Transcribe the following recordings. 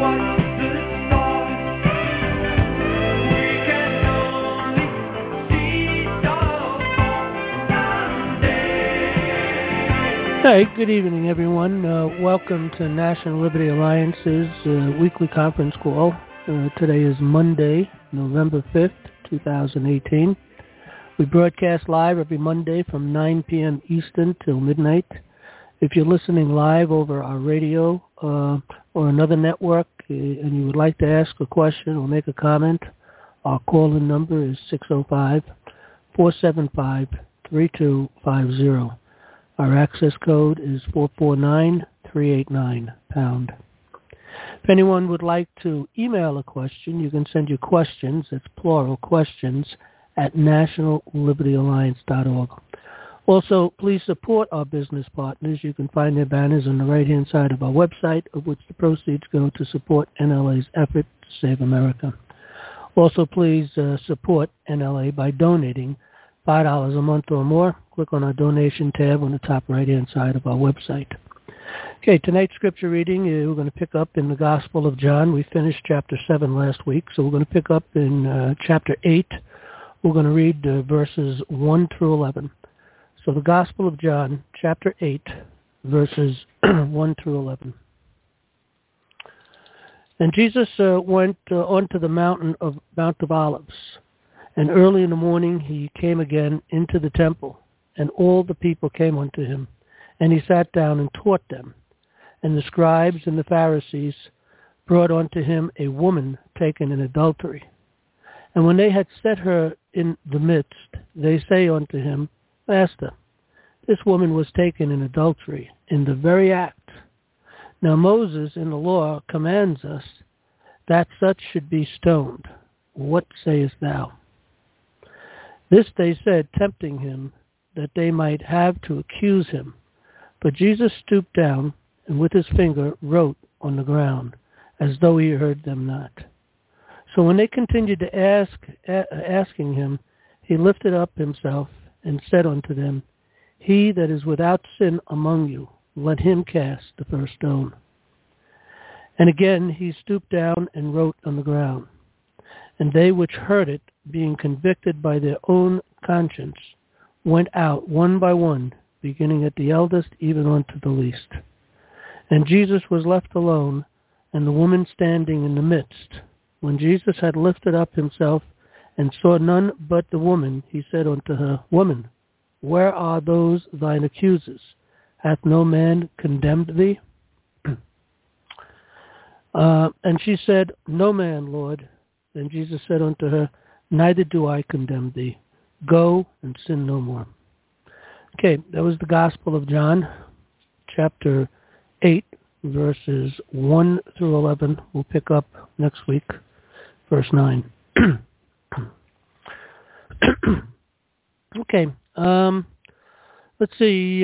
Hey, good evening, everyone. Welcome to National Liberty Alliance's weekly conference call. Today is Monday, November 5th, 2018. We broadcast live every Monday from 9 p.m. Eastern till midnight. If you're listening live over our radio or another network and you would like to ask a question or make a comment, our call-in number is 605-475-3250. Our access code is 449-389#. If anyone would like to email a question, you can send your questions, that's plural questions, at nationallibertyalliance.org. Also, please support our business partners. You can find their banners on the right-hand side of our website, of which the proceeds go to support NLA's effort to save America. Also, please support NLA by donating $5 a month or more. Click on our donation tab on the top right-hand side of our website. Okay, tonight's scripture reading, we're going to pick up in the Gospel of John. We finished chapter 7 last week, so we're going to pick up in chapter 8. We're going to read verses 1 through 11. So the Gospel of John, chapter 8, verses 1 through 11. And Jesus went onto the Mount of Olives. And early in the morning he came again into the temple, and all the people came unto him. And he sat down and taught them. And the scribes and the Pharisees brought unto him a woman taken in adultery. And when they had set her in the midst, they say unto him, Master, this woman was taken in adultery, in the very act. Now Moses in the law commands us that such should be stoned. What sayest thou? This they said, tempting him, that they might have to accuse him. But Jesus stooped down, and with his finger wrote on the ground, as though he heard them not. So when they continued to asking him, he lifted up himself, and said unto them, He that is without sin among you, let him cast the first stone. And again he stooped down, and wrote on the ground. And they which heard it, being convicted by their own conscience, went out one by one, beginning at the eldest even unto the least. And Jesus was left alone, and the woman standing in the midst. When Jesus had lifted up himself, and saw none but the woman, he said unto her, Woman, where are those thine accusers? Hath no man condemned thee? And she said, No man, Lord. Then Jesus said unto her, Neither do I condemn thee. Go and sin no more. Okay, that was the Gospel of John, chapter 8, verses 1 through 11. We'll pick up next week, verse 9. Okay, let's see.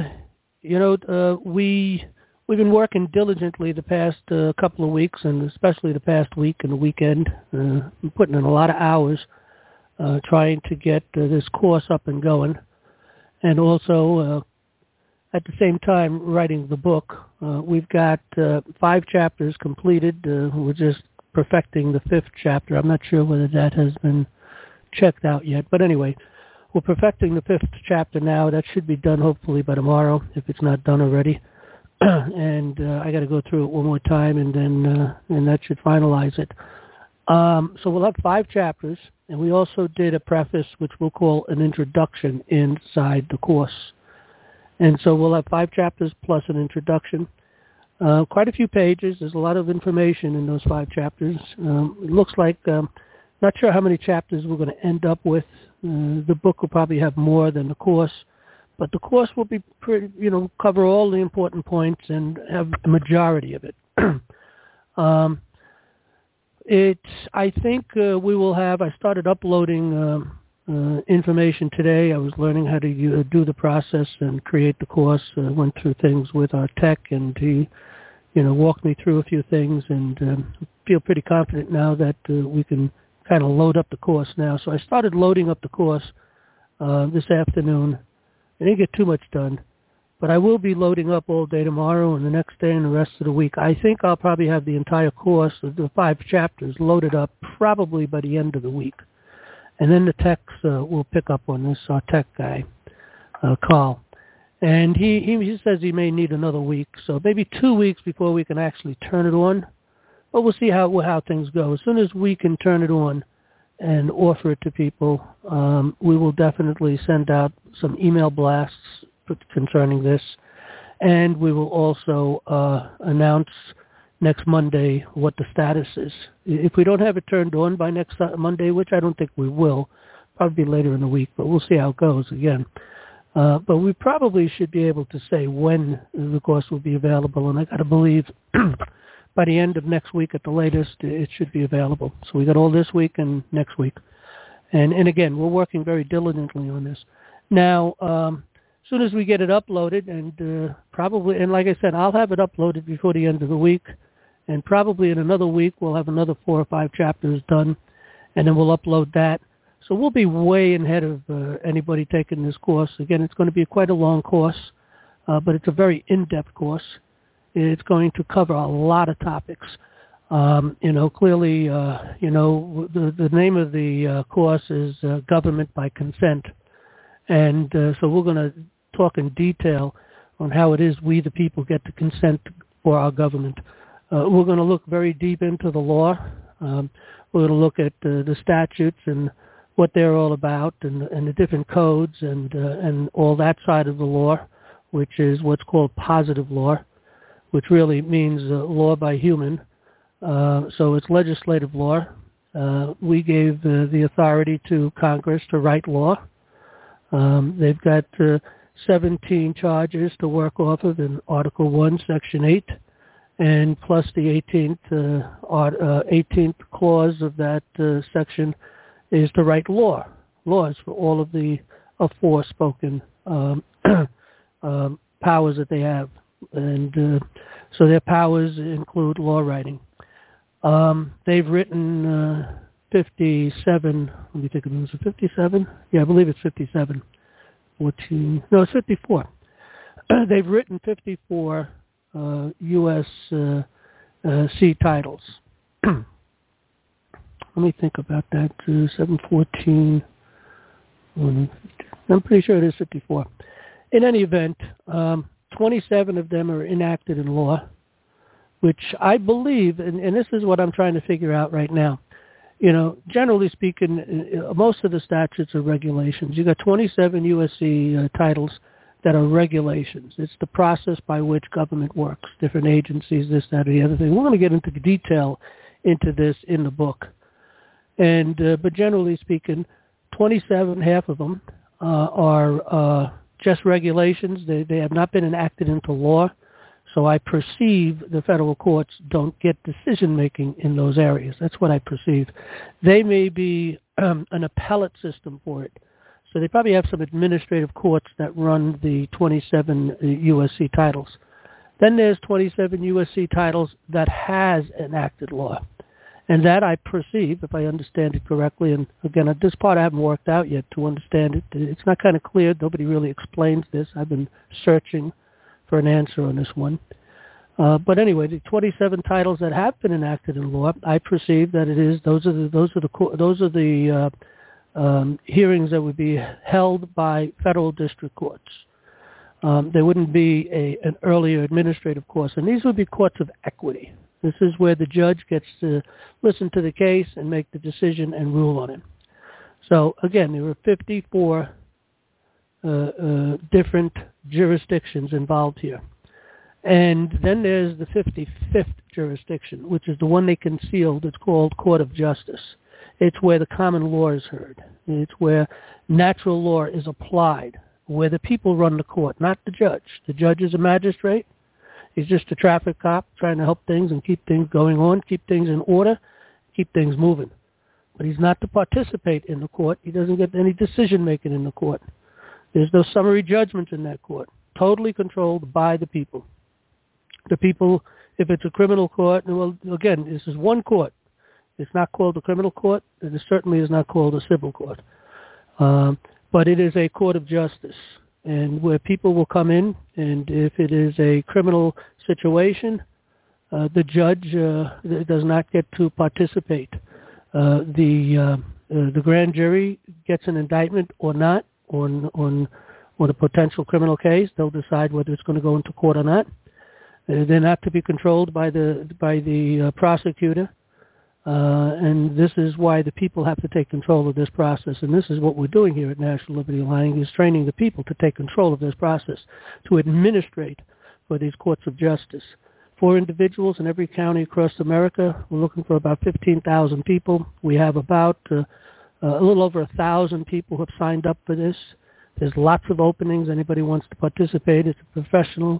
We've been working diligently the past couple of weeks, and especially the past week and the weekend. Putting in a lot of hours trying to get this course up and going, and also at the same time writing the book. We've got 5 chapters completed. We're just perfecting the 5th chapter. I'm not sure whether that has been checked out yet, but anyway, we're perfecting the 5th chapter now. That should be done hopefully by tomorrow, if it's not done already. And I got to go through it one more time, and then and that should finalize it. So we'll have 5 chapters, and we also did a preface, which we'll call an introduction inside the course. And so we'll have 5 chapters plus an introduction. Quite a few pages. There's a lot of information in those 5 chapters. It looks like, not sure how many chapters we're going to end up with. The book will probably have more than the course. But the course will be pretty, cover all the important points and have the majority of it. I think we will have, I started uploading information today. I was learning how to do the process and create the course. Went through things with our tech, and he, walked me through a few things, and feel pretty confident now that we can kind of load up the course now. So I started loading up the course this afternoon. I didn't get too much done, But I will be loading up all day tomorrow and the next day and the rest of the week. I think I'll probably have the entire course of the 5 chapters loaded up probably by the end of the week. And then the techs will pick up on this, our tech guy, Carl. And he says he may need another week, so maybe 2 weeks before we can actually turn it on. But we'll see how things go. As soon as we can turn it on and offer it to people, we will definitely send out some email blasts concerning this. And we will also announce next Monday what the status is. If we don't have it turned on by next Monday, which I don't think we will, probably later in the week, but we'll see how it goes again. But we probably should be able to say when the course will be available, and I got to believe by the end of next week at the latest, it should be available. So we got all this week and next week. And again, we're working very diligently on this. Now, as soon as we get it uploaded, and probably, and like I said, I'll have it uploaded before the end of the week, and probably in another week we'll have another 4 or 5 chapters done, and then we'll upload that. So we'll be way ahead of anybody taking this course. Again, it's going to be quite a long course, but it's a very in-depth course. It's going to cover a lot of topics. Clearly, the name of the course is Government by Consent. And so we're going to talk in detail on how it is we, the people, get to consent for our government. We're going to look very deep into the law. We're going to look at the statutes and what they're all about, and the different codes and all that side of the law, which is what's called positive law, which really means law by human. So it's legislative law. We gave the authority to Congress to write law. They've got 17 charges to work off of in Article 1, Section 8, and plus the 18th clause of that section is to write laws for all of the aforespoken powers that they have. And so their powers include law writing. They've written 57, let me think of it, was it 57? Yeah, I believe it's 57. 14, no, it's 54. They've written 54 U.S. C titles. Let me think about that. 714. I'm pretty sure it is 54. In any event, 27 of them are enacted in law, which I believe, and this is what I'm trying to figure out right now. Generally speaking, most of the statutes are regulations. You got 27 USC titles that are regulations. It's the process by which government works, different agencies, this, that, or the other thing. We're going to get into the detail into this in the book. And but generally speaking, 27, half of them are just regulations. They have not been enacted into law. So I perceive the federal courts don't get decision-making in those areas. That's what I perceive. They may be an appellate system for it. So they probably have some administrative courts that run the 27 USC titles. Then there's 27 USC titles that has enacted law. And that I perceive, if I understand it correctly, and again, this part I haven't worked out yet to understand it. It's not kind of clear. Nobody really explains this. I've been searching for an answer on this one. But anyway, the 27 titles that have been enacted in law, I perceive that it is those are the hearings that would be held by federal district courts. There wouldn't be an earlier administrative course, and these would be courts of equity. This is where the judge gets to listen to the case and make the decision and rule on it. So again, there were 54 different jurisdictions involved here. And then there's the 55th jurisdiction, which is the one they concealed. It's called Court of Justice. It's where the common law is heard. It's where natural law is applied, where the people run the court, not the judge. The judge is a magistrate. He's just a traffic cop trying to help things and keep things going on, keep things in order, keep things moving. But he's not to participate in the court. He doesn't get any decision-making in the court. There's no summary judgment in that court. Totally controlled by the people. The people, if it's a criminal court, well, again, this is one court. It's not called a criminal court, and it certainly is not called a civil court. But it is a court of justice. and where people will come in, and if it is a criminal situation, the judge does not get to participate. The grand jury gets an indictment or not on a potential criminal case. They'll decide whether it's going to go into court or not. They're not to be controlled by the prosecutor. And this is why the people have to take control of this process. And this is what we're doing here at National Liberty Alliance, is training the people to take control of this process, to administrate for these courts of justice. 4 individuals in every county across America. We're looking for about 15,000 people. We have about a little over 1,000 people who have signed up for this. There's lots of openings. Anybody wants to participate. It's a professional,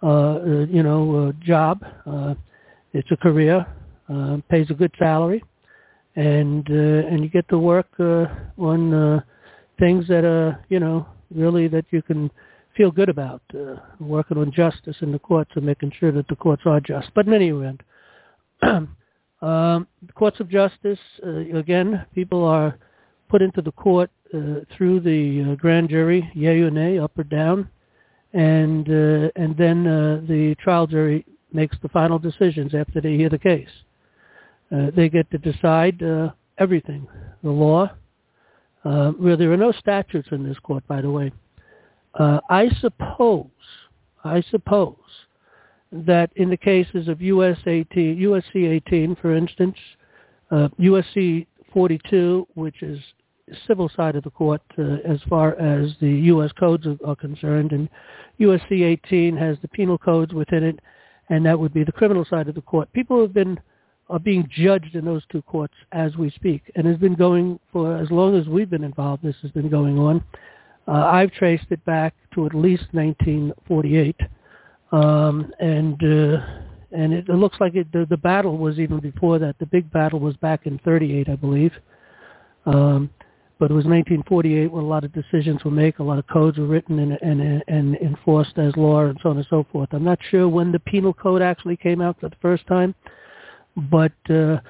job. It's a career. Pays a good salary, and you get to work on things that are, really that you can feel good about, working on justice in the courts and making sure that the courts are just. But in any event, the courts of justice, again, people are put into the court through the grand jury, yea or nay, up or down, and then the trial jury makes the final decisions after they hear the case. They get to decide everything, the law. Where there are no statutes in this court, by the way. I suppose that in the cases of USC 18, for instance, USC 42, which is civil side of the court as far as the U.S. codes are concerned, and USC 18 has the penal codes within it, and that would be the criminal side of the court. People are being judged in those 2 courts as we speak, and has been going for as long as we've been involved. This has been going on. I've traced it back to at least 1948, and it looks like the battle was even before that. The big battle was back in 38, I believe, but it was 1948 when a lot of decisions were made, a lot of codes were written and enforced as law, and so on and so forth. I'm not sure when the penal code actually came out for the first time. But in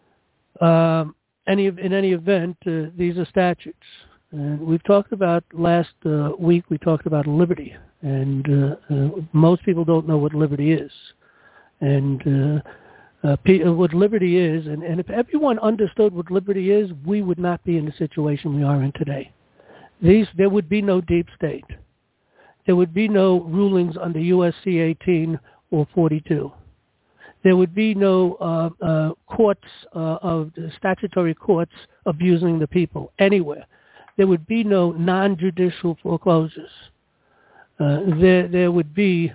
any event, these are statutes. And we've talked about last week, we talked about liberty. And most people don't know what liberty is. And what liberty is, and if everyone understood what liberty is, we would not be in the situation we are in today. There would be no deep state. There would be no rulings under USC 18 or 42. There would be no courts of statutory courts abusing the people anywhere. There would be no non-judicial foreclosures. There would be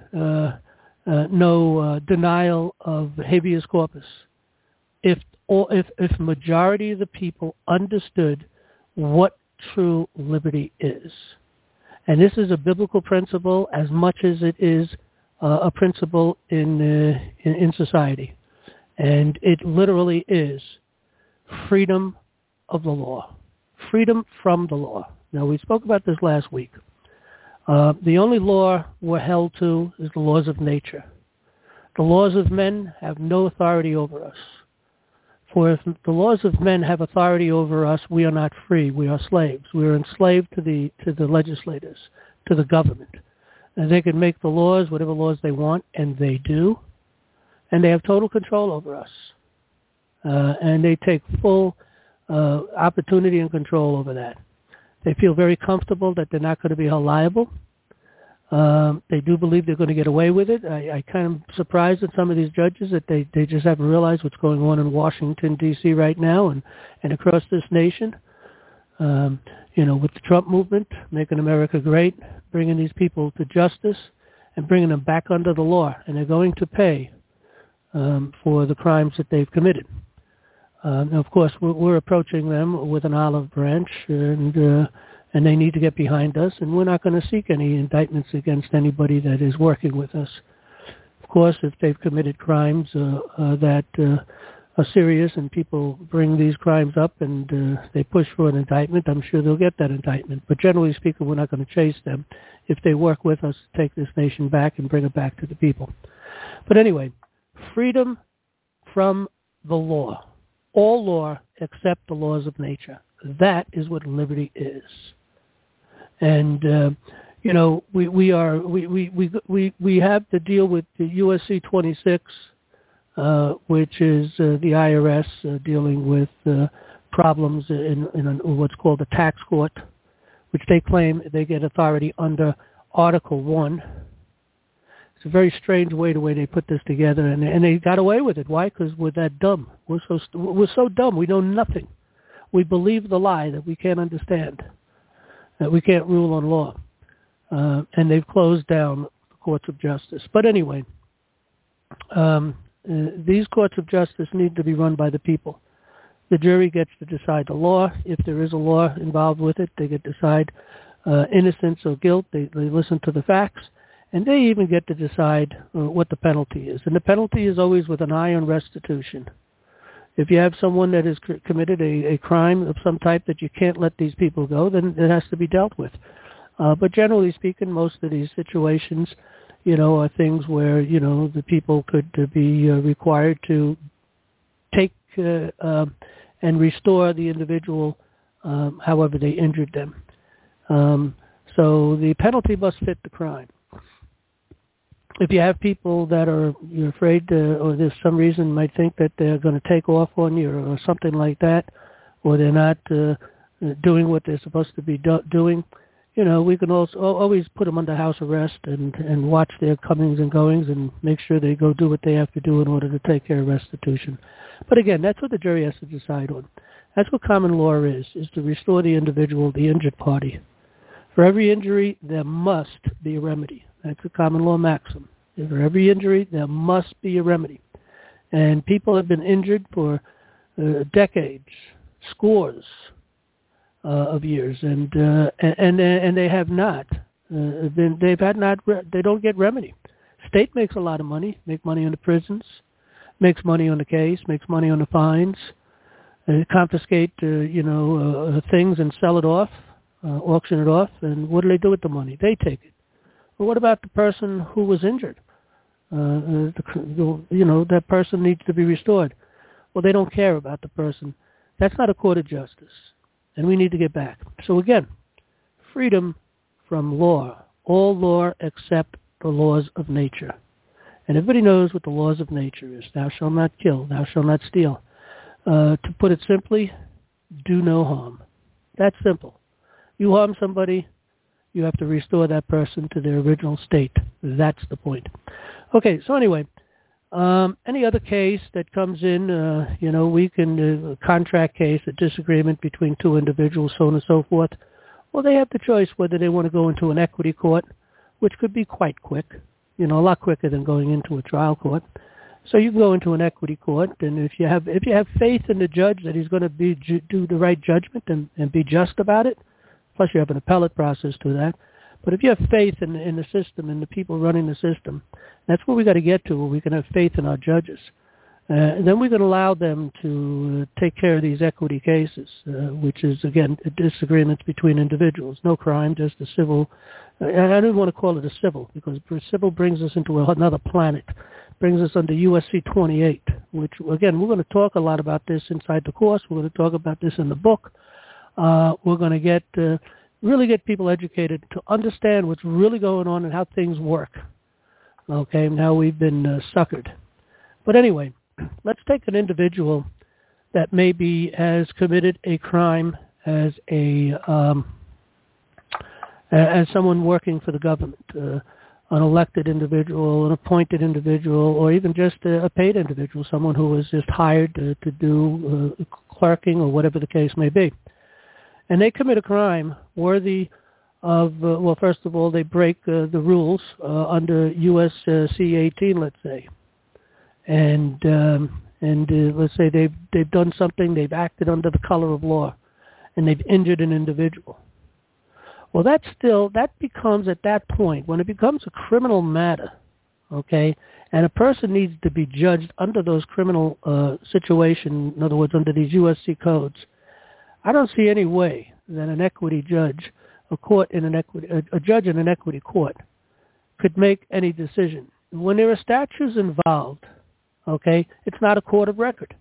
no denial of habeas corpus. If majority of the people understood what true liberty is, and this is a biblical principle as much as it is a principle in society, and it literally is freedom of the law, freedom from the law. Now, we spoke about this last week. The only law we're held to is the laws of nature. The laws of men have no authority over us. For if the laws of men have authority over us, we are not free. We are slaves. We are enslaved to the legislators, to the government. And they can make the laws, whatever laws they want, and they do. And they have total control over us. And they take full opportunity and control over that. They feel very comfortable that they're not going to be held liable. They do believe they're going to get away with it. I kind of surprised at some of these judges that they just haven't realized what's going on in Washington, D.C. right now and across this nation. With the Trump movement, making America great, bringing these people to justice and bringing them back under the law. And they're going to pay for the crimes that they've committed. Now, of course, we're approaching them with an olive branch, and they need to get behind us, and we're not going to seek any indictments against anybody that is working with us. Of course, if they've committed crimes that are serious and people bring these crimes up and they push for an indictment, I'm sure they'll get that indictment. But generally speaking, we're not going to chase them if they work with us to take this nation back and bring it back to the people. But anyway, freedom from the law. All law except the laws of nature. That is what liberty is. And, we have to deal with the USC 26, which is the IRS dealing with problems in what's called the tax court, which they claim they get authority under Article 1. It's a very strange the way they put this together, and they got away with it. Why? Because we're that dumb. We're so dumb. We know nothing. We believe the lie that we can't understand, that we can't rule on law. And they've closed down the courts of justice. But anyway, these courts of justice need to be run by the people. The jury gets to decide the law. If there is a law involved with it, they get to decide innocence or guilt. They listen to the facts. And they even get to decide what the penalty is. And the penalty is always with an eye on restitution. If you have someone that has committed a crime of some type that you can't let these people go, then it has to be dealt with. But generally speaking, most of these situations, are things where, the people could be required to take and restore the individual however they injured them. So the penalty must fit the crime. If you have people that you're afraid or there's some reason might think that they're going to take off on you or something like that, or they're not doing what they're supposed to be doing, we can also always put them under house arrest and watch their comings and goings and make sure they go do what they have to do in order to take care of restitution. But again, that's what the jury has to decide on. That's what common law is to restore the individual, the injured party. For every injury, there must be a remedy. That's a common law maxim. For every injury, there must be a remedy. And people have been injured for decades, scores of years, and they have not. They don't get remedy. State makes a lot of money, make money on the prisons, makes money on the case, makes money on the fines, confiscate things and sell it off, auction it off, and what do they do with the money? They take it. Well, what about the person who was injured? That person needs to be restored. Well, they don't care about the person. That's not a court of justice, and we need to get back. So again, freedom from law, all law except the laws of nature. And everybody knows what the laws of nature is. Thou shalt not kill, thou shalt not steal. To put it simply, do no harm. That's simple. You harm somebody, you have to restore that person to their original state. That's the point. Okay, so anyway, any other case that comes in, we can, a contract case, a disagreement between two individuals, so on and so forth. Well, they have the choice whether they want to go into an equity court, which could be quite quick, a lot quicker than going into a trial court. So you can go into an equity court, and if you have faith in the judge that he's going to do the right judgment and be just about it, plus you have an appellate process to that. But if you have faith in the system and the people running the system, that's what we got to get to, where we can have faith in our judges. And then we can allow them to take care of these equity cases, which is, again, disagreements between individuals. No crime, just a civil. I don't want to call it a civil, because civil brings us into another planet, brings us under USC 28, which, again, we're going to talk a lot about this inside the course. We're going to talk about this in the book. We're going to really get people educated to understand what's really going on and how things work. Okay, now we've been suckered. But anyway, let's take an individual that maybe has committed a crime as someone working for the government, an elected individual, an appointed individual, or even just a paid individual, someone who was just hired to do clerking or whatever the case may be. And they commit a crime worthy of, first of all, they break the rules under USC 18, let's say. And let's say they've done something, they've acted under the color of law, and they've injured an individual. Well, that becomes, at that point, when it becomes a criminal matter, okay, and a person needs to be judged under those criminal situations, in other words, under these USC codes, I don't see any way that an equity judge, a judge in an equity court, could make any decision. When there are statutes involved, okay, it's not a court of record.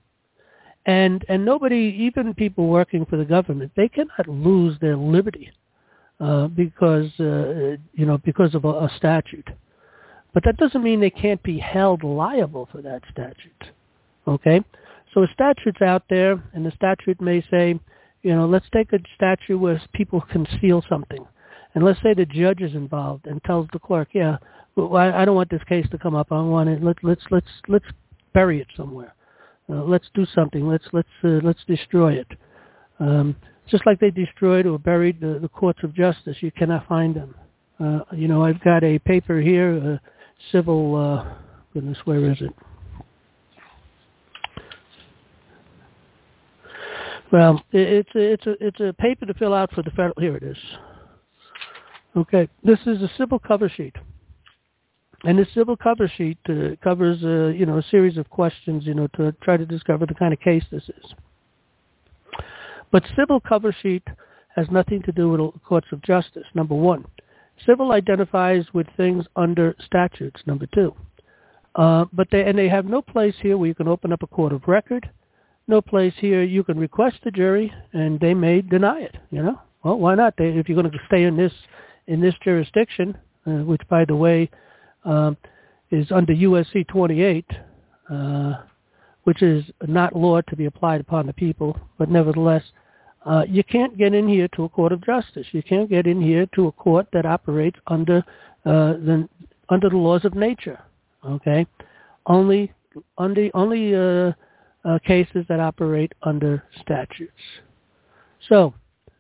And nobody, even people working for the government, they cannot lose their liberty because of a statute. But that doesn't mean they can't be held liable for that statute. Okay? So a statute's out there, and the statute may say, let's take a statute where people conceal something. And let's say the judge is involved and tells the clerk, well, I don't want this case to come up. I want it. Let's bury it somewhere. Let's do something. Let's destroy it. Just like they destroyed or buried the courts of justice, you cannot find them. I've got a paper here, civil. Goodness, where is it? Well, it's a paper to fill out for the federal. Here it is. Okay, this is a civil cover sheet, and this civil cover sheet covers a series of questions to try to discover the kind of case this is. But civil cover sheet has nothing to do with courts of justice. Number one, civil identifies with things under statutes. Number two, but they have no place here where you can open up a court of record. No place here you can request a jury, and they may deny it. Well, why not? If you're going to stay in this jurisdiction, which, by the way, is under USC 28, which is not law to be applied upon the people, but nevertheless, you can't get in here to a court of justice. You can't get in here to a court that operates under the laws of nature. Okay, only cases that operate under statutes. So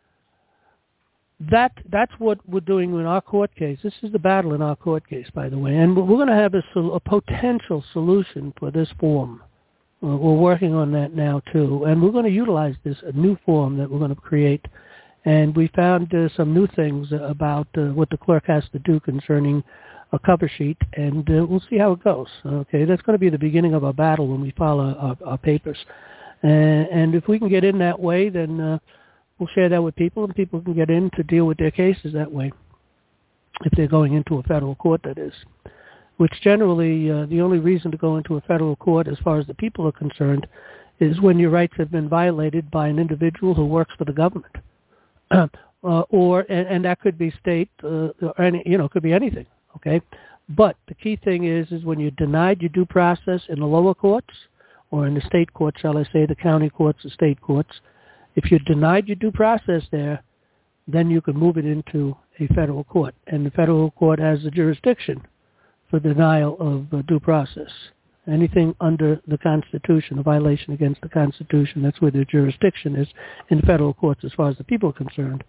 that's what we're doing in our court case. This is the battle in our court case, by the way. And we're going to have a potential solution for this form. We're working on that now, too. And we're going to utilize a new form that we're going to create. And we found some new things about what the clerk has to do concerning a cover sheet, and we'll see how it goes. Okay, that's going to be the beginning of our battle when we file our papers. And if we can get in that way, then we'll share that with people, and people can get in to deal with their cases that way, if they're going into a federal court, that is. Which generally, the only reason to go into a federal court, as far as the people are concerned, is when your rights have been violated by an individual who works for the government. And that could be state, or it could be anything. Okay, but the key thing is when you're denied your due process in the lower courts, or in the state courts, shall I say, the county courts, the state courts, if you're denied your due process there, then you can move it into a federal court, and the federal court has the jurisdiction for denial of due process. Anything under the Constitution, a violation against the Constitution, that's where the jurisdiction is in federal courts as far as the people are concerned.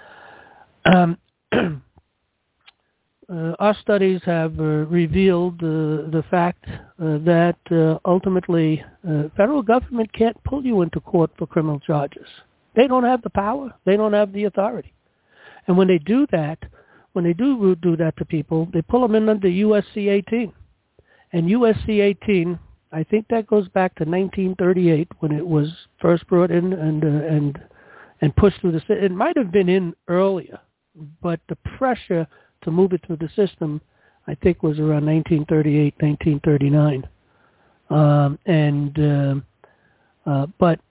Our studies have revealed the fact that ultimately federal government can't pull you into court for criminal charges. They don't have the power. They don't have the authority. And when they do that, when they do that to people, they pull them in under USC 18. And USC 18, I think that goes back to 1938 when it was first brought in and pushed through the system. It might have been in earlier, but the pressure to move it through the system, I think, was around 1938, 1939. But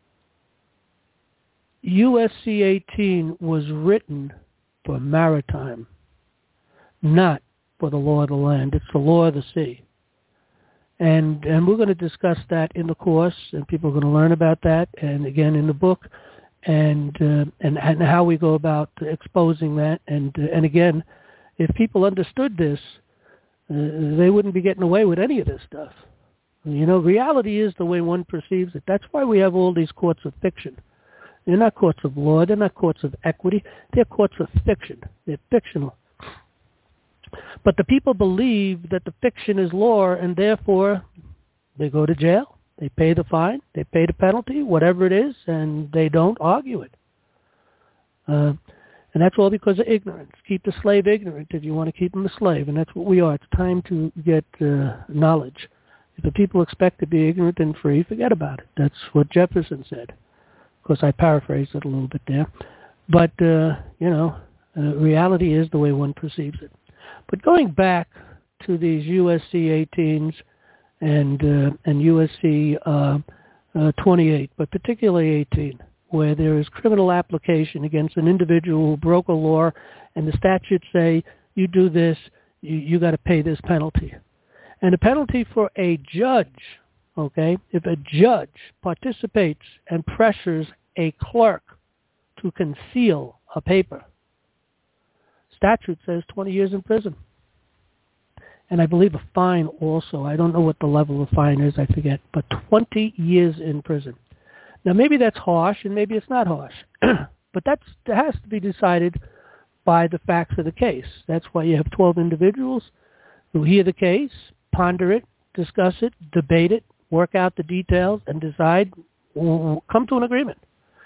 USC 18 was written for maritime, not for the law of the land. It's the law of the sea. And we're going to discuss that in the course, and people are going to learn about that, and again in the book, and how we go about exposing that. And again, if people understood this, they wouldn't be getting away with any of this stuff. Reality is the way one perceives it. That's why we have all these courts of fiction. They're not courts of law. They're not courts of equity. They're courts of fiction. They're fictional. But the people believe that the fiction is law, and therefore they go to jail. They pay the fine. They pay the penalty, whatever it is, and they don't argue it. And that's all because of ignorance. Keep the slave ignorant if you want to keep him a slave, and that's what we are. It's time to get knowledge. If the people expect to be ignorant and free, forget about it. That's what Jefferson said. Of course, I paraphrased it a little bit there. But, reality is the way one perceives it. But going back to these USC 18s and USC 28, but particularly 18, where there is criminal application against an individual who broke a law, and the statutes say, you do this, you got to pay this penalty. And the penalty for a judge, okay, if a judge participates and pressures a clerk to conceal a paper, statute says 20 years in prison. And I believe a fine also. I don't know what the level of fine is, I forget, but 20 years in prison. Now, maybe that's harsh, and maybe it's not harsh, but that has to be decided by the facts of the case. That's why you have 12 individuals who hear the case, ponder it, discuss it, debate it, work out the details, and decide, come to an agreement.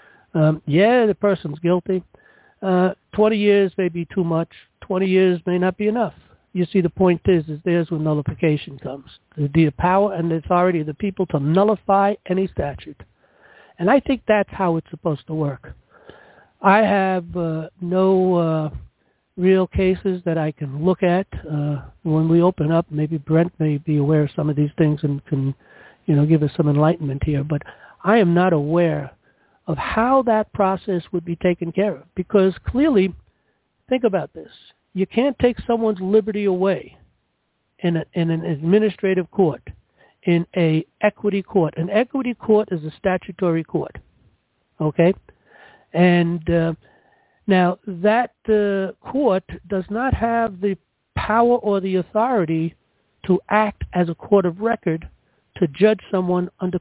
The person's guilty. 20 years may be too much. 20 years may not be enough. You see, the point is there's where nullification comes. The power and the authority of the people to nullify any statute. And I think that's how it's supposed to work. I have no real cases that I can look at. When we open up, maybe Brent may be aware of some of these things and can, give us some enlightenment here. But I am not aware of how that process would be taken care of. Because clearly, think about this. You can't take someone's liberty away in an administrative court, in a equity court. An equity court is a statutory court, okay? And now that court does not have the power or the authority to act as a court of record to judge someone under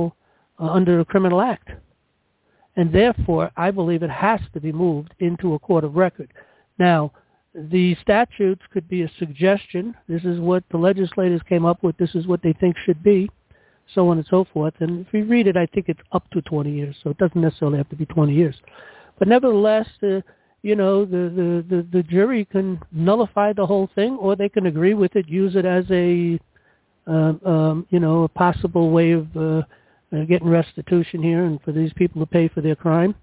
a criminal act. And therefore, I believe it has to be moved into a court of record. Now, the statutes could be a suggestion. This is what the legislators came up with. This is what they think should be, so on and so forth. And if we read it, I think it's up to 20 years, so it doesn't necessarily have to be 20 years. But nevertheless, the jury can nullify the whole thing, or they can agree with it, use it as a possible way of getting restitution here and for these people to pay for their crime.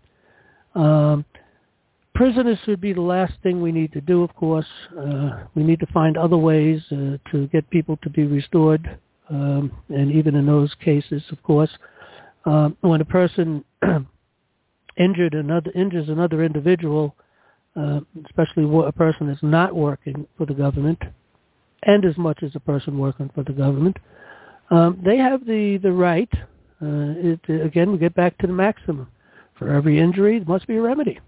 Prisoners should be the last thing we need to do, of course. We need to find other ways to get people to be restored, and even in those cases, of course. When a person injures another individual, especially a person that's not working for the government, and as much as a person working for the government, they have the right, again, we get back to the maximum. For every injury, there must be a remedy.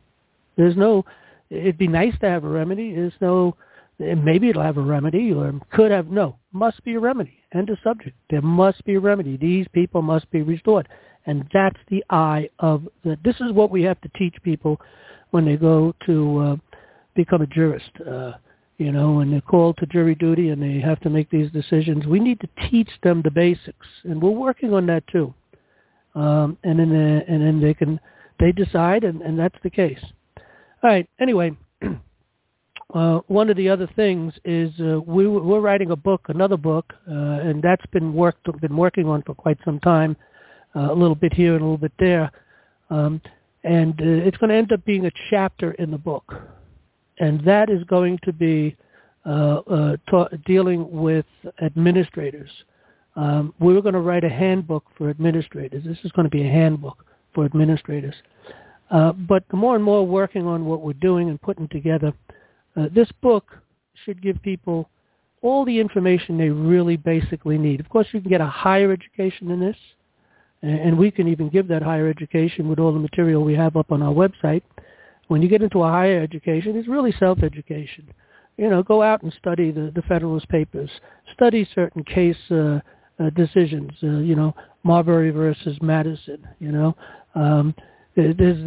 It'd be nice to have a remedy. Maybe it'll have a remedy or could have, must be a remedy. End of subject. There must be a remedy. These people must be restored. And that's the this is what we have to teach people when they go to become a jurist. When they're called to jury duty and they have to make these decisions, we need to teach them the basics. And we're working on that too. And then they decide, and that's the case. All right. Anyway, one of the other things is we're writing another book, and that's been working on for quite some time, a little bit here and a little bit there, and it's going to end up being a chapter in the book, and that is going to be dealing with administrators. We're going to write a handbook for administrators. This is going to be a handbook for administrators. But the more and more working on what we're doing and putting together, this book should give people all the information they really basically need. Of course, you can get a higher education in this, and we can even give that higher education with all the material we have up on our website. When you get into a higher education, it's really self-education. Go out and study the Federalist Papers, study certain case decisions, Marbury versus Madison, there's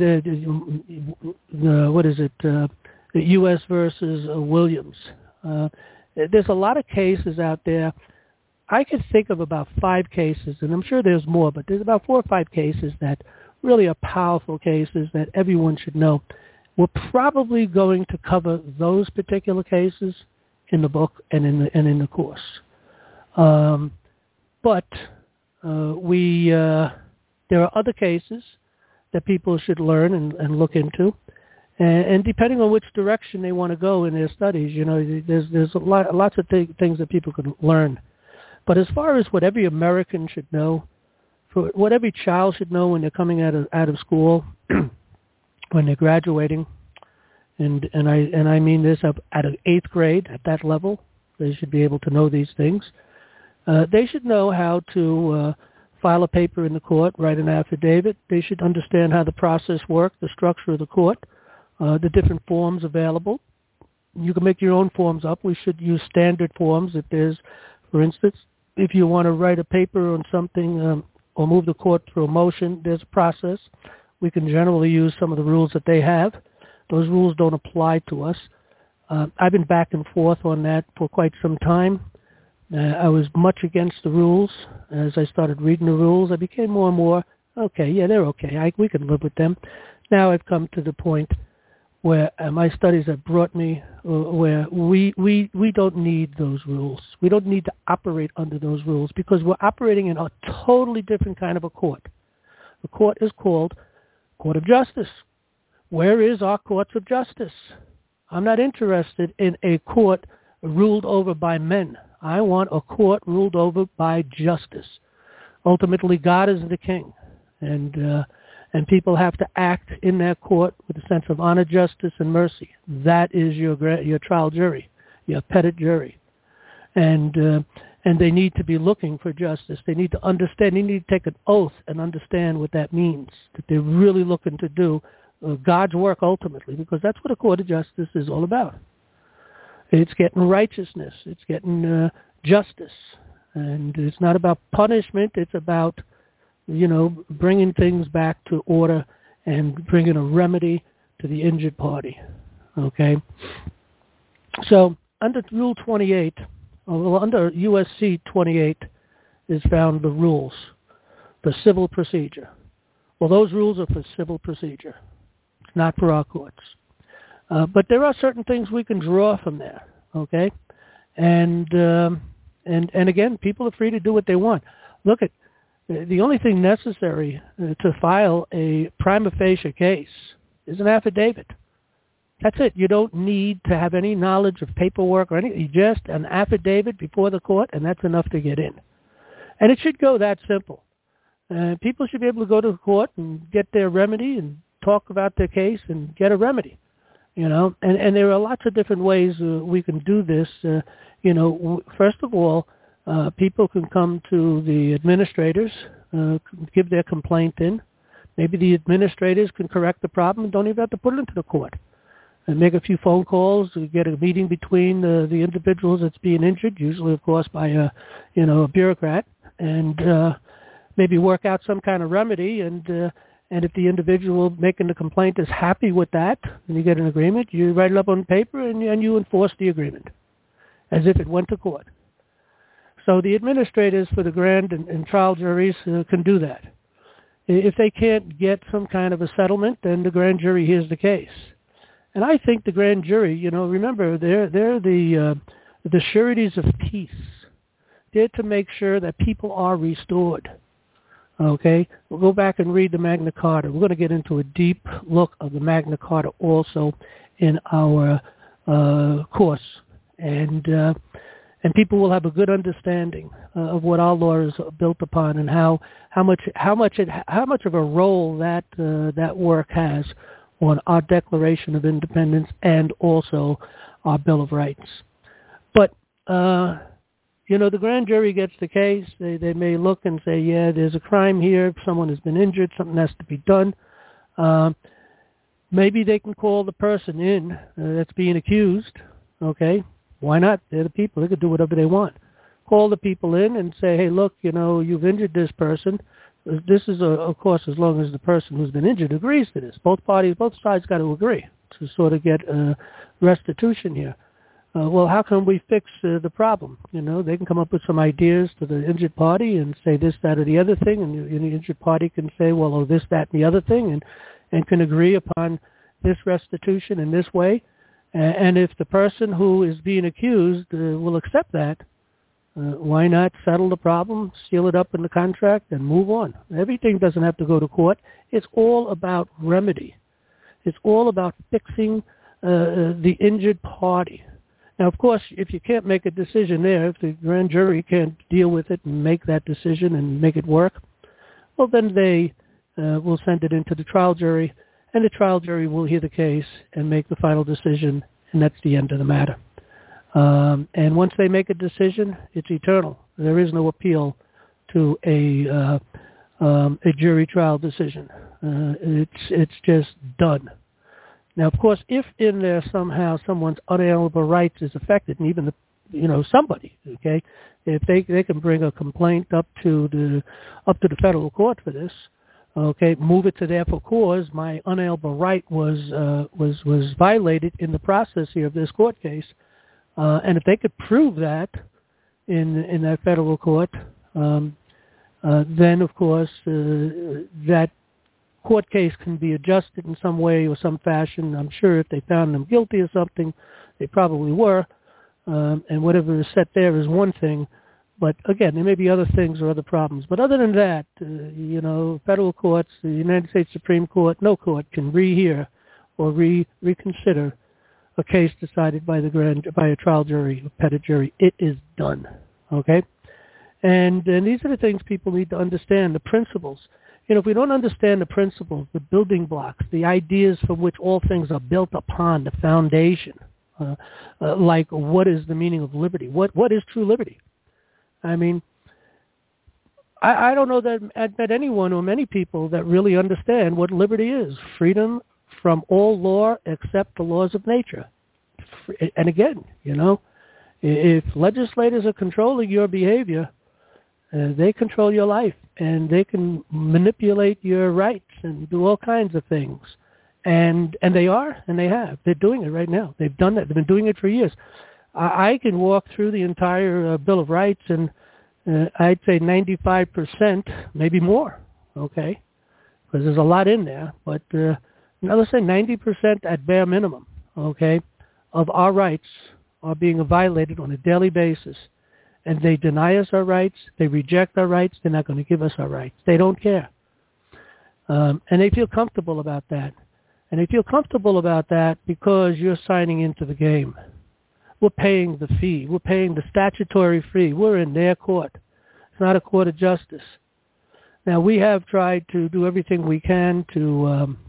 the U.S. versus Williams. There's a lot of cases out there. I could think of about 5 cases, and I'm sure there's more, but there's about 4 or 5 cases that really are powerful cases that everyone should know. We're probably going to cover those particular cases in the book and in the course. But there are other cases that people should learn and look into. And depending on which direction they want to go in their studies, there's lots of things that people can learn. But as far as what every American should know, for what every child should know when they're coming out of school, when they're graduating, and I mean this up at an 8th grade, at that level, they should be able to know these things. They should know how to file a paper in the court, write an affidavit. They should understand how the process works, the structure of the court, the different forms available. You can make your own forms up. We should use standard forms. If there's, for instance, if you want to write a paper on something or move the court through a motion, there's a process. We can generally use some of the rules that they have. Those rules don't apply to us. I've been back and forth on that for quite some time. I was much against the rules. As I started reading the rules, I became more and more, okay, yeah, they're okay. We can live with them. Now I've come to the point where my studies have brought me where we don't need those rules. We don't need to operate under those rules because we're operating in a totally different kind of a court. The court is called Court of Justice. Where is our courts of justice? I'm not interested in a court ruled over by men. I want a court ruled over by justice. Ultimately, God is the king, and people have to act in that court with a sense of honor, justice, and mercy. That is your trial jury, your petit jury, and they need to be looking for justice. They need to understand. They need to take an oath and understand what that means. That they're really looking to do God's work ultimately, because that's what a court of justice is all about. It's getting righteousness. It's getting justice, and it's not about punishment. It's about bringing things back to order and bringing a remedy to the injured party. Okay? So under Rule 28, under USC 28 is found the rules for civil procedure. Well, those rules are for civil procedure, not for our courts. But there are certain things we can draw from there, okay? And again, people are free to do what they want. Look at the only thing necessary to file a prima facie case is an affidavit. That's it. You don't need to have any knowledge of paperwork or anything. Just an affidavit before the court, and that's enough to get in. And it should go that simple. People should be able to go to the court and get their remedy and talk about their case and get a remedy. And there are lots of different ways we can do this. First of all, people can come to the administrators, give their complaint in. Maybe the administrators can correct the problem and don't even have to put it into the court. And make a few phone calls, get a meeting between the individuals that's being injured, usually, of course, by a bureaucrat, and maybe work out some kind of remedy. And if the individual making the complaint is happy with that, and you get an agreement, you write it up on paper and you enforce the agreement as if it went to court. So the administrators for the grand and trial juries can do that. If they can't get some kind of a settlement, then the grand jury hears the case. And I think the grand jury, remember, they're the sureties of peace. They're to make sure that people are restored. Okay? We'll go back and read the Magna Carta. We're going to get into a deep look of the Magna Carta also in our course. And people will have a good understanding of what our law is built upon and how much of a role that work has on our Declaration of Independence and also our Bill of Rights. But the grand jury gets the case. They may look and say, yeah, there's a crime here. Someone has been injured. Something has to be done. Maybe they can call the person in that's being accused. Okay, why not? They're the people. They can do whatever they want. Call the people in and say, hey, look, you've injured this person. This is, of course, as long as the person who's been injured agrees to this. Both sides got to agree to sort of get restitution here. Well, how can we fix the problem? They can come up with some ideas to the injured party and say this, that, or the other thing, and the injured party can say, well, this, that, and the other thing, and can agree upon this restitution in this way. And if the person who is being accused will accept that, why not settle the problem, seal it up in the contract, and move on? Everything doesn't have to go to court. It's all about remedy. It's all about fixing the injured party. Now, of course, if you can't make a decision there, if the grand jury can't deal with it and make that decision and make it work, well, then they will send it into the trial jury, and the trial jury will hear the case and make the final decision, and that's the end of the matter. And once they make a decision, it's eternal. There is no appeal to a jury trial decision. It's just done. Now, of course, if in there somehow someone's unalienable rights is affected, and even somebody, okay, if they can bring a complaint up to the federal court for this, okay, move it to there for cause. My unalienable right was violated in the process here of this court case, and if they could prove that in that federal court, then of course that court case can be adjusted in some way or some fashion. I'm sure if they found them guilty of something, they probably were, and whatever is set there is one thing. But again, there may be other things or other problems. But other than that, federal courts, the United States Supreme Court, no court can rehear or reconsider a case decided by a trial jury, a petit jury. It is done. Okay, and these are the things people need to understand, the principles. If we don't understand the principles, the building blocks, the ideas from which all things are built upon, the foundation, like what is the meaning of liberty? What is true liberty? I mean, I don't know that anyone or many people that really understand what liberty is. Freedom from all law except the laws of nature. And again, if legislators are controlling your behavior, they control your life, and they can manipulate your rights and do all kinds of things. And they are, and they have. They're doing it right now. They've done that. They've been doing it for years. I can walk through the entire Bill of Rights, and I'd say 95%, maybe more, okay, because there's a lot in there. But let's say 90% at bare minimum, okay, of our rights are being violated on a daily basis. And they deny us our rights. They reject our rights. They're not going to give us our rights. They don't care. And they feel comfortable about that. And they feel comfortable about that because you're signing into the game. We're paying the fee. We're paying the statutory fee. We're in their court. It's not a court of justice. Now, we have tried to do everything we can to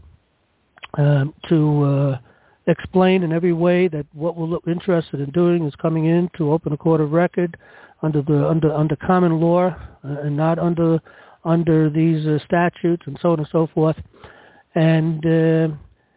explain in every way that what we're interested in doing is coming in to open a court of record under common law and not under these statutes and so on and so forth. And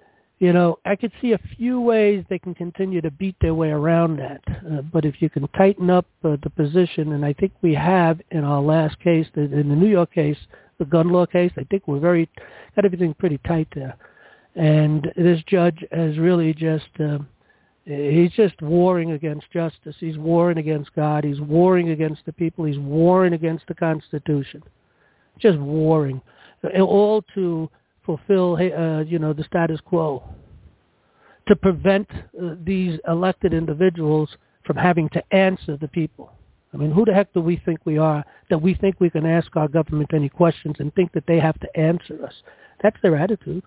I could see a few ways they can continue to beat their way around that. But if you can tighten up the position, and I think we have in our last case, in the New York case, the gun law case, I think we're got everything pretty tight there. And this judge has really just, he's just warring against justice. He's warring against God. He's warring against the people. He's warring against the Constitution. Just warring. All to fulfill, the status quo. To prevent these elected individuals from having to answer the people. I mean, who the heck do we think we are that we think we can ask our government any questions and think that they have to answer us? That's their attitude.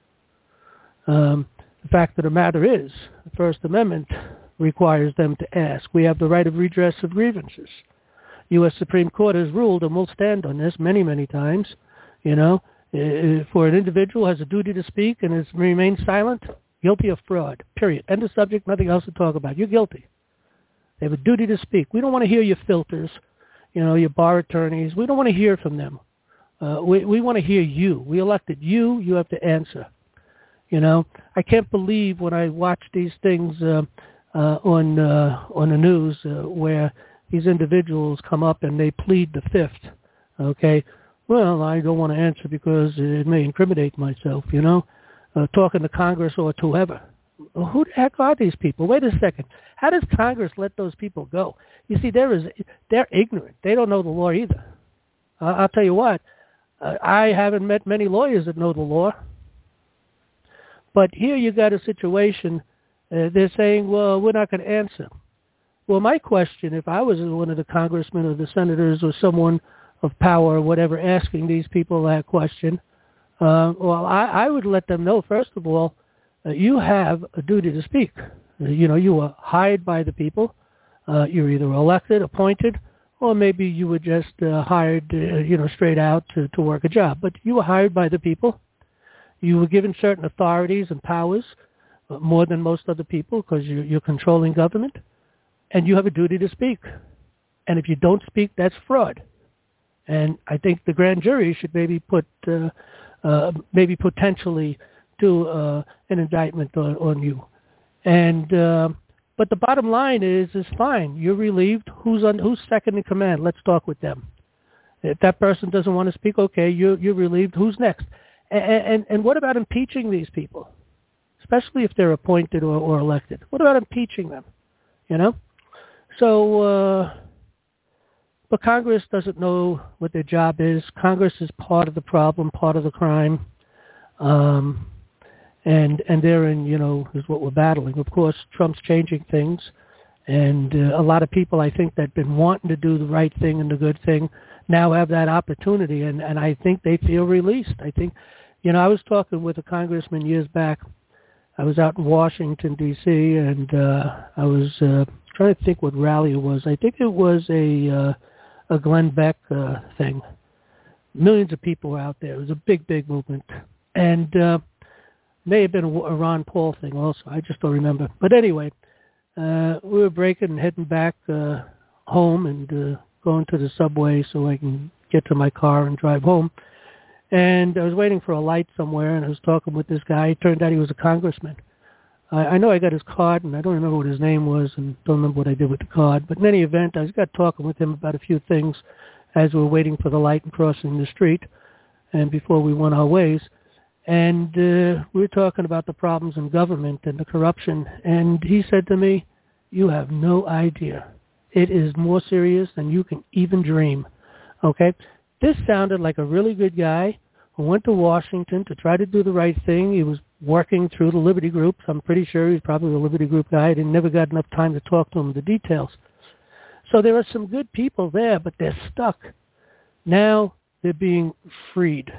The fact of the matter is, the First Amendment requires them to ask. We have the right of redress of grievances. U.S. Supreme Court has ruled, and we'll stand on this many, many times, for an individual has a duty to speak and has remained silent, guilty of fraud, period. End of subject, nothing else to talk about. You're guilty. They have a duty to speak. We don't want to hear your filters, your bar attorneys. We don't want to hear from them. We want to hear you. We elected you. You have to answer. I can't believe when I watch these things on the news where these individuals come up and they plead the fifth. Okay, well, I don't want to answer because it may incriminate myself. Talking to Congress or to whoever. Who the heck are these people? Wait a second. How does Congress let those people go? You see, they're ignorant. They don't know the law either. I'll tell you what. I haven't met many lawyers that know the law. But here you got a situation, they're saying, well, we're not going to answer. Well, my question, if I was one of the congressmen or the senators or someone of power or whatever asking these people that question, I would let them know, first of all, you have a duty to speak. You are hired by the people. You're either elected, appointed, or maybe you were just hired, straight out to work a job. But you were hired by the people. You were given certain authorities and powers, more than most other people, because you're controlling government, and you have a duty to speak. And if you don't speak, that's fraud. And I think the grand jury should maybe potentially do an indictment on you. And but the bottom line is fine. You're relieved. Who's second in command? Let's talk with them. If that person doesn't want to speak, okay, you're relieved. Who's next? And what about impeaching these people, especially if they're appointed or elected? What about impeaching them? So, but Congress doesn't know what their job is. Congress is part of the problem, part of the crime. And therein, is what we're battling. Of course, Trump's changing things, and a lot of people, I think, that have been wanting to do the right thing and the good thing now have that opportunity, and I think they feel released. I think, I was talking with a congressman years back. I was out in Washington, D.C., and I was trying to think what rally it was. I think it was a Glenn Beck thing. Millions of people were out there. It was a big, big movement. And may have been a Ron Paul thing also. I just don't remember. But anyway, we were breaking and heading back home and going to the subway so I can get to my car and drive home. And I was waiting for a light somewhere, and I was talking with this guy. It turned out he was a congressman. I know I got his card, and I don't remember what his name was, and don't remember what I did with the card. But in any event, I got talking with him about a few things as we were waiting for the light and crossing the street, and before we went our ways. And we were talking about the problems in government and the corruption. And he said to me, "You have no idea. It is more serious than you can even dream." Okay? This sounded like a really good guy who went to Washington to try to do the right thing. He was working through the Liberty Group. I'm pretty sure he's probably a Liberty Group guy. I never got enough time to talk to him the details. So there are some good people there, but they're stuck. Now they're being freed.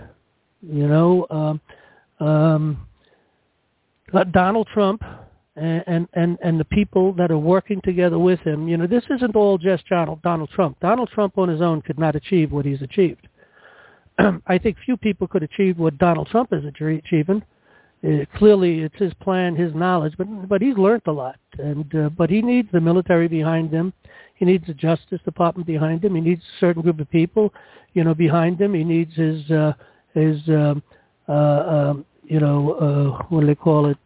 Donald Trump and the people that are working together with him, this isn't all just Donald Trump. Donald Trump on his own could not achieve what he's achieved. I think few people could achieve what Donald Trump is achieving. Clearly, it's his plan, his knowledge, but he's learned a lot. But he needs the military behind him. He needs the Justice Department behind him. He needs a certain group of people, behind him. He needs his what do they call it?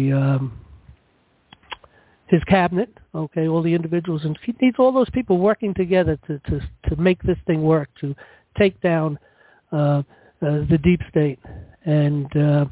His cabinet. Okay, all the individuals, and he needs all those people working together to make this thing work, to take down the deep state, and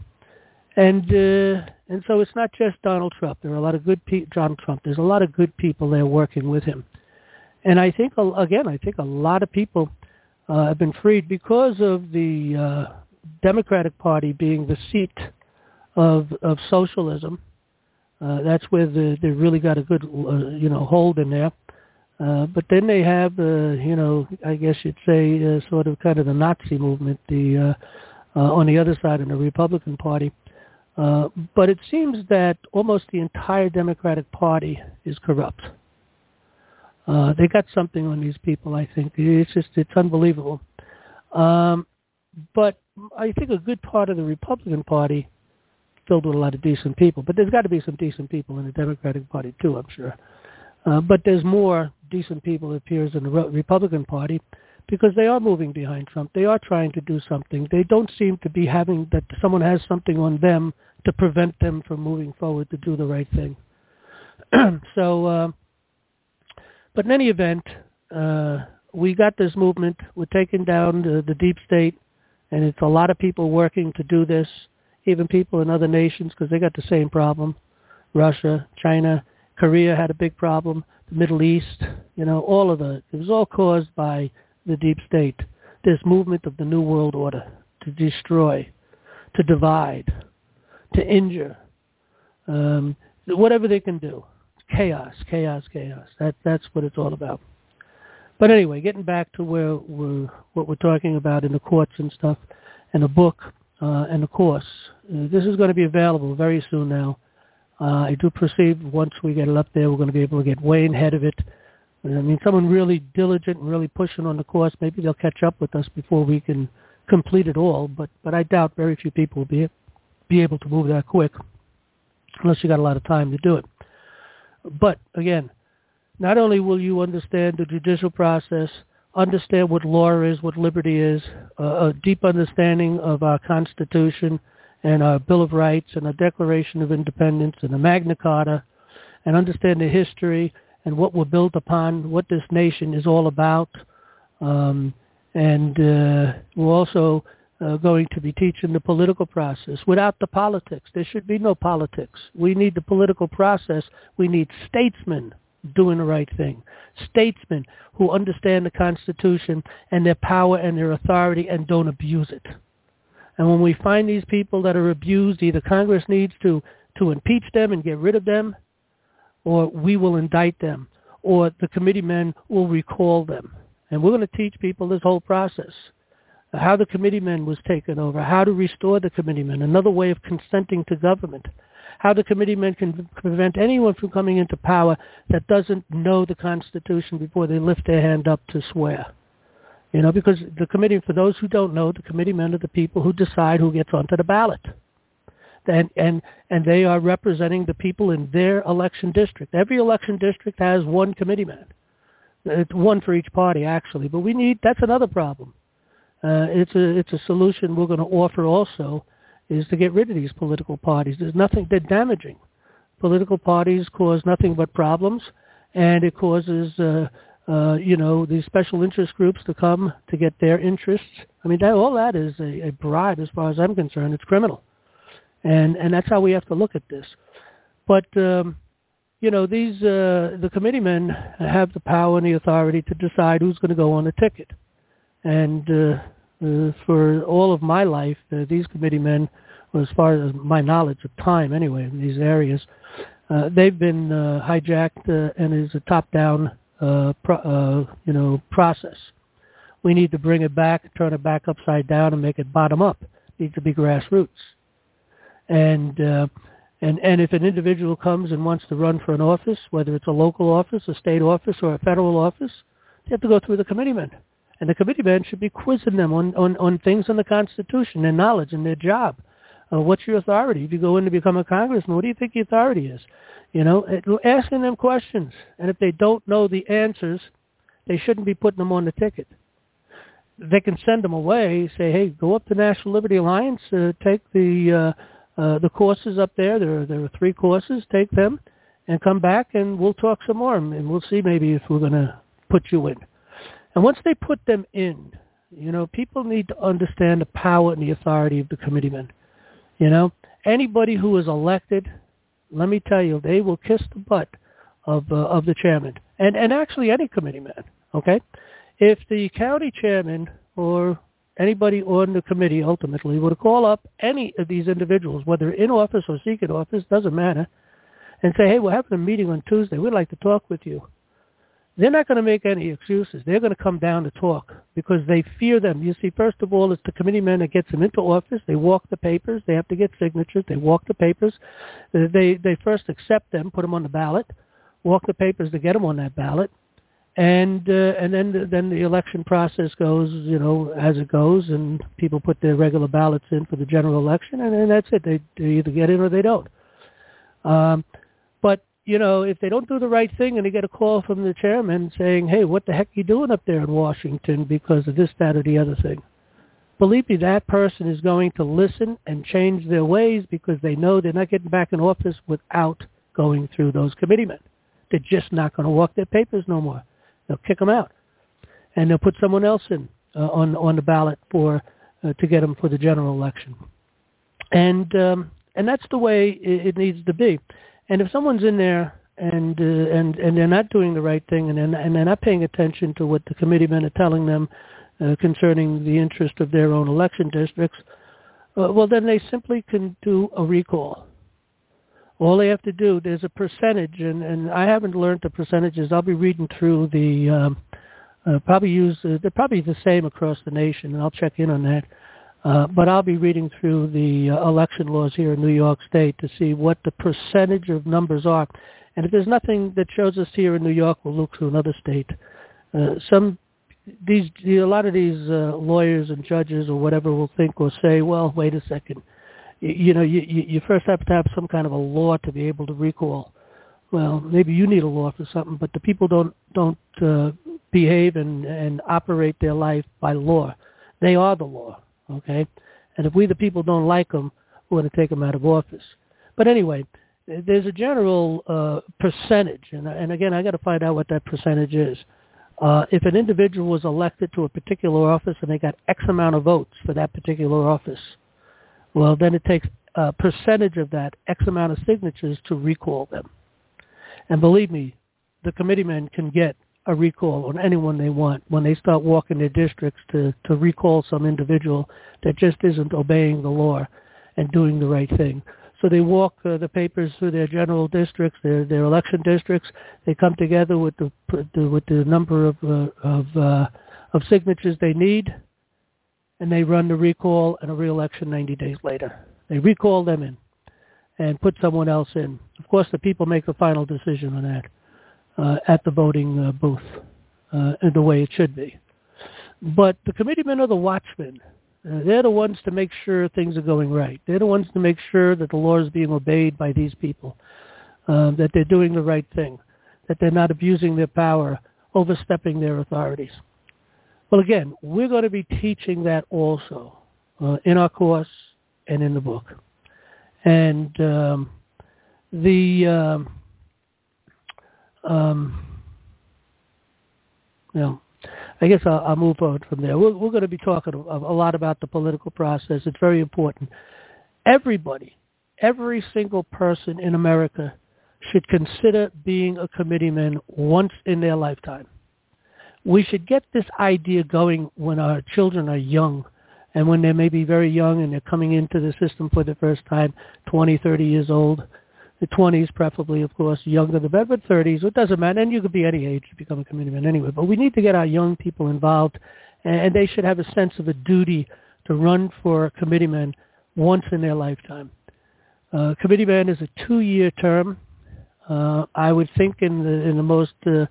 so it's not just Donald Trump. There are a lot of good people. Donald Trump. There's a lot of good people there working with him, and I think a lot of people have been freed because of the Democratic Party being the seat of socialism. That's where they really got a good hold in there. But then they have I guess you'd say sort of kind of the Nazi movement on the other side of the Republican Party. But it seems that almost the entire Democratic Party is corrupt. They got something on these people, I think. It's unbelievable. But I think a good part of the Republican Party filled with a lot of decent people. But there's got to be some decent people in the Democratic Party too, I'm sure. But there's more decent people, it appears, in the Republican Party because they are moving behind Trump. They are trying to do something. They don't seem to be having that someone has something on them to prevent them from moving forward to do the right thing. But in any event, we got this movement. We're taking down the deep state, and it's a lot of people working to do this, even people in other nations because they got the same problem. Russia, China, Korea had a big problem. The Middle East, all of it was all caused by the deep state. This movement of the New World Order to destroy, to divide, to injure, whatever they can do. Chaos. That's what it's all about. But anyway, getting back to what we're talking about in the courts and stuff, and the book and the course. This is going to be available very soon now. I do perceive once we get it up there, we're going to be able to get way ahead of it. I mean, someone really diligent and really pushing on the course, maybe they'll catch up with us before we can complete it all. But I doubt very few people will be able to move that quick unless you got a lot of time to do it. But again, not only will you understand the judicial process, understand what law is, what liberty is, a deep understanding of our Constitution and our Bill of Rights and our Declaration of Independence and the Magna Carta, and understand the history and what we're built upon, what this nation is all about. And we're also going to be teaching the political process. Without the politics, there should be no politics. We need the political process. We need statesmen doing the right thing. Statesmen who understand the Constitution and their power and their authority and don't abuse it. And when we find these people that are abused, either Congress needs to impeach them and get rid of them, or we will indict them, or the committeemen will recall them. And we're going to teach people this whole process, how the committeemen was taken over, how to restore the committeemen, another way of consenting to government, how the committeemen can prevent anyone from coming into power that doesn't know the Constitution before they lift their hand up to swear. You know, because the committee, for those who don't know, the committeemen are the people who decide who gets onto the ballot. And they are representing the people in their election district. Every election district has one committeeman. It's one for each party, actually. But that's another problem. It's a solution we're going to offer also, is to get rid of these political parties. They're damaging. Political parties cause nothing but problems, and it causes, these special interest groups to come to get their interests. I mean, all that is a bribe as far as I'm concerned. It's criminal. And that's how we have to look at this. But, the committeemen have the power and the authority to decide who's going to go on the ticket. And for all of my life, these committeemen, as far as my knowledge of time anyway, in these areas, they've been hijacked and is a top-down, process. We need to bring it back, turn it back upside down, and make it bottom-up. It needs to be grassroots. And if an individual comes and wants to run for an office, whether it's a local office, a state office, or a federal office, they have to go through the committeemen. And the committeemen should be quizzing them on things in the Constitution, their knowledge and their job. What's your authority? If you go in to become a congressman, what do you think your authority is? Asking them questions. And if they don't know the answers, they shouldn't be putting them on the ticket. They can send them away, say, hey, go up to National Liberty Alliance, take the courses up there. There are 3 courses. Take them and come back, and we'll talk some more, and we'll see maybe if we're going to put you in. And once they put them in, people need to understand the power and the authority of the committeemen. Anybody who is elected, let me tell you, they will kiss the butt of the chairman, and actually any committeeman. Okay, if the county chairman or anybody on the committee ultimately would call up any of these individuals, whether in office or seeking office, doesn't matter, and say, hey, we're having a meeting on Tuesday. We'd like to talk with you. They're not going to make any excuses. They're going to come down to talk because they fear them. You see, first of all, it's the committeeman that gets them into office. They walk the papers. They have to get signatures. They walk the papers. They first accept them, put them on the ballot, walk the papers to get them on that ballot. And then the election process goes, as it goes, and people put their regular ballots in for the general election, and that's it. They either get in or they don't. But if they don't do the right thing and they get a call from the chairman saying, hey, what the heck are you doing up there in Washington because of this, that, or the other thing? Believe me, that person is going to listen and change their ways because they know they're not getting back in office without going through those committeemen. They're just not going to walk their papers no more. They'll kick them out, and they'll put someone else in on the ballot to get them for the general election. And that's the way it needs to be. And if someone's in there and they're not doing the right thing and they're not paying attention to what the committeemen are telling them concerning the interest of their own election districts, well, then they simply can do a recall. All they have to do, there's a percentage, and I haven't learned the percentages. I'll be reading through they're probably the same across the nation, and I'll check in on that. But I'll be reading through the election laws here in New York State to see what the percentage of numbers are. And if there's nothing that shows us here in New York, we'll look to another state. A lot of these lawyers and judges or whatever will think or say, well, wait a second. You first have to have some kind of a law to be able to recall. Well, maybe you need a law for something, but the people don't behave and operate their life by law. They are the law, okay? And if we the people don't like them, we're going to take them out of office. But anyway, there's a general percentage, and again, I got to find out what that percentage is. If an individual was elected to a particular office and they got X amount of votes for that particular office, well, then it takes a percentage of that X amount of signatures to recall them. And believe me, the committeemen can get a recall on anyone they want when they start walking their districts to recall some individual that just isn't obeying the law and doing the right thing. So they walk the papers through their general districts, their election districts. They come together with the number of signatures they need, and they run the recall and a re-election 90 days later. They recall them in and put someone else in. Of course, the people make the final decision on that at the voting booth, the way it should be. But the committeemen are the watchmen. They're the ones to make sure things are going right. They're the ones to make sure that the law is being obeyed by these people, that they're doing the right thing, that they're not abusing their power, overstepping their authorities. Well, again, we're going to be teaching that also in our course and in the book. And I guess I'll move on from there. We're going to be talking a lot about the political process. It's very important. Everybody, every single person in America should consider being a committeeman once in their lifetime. We should get this idea going when our children are young and when they're maybe very young and they're coming into the system for the first time, 20, 30 years old. The 20s, preferably, of course, younger the better, but 30s, it doesn't matter. And you could be any age to become a committeeman anyway. But we need to get our young people involved, and they should have a sense of a duty to run for a committeeman once in their lifetime. Committeeman is a 2-year term. I would think in the most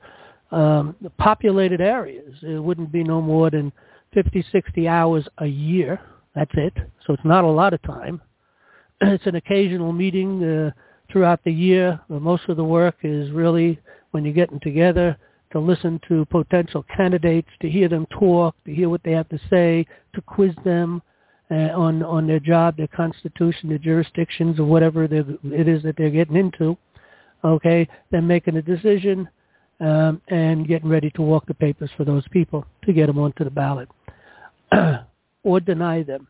populated areas, it wouldn't be no more than 50, 60 hours a year. That's it. So it's not a lot of time. It's an occasional meeting throughout the year. Most of the work is really when you're getting together to listen to potential candidates, to hear them talk, to hear what they have to say, to quiz them on their job, their constitution, their jurisdictions, or whatever it is that they're getting into. Okay, then making a decision and getting ready to walk the papers for those people to get them onto the ballot or deny them.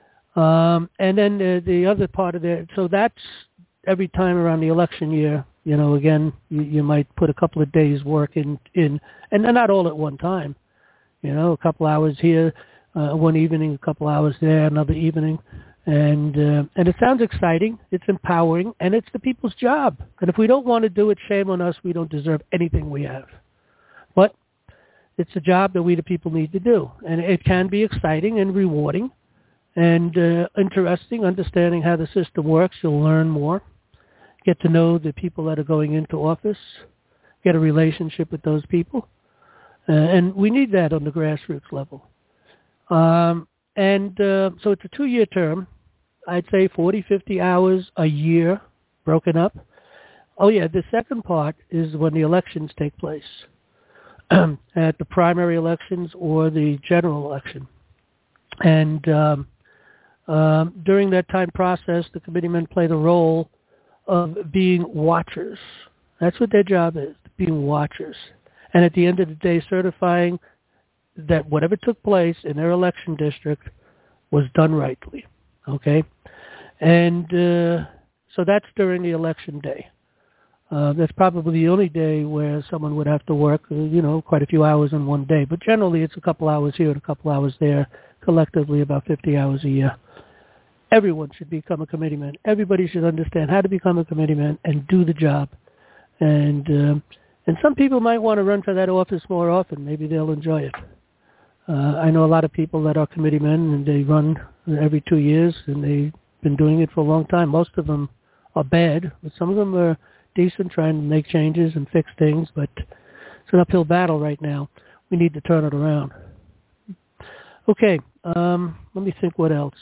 And then the other part of it, so that's every time around the election year, again, you might put a couple of days work in and not all at one time, a couple hours here, one evening, a couple hours there, another evening. And it sounds exciting, it's empowering, and it's the people's job. And if we don't want to do it, shame on us, we don't deserve anything we have. But it's a job that we the people need to do. And it can be exciting and rewarding and interesting, understanding how the system works. You'll learn more, get to know the people that are going into office, get a relationship with those people. And we need that on the grassroots level. So it's a 2-year term. I'd say 40, 50 hours a year broken up. Oh, yeah, the second part is when the elections take place, at the primary elections or the general election. And during that time process, the committeemen play the role of being watchers. That's what their job is, being watchers. And at the end of the day, certifying that whatever took place in their election district was done rightly, okay? And so that's during the election day. That's probably the only day where someone would have to work, quite a few hours in one day. But generally, it's a couple hours here and a couple hours there, collectively about 50 hours a year. Everyone should become a committeeman. Everybody should understand how to become a committeeman and do the job. And some people might want to run for that office more often. Maybe they'll enjoy it. I know a lot of people that are committeemen, and they run every 2 years, and they've been doing it for a long time. Most of them are bad, but some of them are decent, trying to make changes and fix things, but it's an uphill battle right now. We need to turn it around. Okay, let me think what else.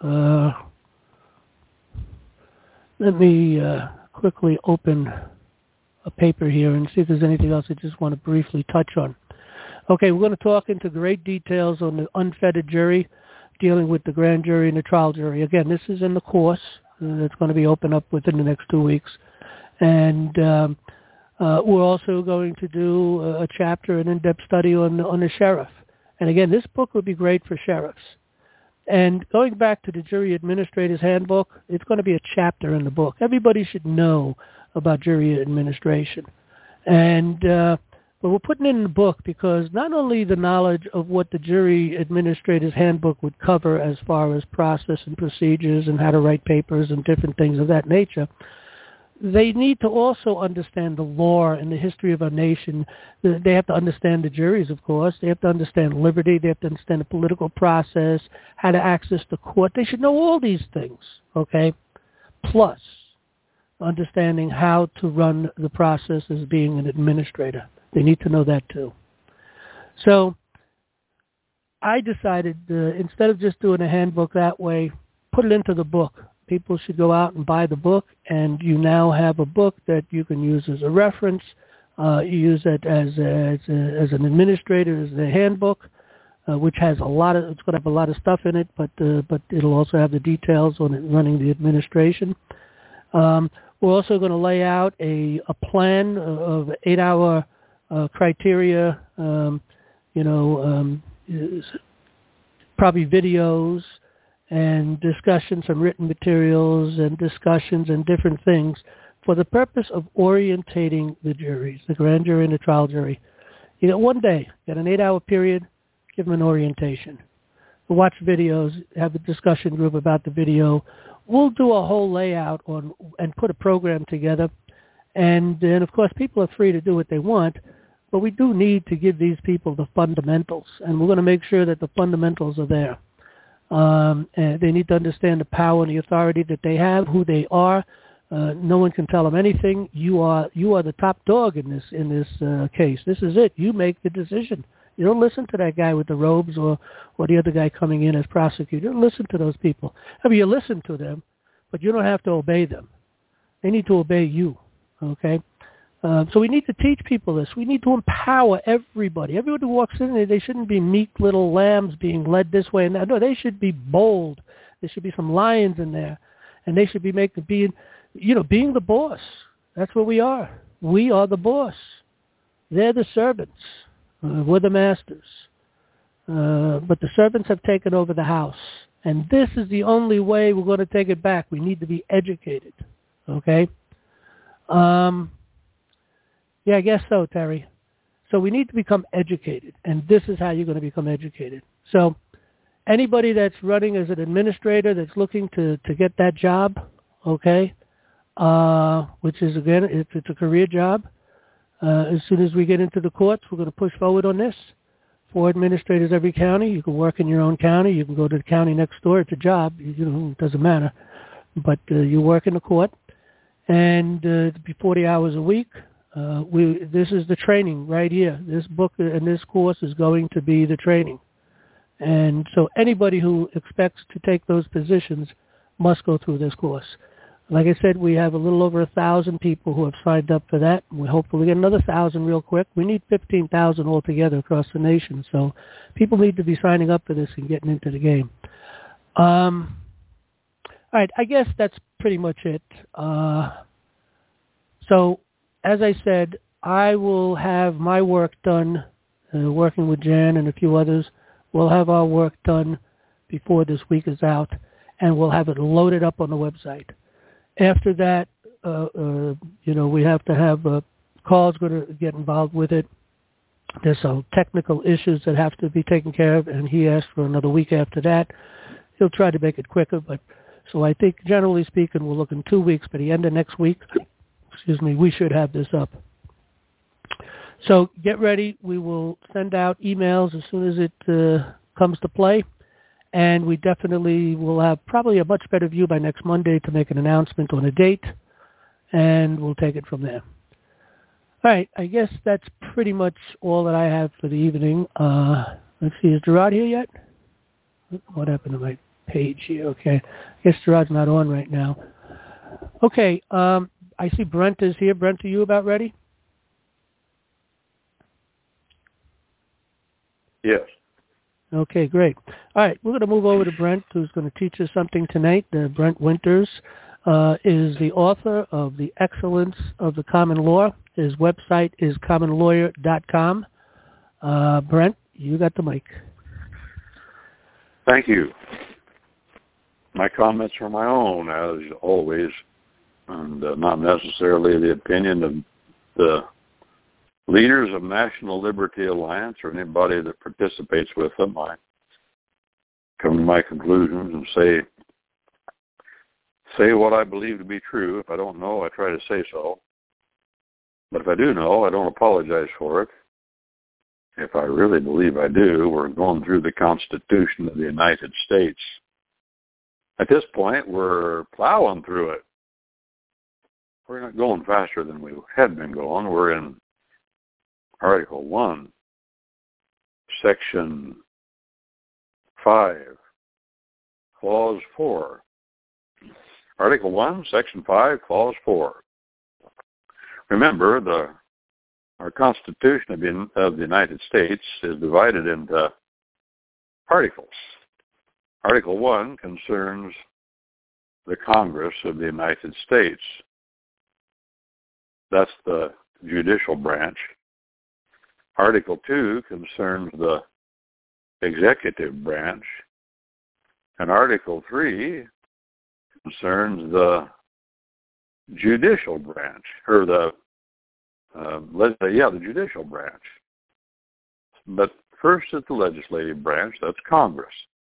Let me quickly open a paper here and see if there's anything else I just want to briefly touch on. Okay, we're going to talk into great details on the unfettered jury, dealing with the grand jury and the trial jury. Again, this is in the course that's going to be opened up within the next 2 weeks. And we're also going to do a chapter, an in-depth study on the sheriff. And again, this book would be great for sheriffs. And going back to the Jury Administrator's Handbook, it's going to be a chapter in the book. Everybody should know about jury administration. And but we're putting it in the book because not only the knowledge of what the Jury Administrator's Handbook would cover as far as process and procedures and how to write papers and different things of that nature, they need to also understand the law and the history of our nation. They have to understand the juries, of course. They have to understand liberty. They have to understand the political process, how to access the court. They should know all these things, okay? Plus, understanding how to run the process as being an administrator. They need to know that too. So I decided, instead of just doing a handbook that way, put it into the book. People should go out and buy the book, and you now have a book that you can use as a reference. You use it as an administrator, as a handbook, which has it's going to have a lot of stuff in it, but it'll also have the details on it running the administration. We're also going to lay out a plan of 8-hour criteria, probably videos, and discussions, some written materials and discussions and different things for the purpose of orientating the juries, the grand jury and the trial jury. You got one day, got an 8-hour period, give them an orientation. We'll watch videos, have a discussion group about the video. We'll do a whole layout and put a program together. And then, of course, people are free to do what they want, but we do need to give these people the fundamentals, and we're going to make sure that the fundamentals are there. And they need to understand the power and the authority that they have, who they are. No one can tell them anything. You are the top dog in this case. This is it. You make the decision. You don't listen to that guy with the robes or the other guy coming in as prosecutor. You don't listen to those people. I mean, you listen to them, but you don't have to obey them. They need to obey you. Okay. So we need to teach people this. We need to empower everybody. Everybody who walks in there, they shouldn't be meek little lambs being led this way and that. No, they should be bold. There should be some lions in there, and they should be being the boss. That's what we are. We are the boss. They're the servants. We're the masters. But the servants have taken over the house, and this is the only way we're going to take it back. We need to be educated. Okay. Yeah, I guess so, Terry. So we need to become educated, and this is how you're going to become educated. So anybody that's running as an administrator that's looking to get that job, okay, which is, again, it's a career job. As soon as we get into the courts, we're going to push forward on this. 4 administrators every county. You can work in your own county. You can go to the county next door. It's a job. It doesn't matter. But you work in the court, and it'll be 40 hours a week. This is the training right here. This book and this course is going to be the training. And so anybody who expects to take those positions must go through this course. Like I said, we have a little over 1,000 people who have signed up for that. We hopefully get another 1,000 real quick. We need 15,000 altogether across the nation. So people need to be signing up for this and getting into the game. All right, I guess that's pretty much it. So as I said, I will have my work done, working with Jan and a few others. We'll have our work done before this week is out, and we'll have it loaded up on the website. After that, we have to have Carl's going to get involved with it. There's some technical issues that have to be taken care of, and he asked for another week after that. He'll try to make it quicker, but so I think, generally speaking, we'll look in 2 weeks. By the end of next week, we should have this up. So get ready. We will send out emails as soon as it comes to play. And we definitely will have probably a much better view by next Monday to make an announcement on a date. and we'll take it from there. All right, I guess that's pretty much all that I have for the evening. Let's see, is Gerard here yet? What happened to my page here? Okay, I guess Gerard's not on right now. Okay, I see Brent is here. Brent, are you about ready? Yes. Okay, great. All right, we're going to move over to Brent, who's going to teach us something tonight. Brent Winters is the author of The Excellence of the Common Law. His website is commonlawyer.com. Brent, you got the mic. Thank you. My comments are my own, as always, and not necessarily the opinion of the leaders of National Liberty Alliance or anybody that participates with them. I come to my conclusions and say what I believe to be true. If I don't know, I try to say so. But if I do know, I don't apologize for it. If I really believe I do, we're going through the Constitution of the United States. At this point, we're plowing through it. We're not going faster than we had been going. We're in Article 1, Section 5, Clause 4. Article 1, Section 5, Clause 4. Remember, our Constitution of the United States is divided into articles. Article 1 concerns the Congress of the United States. That's the judicial branch. Article 2 concerns the executive branch. And Article 3 concerns the judicial branch, or the judicial branch. But first is the legislative branch, that's Congress.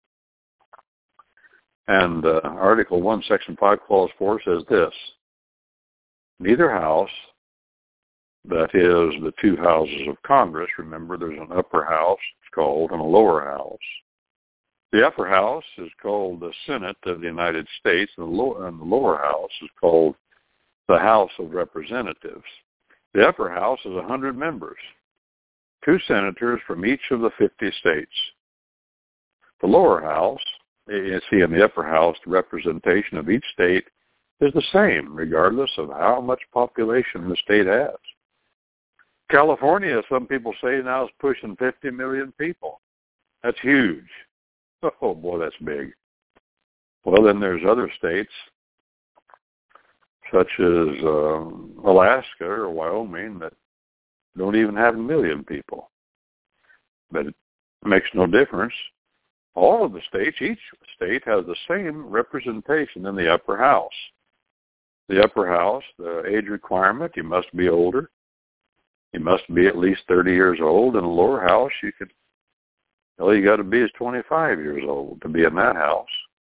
And Article 1, Section 5, Clause 4 says this: neither house, that is the two houses of Congress, remember there's an upper house, it's called, and a lower house. The upper house is called the Senate of the United States, and the lower house is called the House of Representatives. The upper house is 100 members, 2 senators from each of the 50 states. The lower house, you see in the upper house, the representation of each state is the same, regardless of how much population the state has. California, some people say, now is pushing 50 million people. That's huge. Oh, boy, that's big. Well, then there's other states, such as Alaska or Wyoming, that don't even have 1 million people. But it makes no difference. All of the states, each state has the same representation in the upper house. The upper house, the age requirement, you must be older. You must be at least 30 years old. In the lower house, all you got to be is 25 years old to be in that house.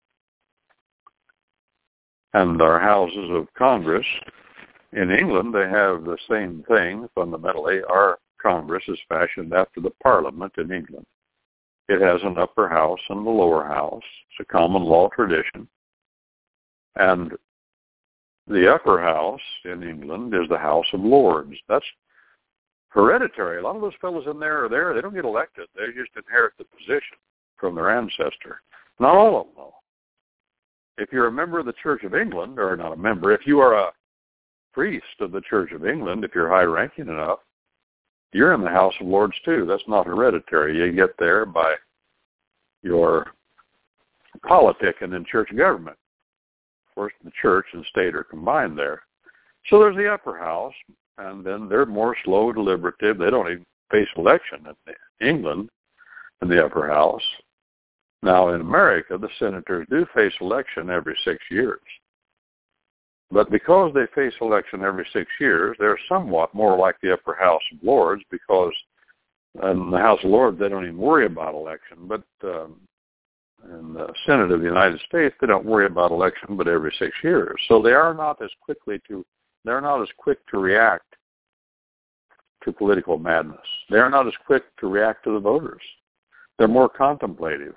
And our houses of Congress, in England, they have the same thing fundamentally. Our Congress is fashioned after the Parliament in England. It has an upper house and a lower house. It's a common law tradition. And the upper house in England is the House of Lords. That's hereditary. A lot of those fellows in there they don't get elected. They just inherit the position from their ancestor. Not all of them, though. If you're a member of the Church of England, or not a member, if you are a priest of the Church of England, if you're high-ranking enough, you're in the House of Lords too. That's not hereditary. You get there by your politicking in church government. Of course, the church and state are combined there. So there's the upper house, and then they're more slow, deliberative. They don't even face election in England in the upper house. Now, in America, the senators do face election every 6 years. But because they face election every 6 years, they're somewhat more like the upper House of Lords, because in the House of Lords, they don't even worry about election. But in the Senate of the United States, they don't worry about election but every 6 years. So they are not as quick to react to political madness. They are not as quick to react to the voters. They're more contemplative.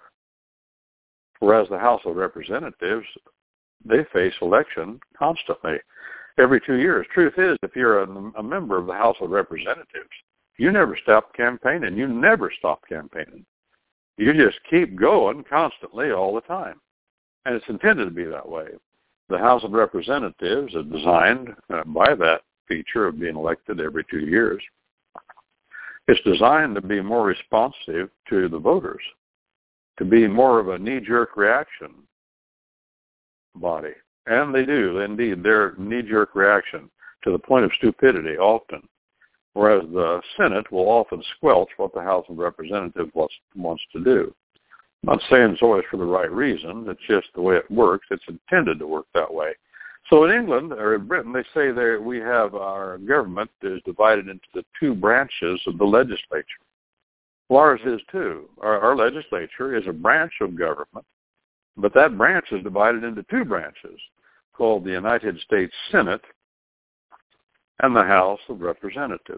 Whereas the House of Representatives, they face election constantly. every 2 years. Truth is, if you're a member of the House of Representatives, you never stop campaigning. You never stop campaigning. You just keep going constantly all the time. And it's intended to be that way. The House of Representatives is designed by that feature of being elected every 2 years. It's designed to be more responsive to the voters, to be more of a knee-jerk reaction body. And they do, indeed. They're knee-jerk reaction to the point of stupidity often, whereas the Senate will often squelch what the House of Representatives wants to do. I'm not saying it's always for the right reason. It's just the way it works. It's intended to work that way. So in England, or in Britain, they say we have our government is divided into the two branches of the legislature. Well, ours is too. Our legislature is a branch of government, but that branch is divided into two branches called the United States Senate and the House of Representatives.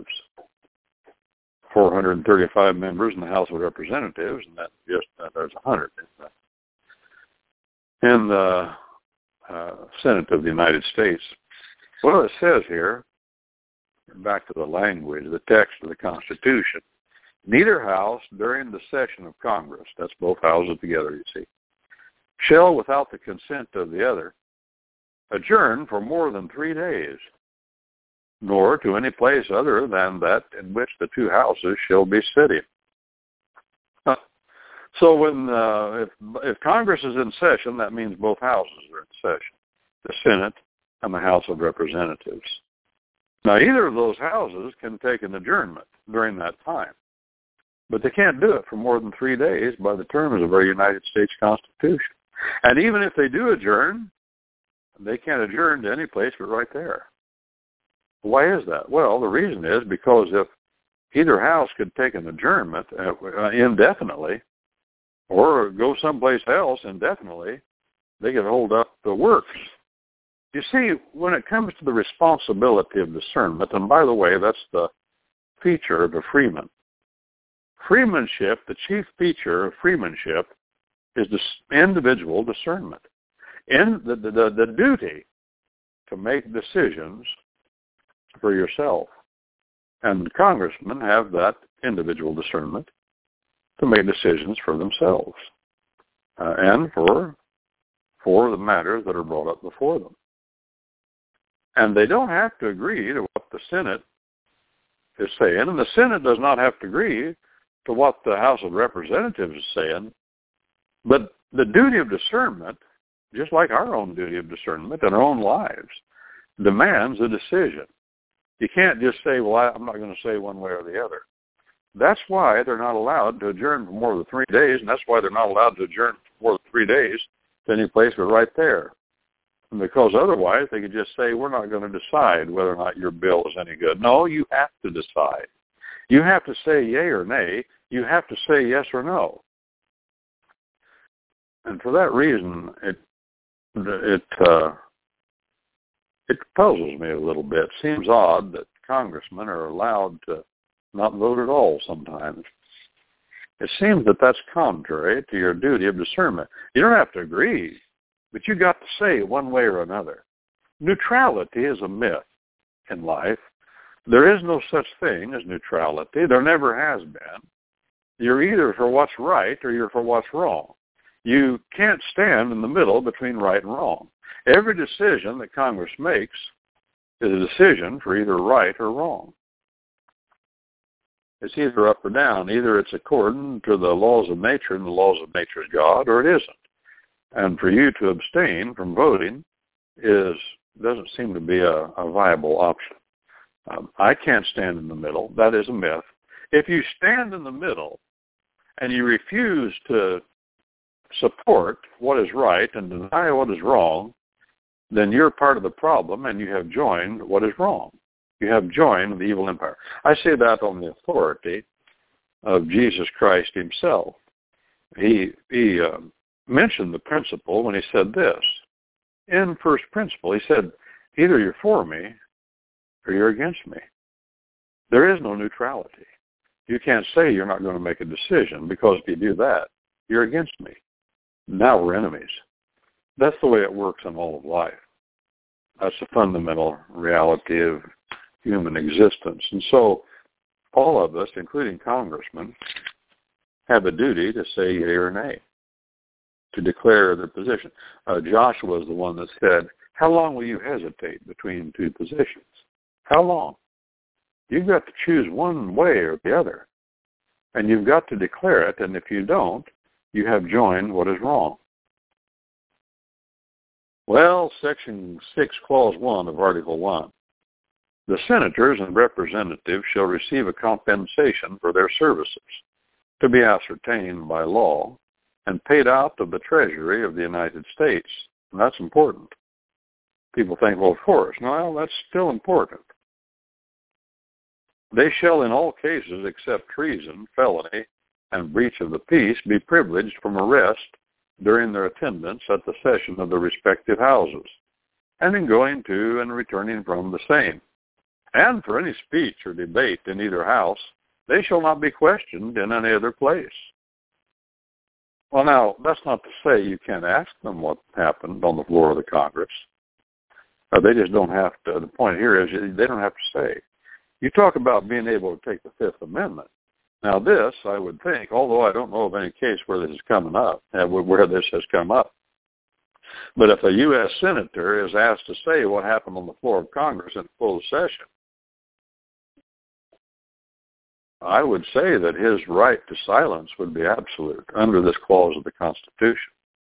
435 members in the House of Representatives, and there's 100 in the Senate of the United States. Well, it says here, back to the language, the text of the Constitution, neither house during the session of Congress, that's both houses together, you see, shall, without the consent of the other, adjourn for more than 3 days, nor to any place other than that in which the two houses shall be sitting. So when if Congress is in session, that means both houses are in session, the Senate and the House of Representatives. Now, either of those houses can take an adjournment during that time, but they can't do it for more than 3 days by the terms of our United States Constitution. And even if they do adjourn, they can't adjourn to any place but right there. Why is that? Well, the reason is because if either house could take an adjournment indefinitely or go someplace else indefinitely, they could hold up the works. You see, when it comes to the responsibility of discernment, and by the way, that's the feature of a freeman. Freemanship, the chief feature of freemanship, is the individual discernment. And the duty to make decisions for yourself. And congressmen have that individual discernment to make decisions for themselves and for the matters that are brought up before them. And they don't have to agree to what the Senate is saying, and the Senate does not have to agree to what the House of Representatives is saying, but the duty of discernment, just like our own duty of discernment in our own lives, demands a decision. You can't just say, well, I'm not going to say one way or the other. That's why they're not allowed to adjourn for more than 3 days, and that's why they're not allowed to adjourn for more than 3 days to any place but right there. And because otherwise they could just say, we're not going to decide whether or not your bill is any good. No, you have to decide. You have to say yay or nay. You have to say yes or no. And for that reason, it puzzles me a little bit. Seems odd that congressmen are allowed to not vote at all sometimes. It seems that that's contrary to your duty of discernment. You don't have to agree, but you got to say one way or another. Neutrality is a myth in life. There is no such thing as neutrality. There never has been. You're either for what's right or you're for what's wrong. You can't stand in the middle between right and wrong. Every decision that Congress makes is a decision for either right or wrong. It's either up or down. Either it's according to the laws of nature, and the laws of nature is God, or it isn't. And for you to abstain from voting doesn't seem to be a viable option. I can't stand in the middle. That is a myth. If you stand in the middle and you refuse to support what is right and deny what is wrong, then you're part of the problem and you have joined what is wrong. You have joined the evil empire. I say that on the authority of Jesus Christ himself. He mentioned the principle when he said this. In first principle, he said, either you're for me or you're against me. There is no neutrality. You can't say you're not going to make a decision, because if you do that, you're against me. Now we're enemies. That's the way it works in all of life. That's a fundamental reality of human existence. And so all of us, including congressmen, have a duty to say yea or nay, to declare their position. Joshua was the one that said, how long will you hesitate between two positions? How long? You've got to choose one way or the other. And you've got to declare it, and if you don't, you have joined what is wrong. Well, Section 6, Clause 1 of Article 1. The senators and representatives shall receive a compensation for their services, to be ascertained by law, and paid out of the Treasury of the United States. And that's important. People think, well, of course. No, that's still important. They shall in all cases except treason, felony, and breach of the peace be privileged from arrest during their attendance at the session of the respective houses, and in going to and returning from the same. And for any speech or debate in either house, they shall not be questioned in any other place. Well, now, that's not to say you can't ask them what happened on the floor of the Congress. They just don't have to. The point here is they don't have to say. You talk about being able to take the Fifth Amendment. Now, this, I would think, although I don't know of any case where this is coming up, where this has come up, but if a U.S. senator is asked to say what happened on the floor of Congress in full session, I would say that his right to silence would be absolute under this clause of the Constitution.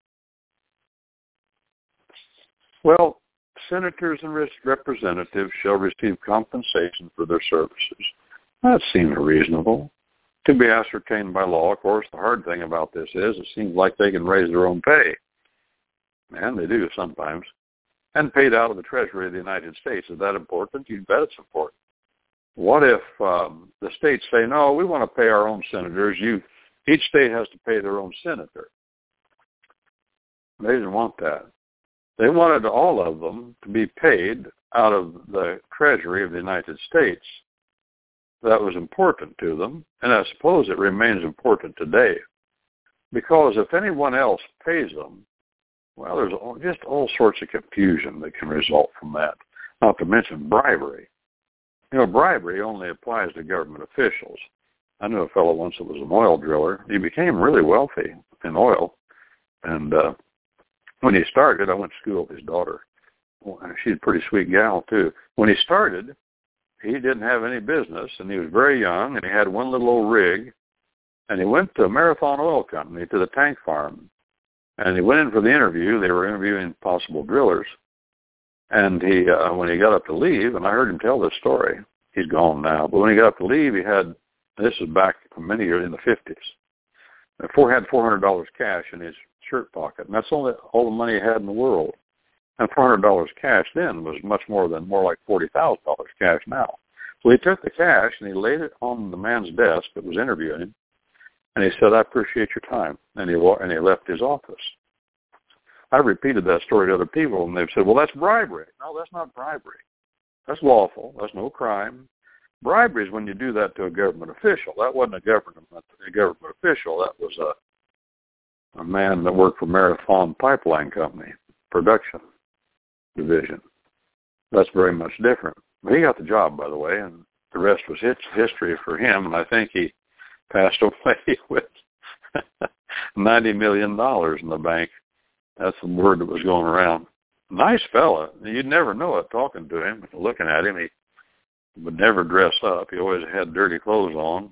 Well, senators and representatives shall receive compensation for their services. That seems reasonable. To be ascertained by law, of course, the hard thing about this is it seems like they can raise their own pay. And they do sometimes. And paid out of the Treasury of the United States. Is that important? You bet it's important. What if the states say, no, we want to pay our own senators. Each state has to pay their own senator. They didn't want that. They wanted all of them to be paid out of the Treasury of the United States. That was important to them, and I suppose it remains important today. Because if anyone else pays them, well, there's just all sorts of confusion that can result from that, not to mention bribery. You know, bribery only applies to government officials. I knew a fellow once that was an oil driller. He became really wealthy in oil, and when he started, I went to school with his daughter. She's a pretty sweet gal, too. When he started, he didn't have any business, and he was very young, and he had one little old rig, and he went to Marathon Oil Company, to the tank farm, and he went in for the interview. They were interviewing possible drillers, and he when he got up to leave, and I heard him tell this story. He's gone now, but when he got up to leave, he had, this is back many years in the 50s, had $400 cash in his shirt pocket, and that's all the money he had in the world. And $400 cash then was much more like $40,000 cash now. So he took the cash and he laid it on the man's desk that was interviewing him, and he said, "I appreciate your time," and he left his office. I repeated that story to other people, and they've said, "Well, that's bribery." No, that's not bribery. That's lawful. That's no crime. Bribery is when you do that to a government official. That wasn't a government official. That was a man that worked for Marathon Pipeline Company, production division. That's very much different. But he got the job, by the way, and the rest was history for him, and I think he passed away with $90 million in the bank. That's the word that was going around. Nice fella. You'd never know it talking to him, looking at him. He would never dress up. He always had dirty clothes on.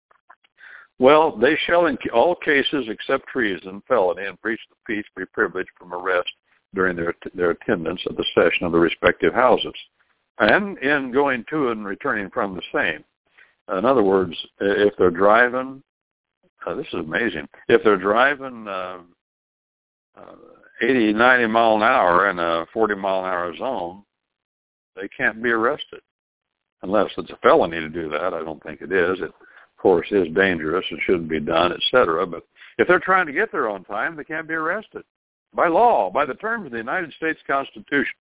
Well, they shall in all cases except treason, felony, and breach of the peace be privileged from arrest during their attendance at the session of the respective houses, and in going to and returning from the same. In other words, if they're driving, this is amazing, if they're driving 80, 90 mile an hour in a 40 mile an hour zone, they can't be arrested. Unless it's a felony to do that. I don't think it is. It, of course, is dangerous and shouldn't be done, etc. But if they're trying to get there on time, they can't be arrested. By law, by the terms of the United States Constitution.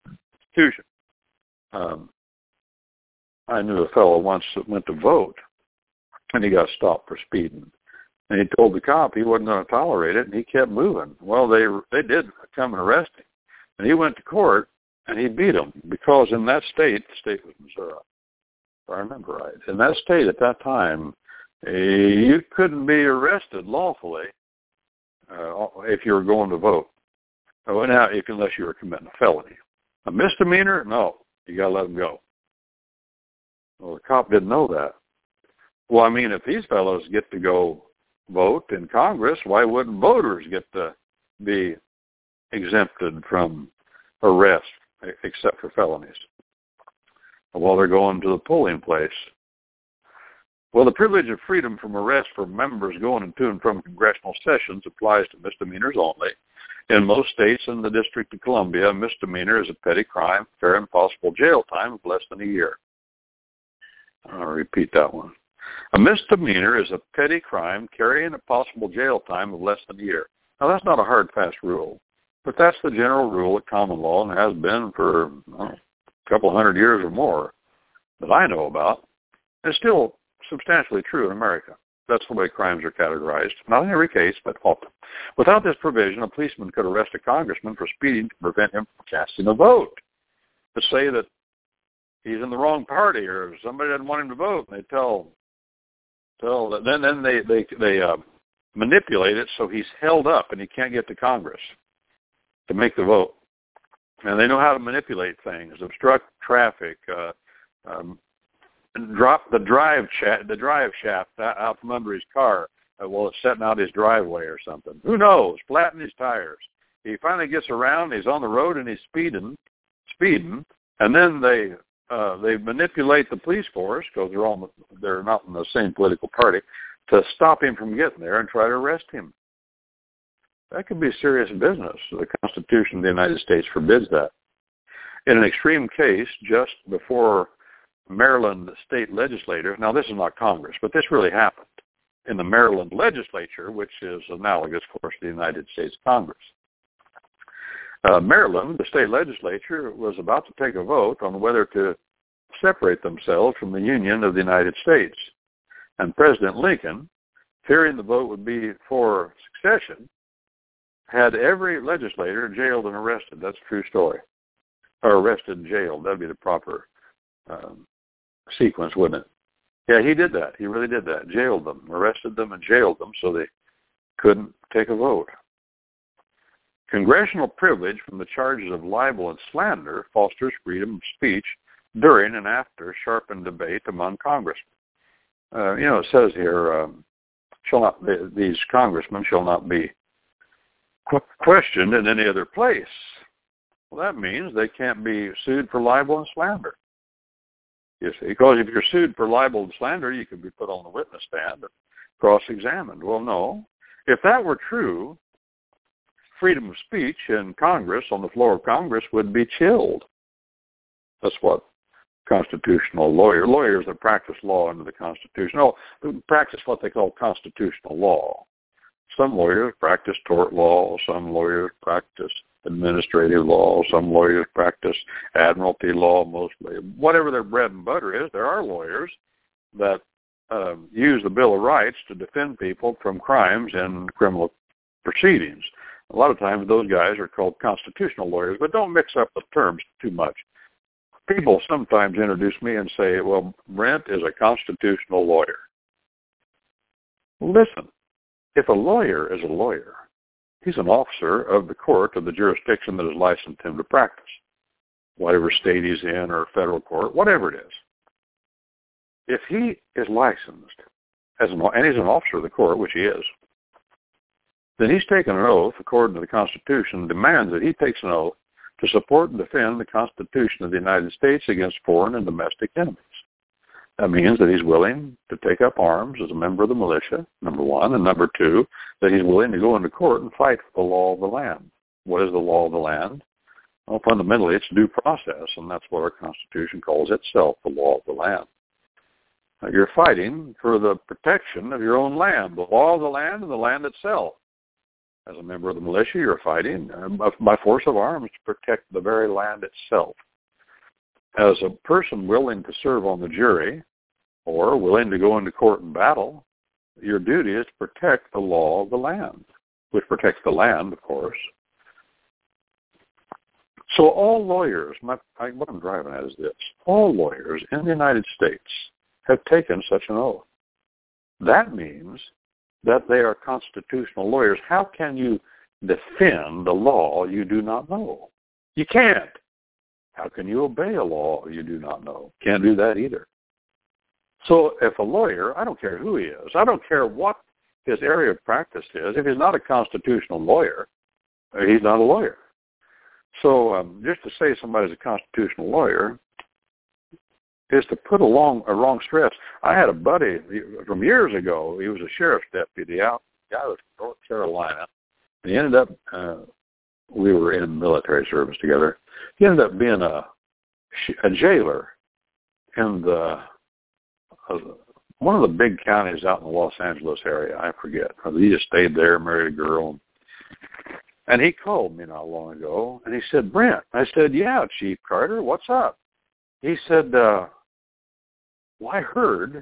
I knew a fellow once that went to vote, and he got stopped for speeding. And he told the cop he wasn't going to tolerate it, and he kept moving. Well, they did come and arrest him. And he went to court, And he beat him because in that state, the state was Missouri, if I remember right. In that state at that time, you couldn't be arrested lawfully if you were going to vote. Now, unless you were committing a felony. A misdemeanor? No. You got to let them go. Well, the cop didn't know that. Well, I mean, if these fellows get to go vote in Congress, why wouldn't voters get to be exempted from arrest except for felonies while they're going to the polling place? Well, the privilege of freedom from arrest for members going to and from congressional sessions applies to misdemeanors only. In most states in the District of Columbia, a misdemeanor is a petty crime, fair and possible jail time of less than a year. I'll repeat that one. A misdemeanor is a petty crime carrying a possible jail time of less than a year. Now, that's not a hard, fast rule, but that's the general rule of common law and has been for a couple hundred years or more that I know about. It's still substantially true in America. That's the way crimes are categorized. Not in every case, but often. Without this provision, a policeman could arrest a congressman for speeding to prevent him from casting a vote. To say that he's in the wrong party or somebody doesn't want him to vote, and they manipulate it so he's held up and he can't get to Congress to make the vote. And they know how to manipulate things, obstruct traffic, drop the drive shaft out from under his car while it's setting out his driveway or something. Who knows? Flatten his tires. He finally gets around. He's on the road and he's speeding, and then they manipulate the police force because they're not in the same political party to stop him from getting there and try to arrest him. That could be serious business. The Constitution of the United States forbids that. In an extreme case, just before Maryland state legislator, now this is not Congress, but this really happened in the Maryland legislature, which is analogous, of course, to the United States Congress. Maryland, the state legislature, was about to take a vote on whether to separate themselves from the Union of the United States. And President Lincoln, fearing the vote would be for succession, had every legislator jailed and arrested. That's a true story. Or arrested and jailed. That would be the proper sequence, wouldn't it? Yeah, he did that. He really did that. Jailed them, arrested them, and jailed them so they couldn't take a vote. Congressional privilege from the charges of libel and slander fosters freedom of speech during and after sharpened debate among congressmen. It says here, these congressmen shall not be questioned in any other place. Well, that means they can't be sued for libel and slander. You see, because if you're sued for libel and slander, you could be put on the witness stand and cross-examined. Well, no. If that were true, freedom of speech in Congress, on the floor of Congress, would be chilled. That's what constitutional lawyers that practice law under the Constitution, practice what they call constitutional law. Some lawyers practice tort law, some lawyers practice administrative law, some lawyers practice admiralty law, mostly. Whatever their bread and butter is, there are lawyers that use the Bill of Rights to defend people from crimes and criminal proceedings. A lot of times those guys are called constitutional lawyers, but don't mix up the terms too much. People sometimes introduce me and say, well, Brent is a constitutional lawyer. Listen, if a lawyer is a lawyer, he's an officer of the court of the jurisdiction that has licensed him to practice, whatever state he's in or federal court, whatever it is. If he is licensed, and he's an officer of the court, which he is, then he's taken an oath, according to the Constitution, demands that he takes an oath to support and defend the Constitution of the United States against foreign and domestic enemies. That means that he's willing to take up arms as a member of the militia, number one, and number two, that he's willing to go into court and fight for the law of the land. What is the law of the land? Well, fundamentally, it's due process, and that's what our Constitution calls itself, the law of the land. Now, you're fighting for the protection of your own land, the law of the land and the land itself. As a member of the militia, you're fighting by force of arms to protect the very land itself. As a person willing to serve on the jury or willing to go into court and battle, your duty is to protect the law of the land, which protects the land, of course. So all lawyers, what I'm driving at is this, all lawyers in the United States have taken such an oath. That means that they are constitutional lawyers. How can you defend a law you do not know? You can't. How can you obey a law you do not know? Can't do that either. So if a lawyer, I don't care who he is, I don't care what his area of practice is, if he's not a constitutional lawyer, he's not a lawyer. So just to say somebody's a constitutional lawyer is to put a wrong stress. I had a buddy from years ago. He was a sheriff's deputy out of North Carolina. He ended up, we were in military service together. He ended up being a jailer in one of the big counties out in the Los Angeles area. I forget. He just stayed there, married a girl. And he called me not long ago, and he said, Brent. I said, yeah, Chief Carter, what's up? He said, well, I heard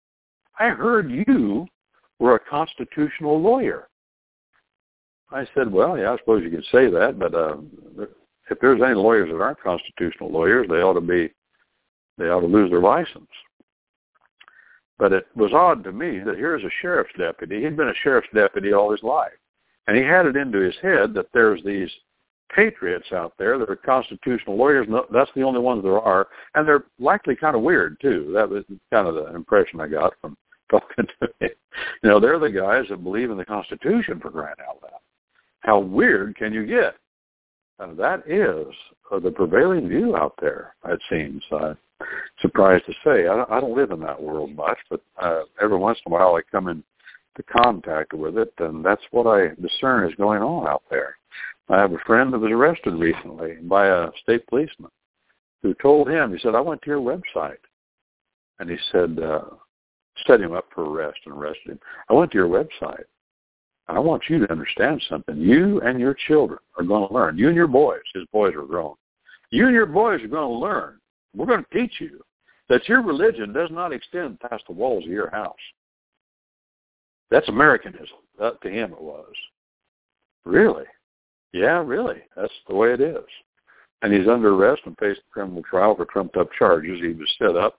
you were a constitutional lawyer. I said, well, yeah, I suppose you could say that, but if there's any lawyers that aren't constitutional lawyers, they ought to lose their license. But it was odd to me that here's a sheriff's deputy. He'd been a sheriff's deputy all his life. And he had it into his head that there's these patriots out there that are constitutional lawyers, and that's the only ones there are, and they're likely kind of weird, too. That was kind of the impression I got from talking to him. You know, they're the guys that believe in the Constitution, for crying out loud. How weird can you get? And that is the prevailing view out there, it seems. I'm surprised to say. I don't live in that world much, but every once in a while I come into contact with it, and that's what I discern is going on out there. I have a friend that was arrested recently by a state policeman who told him, he said, I went to your website. And he said, set him up for arrest and arrested him. I went to your website. I want you to understand something. You and your children are going to learn. You and your boys, his boys are grown. You and your boys are going to learn. We're going to teach you that your religion does not extend past the walls of your house. That's Americanism. That, to him it was. Really? Yeah, really. That's the way it is. And he's under arrest and faced a criminal trial for trumped-up charges. He was set up,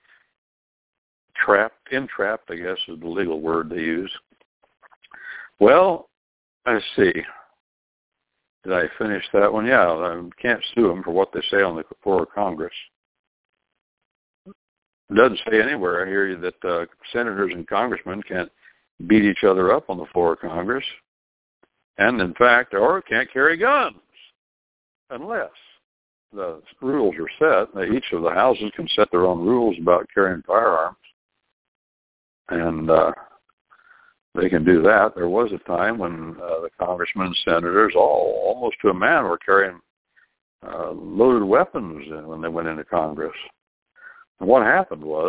entrapped, I guess is the legal word they use. Well, let's see. Did I finish that one? Yeah, I can't sue them for what they say on the floor of Congress. It doesn't say anywhere, I hear you, that senators and congressmen can't beat each other up on the floor of Congress. And, in fact, or can't carry guns unless the rules are set. Each of the houses can set their own rules about carrying firearms. And they can do that. There was a time when the congressmen and senators, almost to a man, were carrying loaded weapons when they went into Congress. And what happened was,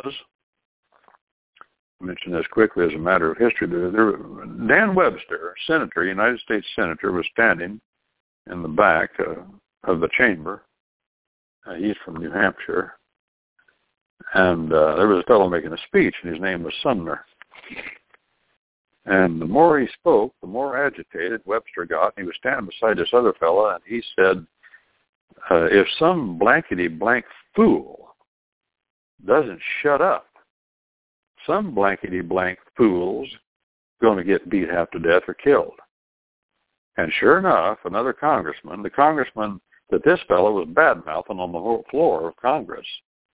I mention this quickly as a matter of history, Dan Webster, senator, United States senator, was standing in the back of the chamber. He's from New Hampshire. And there was a fellow making a speech, and his name was Sumner. And the more he spoke, the more agitated Webster got. He was standing beside this other fellow, and he said, if some blankety-blank fool doesn't shut up, some blankety-blank fool's going to get beat half to death or killed. And sure enough, another congressman, the congressman that this fellow was bad-mouthing on the whole floor of Congress,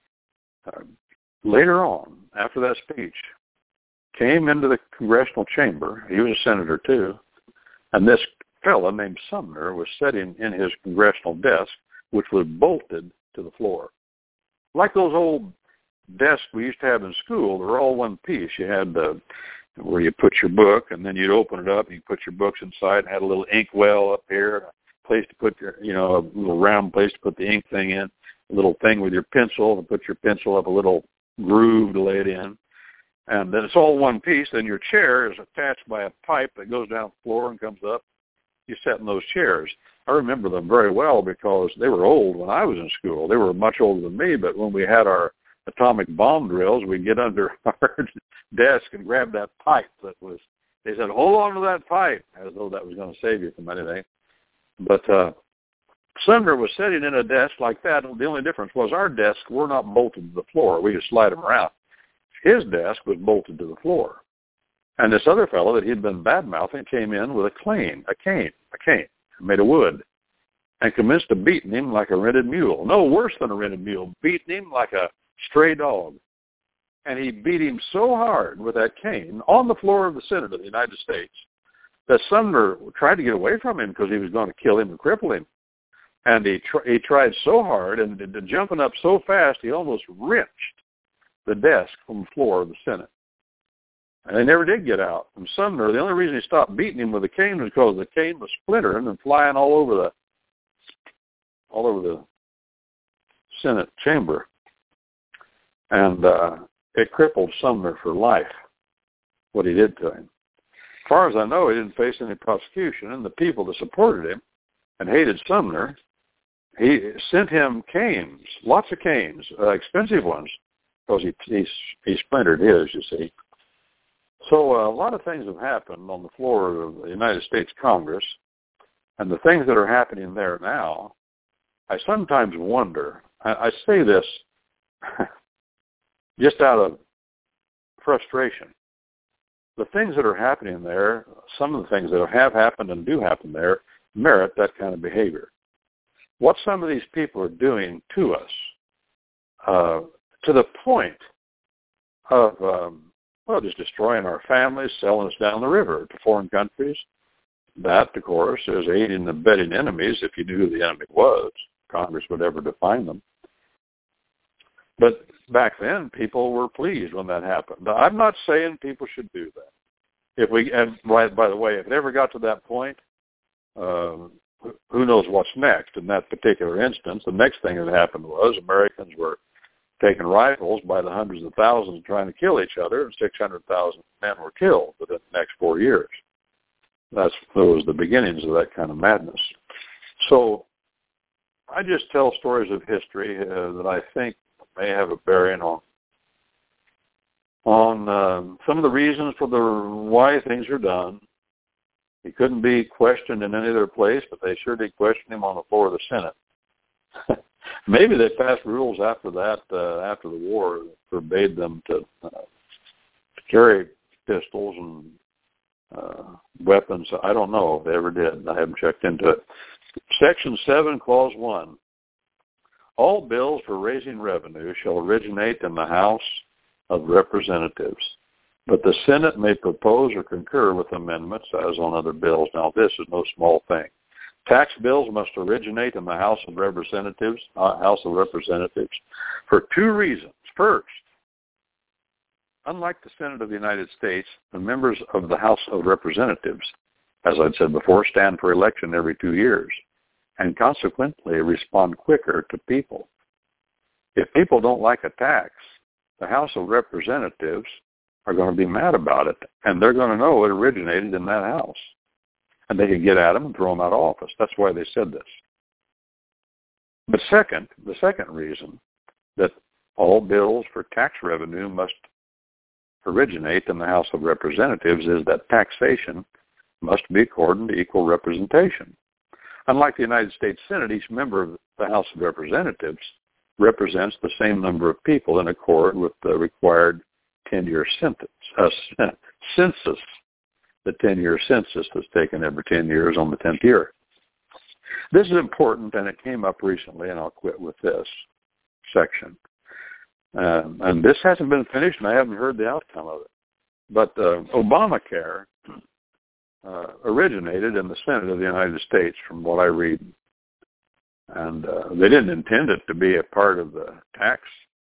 later on, after that speech, came into the congressional chamber. He was a senator, too. And this fellow named Sumner was sitting in his congressional desk, which was bolted to the floor. Like those old desks we used to have in school, they were all one piece. You had where you put your book, and then you'd open it up, and you put your books inside, and had a little ink well up here, a place to put your, a little round place to put the ink thing in, a little thing with your pencil, and put your pencil up a little groove to lay it in. And then it's all one piece. Then your chair is attached by a pipe that goes down the floor and comes up. You sit in those chairs. I remember them very well because they were old when I was in school. They were much older than me, but when we had our atomic bomb drills, we'd get under our desk and grab that pipe they said, hold on to that pipe, as though that was going to save you from anything. But Sumner was sitting in a desk like that. The only difference was our desks were not bolted to the floor. We could slide them around. His desk was bolted to the floor. And this other fellow that he'd been bad-mouthing came in with a cane, made of wood, and commenced to beating him like a rented mule. No, worse than a rented mule, beating him like a stray dog. And he beat him so hard with that cane on the floor of the Senate of the United States that Sumner tried to get away from him because he was going to kill him and cripple him. And he tried so hard and jumping up so fast, he almost wrenched the desk from the floor of the Senate. And they never did get out. And Sumner, the only reason he stopped beating him with the cane was because the cane was splintering and flying all over the Senate chamber. And it crippled Sumner for life, what he did to him. As far as I know, he didn't face any prosecution, and the people that supported him and hated Sumner, he sent him canes, lots of canes, expensive ones, because he splintered his, you see. So a lot of things have happened on the floor of the United States Congress, and the things that are happening there now, I sometimes wonder, I say this just out of frustration. The things that are happening there, some of the things that have happened and do happen there, merit that kind of behavior. What some of these people are doing to us, to the point of, just destroying our families, selling us down the river to foreign countries. That, of course, is aiding and abetting enemies. If you knew who the enemy was, Congress would ever define them. But back then, people were pleased when that happened. I'm not saying people should do that. And by the way, if it ever got to that point, who knows what's next? In that particular instance, the next thing that happened was Americans were taking rifles by the hundreds of thousands trying to kill each other, and 600,000 men were killed within the next 4 years. That was the beginnings of that kind of madness. So I just tell stories of history that I think may have a bearing on some of the reasons for why things are done. He couldn't be questioned in any other place, but they sure did question him on the floor of the Senate. Maybe they passed rules after that, after the war, that forbade them to carry pistols and weapons. I don't know if they ever did. I haven't checked into it. Section 7, Clause 1. All bills for raising revenue shall originate in the House of Representatives, but the Senate may propose or concur with amendments as on other bills. Now, this is no small thing. Tax bills must originate in the House of Representatives, for two reasons. First, unlike the Senate of the United States, the members of the House of Representatives, as I'd said before, stand for election every 2 years, and consequently respond quicker to people. If people don't like a tax, the House of Representatives are going to be mad about it, and they're going to know it originated in that house. And they can get at them and throw them out of office. That's why they said this. But the second reason that all bills for tax revenue must originate in the House of Representatives is that taxation must be according to equal representation. Unlike the United States Senate, each member of the House of Representatives represents the same number of people in accord with the required 10-year census. The 10-year census that's taken every 10 years on the 10th year. This is important, and it came up recently, and I'll quit with this section. And this hasn't been finished, and I haven't heard the outcome of it. But Obamacare originated in the Senate of the United States, from what I read. And they didn't intend it to be a part of the tax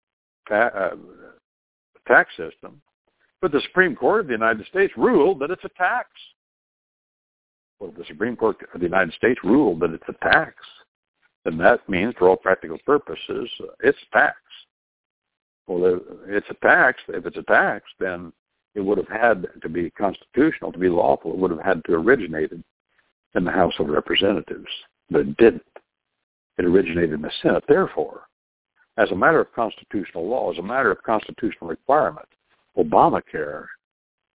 system. But the Supreme Court of the United States ruled that it's a tax. Well, if the Supreme Court of the United States ruled that it's a tax, then that means, for all practical purposes, it's a tax. Well, it's a tax. If it's a tax, then it would have had to be constitutional, to be lawful. It would have had to originate in the House of Representatives, but it didn't. It originated in the Senate. Therefore, as a matter of constitutional law, as a matter of constitutional requirement, Obamacare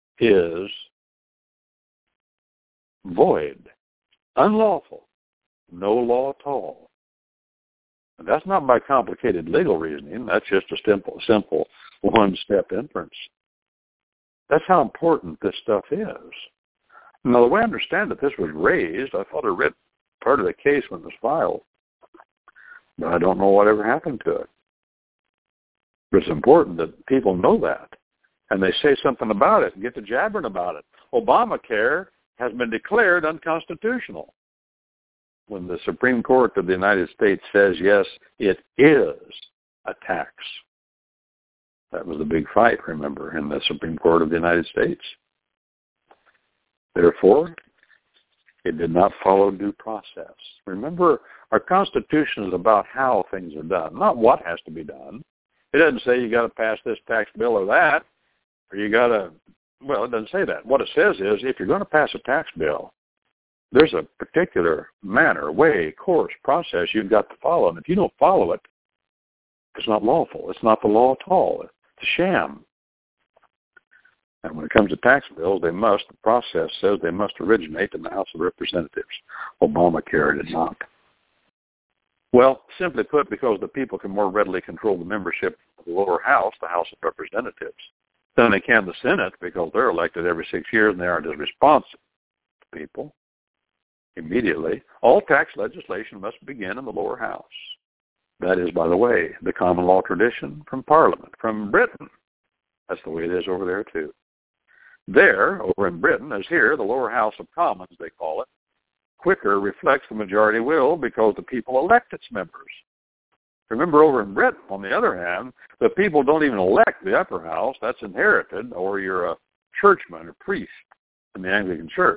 is void, unlawful, no law at all. And that's not by complicated legal reasoning. That's just a simple one-step inference. That's how important this stuff is. Now, the way I understand it, this was raised. I thought I read part of the case when it was filed, but I don't know whatever happened to it. But it's important that people know that, and they say something about it and get to jabbering about it. Obamacare has been declared unconstitutional. When the Supreme Court of the United States says, yes, it is a tax. That was the big fight, remember, in the Supreme Court of the United States. Therefore, it did not follow due process. Remember, our Constitution is about how things are done, not what has to be done. It doesn't say you got to pass this tax bill or that, or you got to, well, it doesn't say that. What it says is if you're going to pass a tax bill, there's a particular manner, way, course, process you've got to follow. And if you don't follow it, it's not lawful. It's not the law at all. It's a sham. And when it comes to tax bills, the process says they must originate in the House of Representatives. Obamacare did not. Well, simply put, because the people can more readily control the membership of the lower house, the House of Representatives, than they can the Senate, because they're elected every 6 years and they aren't as responsive to people. Immediately, all tax legislation must begin in the lower house. That is, by the way, the common law tradition from Parliament, from Britain. That's the way it is over there, too. There, over in Britain, as here, the lower house of commons, they call it, quicker reflects the majority will because the people elect its members. Remember, over in Britain, on the other hand, the people don't even elect the upper house. That's inherited, or you're a churchman or priest in the Anglican Church.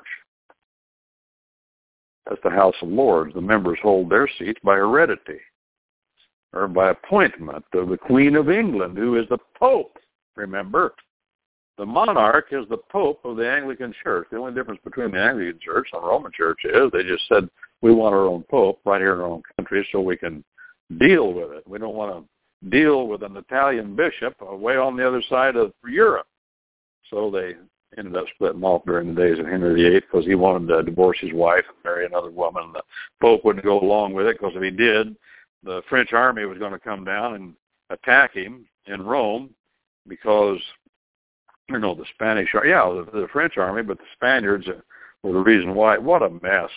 That's the House of Lords. The members hold their seats by heredity or by appointment of the Queen of England, who is the Pope, remember. The monarch is the Pope of the Anglican Church. The only difference between the Anglican Church and the Roman Church is they just said, we want our own Pope right here in our own country so we can deal with it. We don't want to deal with an Italian bishop way on the other side of Europe. So they ended up splitting off during the days of Henry VIII because he wanted to divorce his wife and marry another woman. The Pope wouldn't go along with it because if he did, the French army was going to come down and attack him in Rome because, you know, the Spanish, the French army, but the Spaniards were the reason why. What a mess.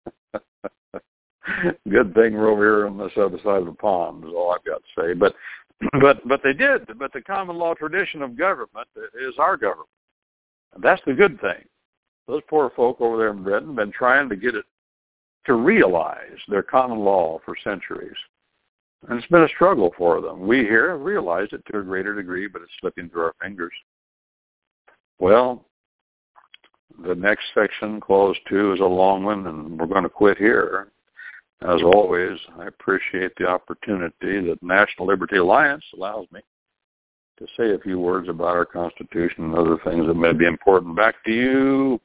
Good thing we're over here on this other side of the pond is all I've got to say. But they did. But the common law tradition of government is our government. And that's the good thing. Those poor folk over there in Britain have been trying to get it to realize their common law for centuries. And it's been a struggle for them. We here have realized it to a greater degree, but it's slipping through our fingers. Well, the next section, Clause 2, is a long one, and we're going to quit here. As always, I appreciate the opportunity that National Liberty Alliance allows me to say a few words about our Constitution and other things that may be important. Back to you,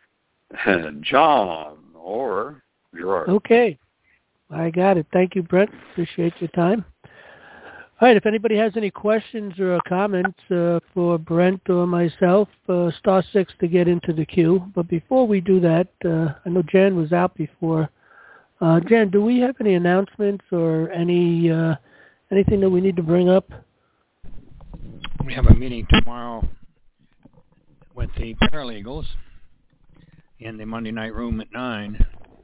John or Gerard. Okay. I got it. Thank you, Brent. Appreciate your time. All right. If anybody has any questions or comments for Brent or myself, star 6 to get into the queue. But before we do that, I know Jan was out before. Jan, do we have any announcements or anything that we need to bring up? We have a meeting tomorrow with the paralegals in the Monday night room at 9.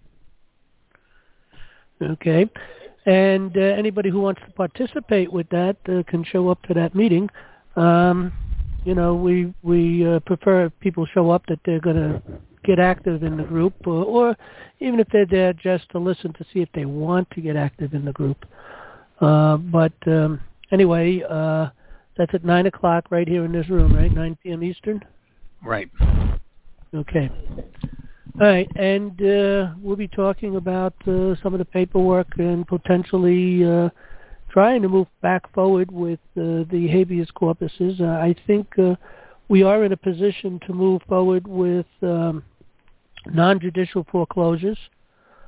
Okay. And anybody who wants to participate with that can show up to that meeting. You know, we prefer people show up that they're going to get active in the group, or even if they're there just to listen to see if they want to get active in the group. But anyway, that's at 9 o'clock right here in this room, right? 9 p.m. Eastern? Right. Okay. All right, and we'll be talking about some of the paperwork and potentially trying to move back forward with the habeas corpuses. I think we are in a position to move forward with non-judicial foreclosures.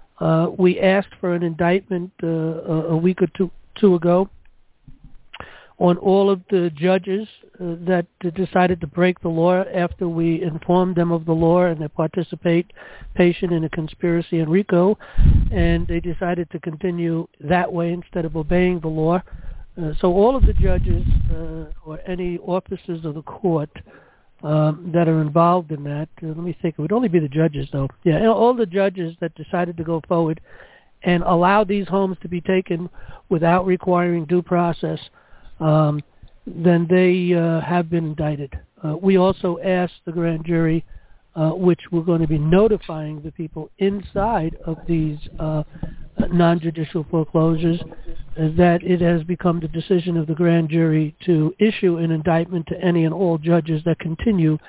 We asked for an indictment a week or two ago. on all of the judges that decided to break the law after we informed them of the law and their participation in a conspiracy in RICO, and they decided to continue that way instead of obeying the law. So all of the judges or any officers of the court that are involved in that, let me think, it would only be the judges though. Yeah, all the judges that decided to go forward and allow these homes to be taken without requiring due process, then they have been indicted. We also asked the grand jury, which we're going to be notifying the people inside of these non-judicial foreclosures, that it has become the decision of the grand jury to issue an indictment to any and all judges that continue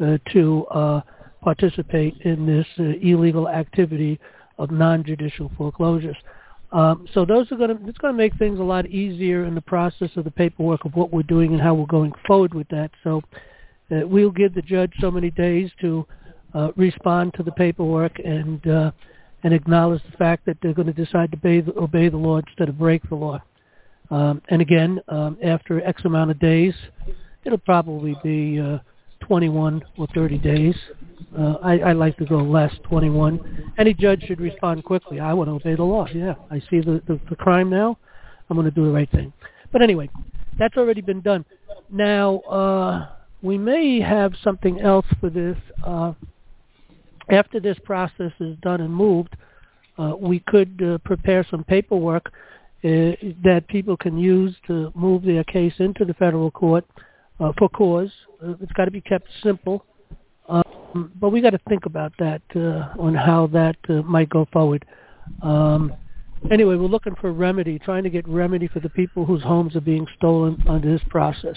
to participate in this illegal activity of non-judicial foreclosures. So those are it's going to make things a lot easier in the process of the paperwork of what we're doing and how we're going forward with that. So we'll give the judge so many days to respond to the paperwork and acknowledge the fact that they're going to decide to obey the law instead of break the law. And again, after X amount of days, it'll probably be 21 or 30 days. I like to go less, 21. Any judge should respond quickly. I want to obey the law. Yeah, I see the crime now. I'm going to do the right thing. But anyway, that's already been done. Now, we may have something else for this. After this process is done and moved, we could prepare some paperwork that people can use to move their case into the federal court for cause. It's got to be kept simple. But we got to think about that on how that might go forward. Anyway, we're looking for remedy, trying to get remedy for the people whose homes are being stolen under this process.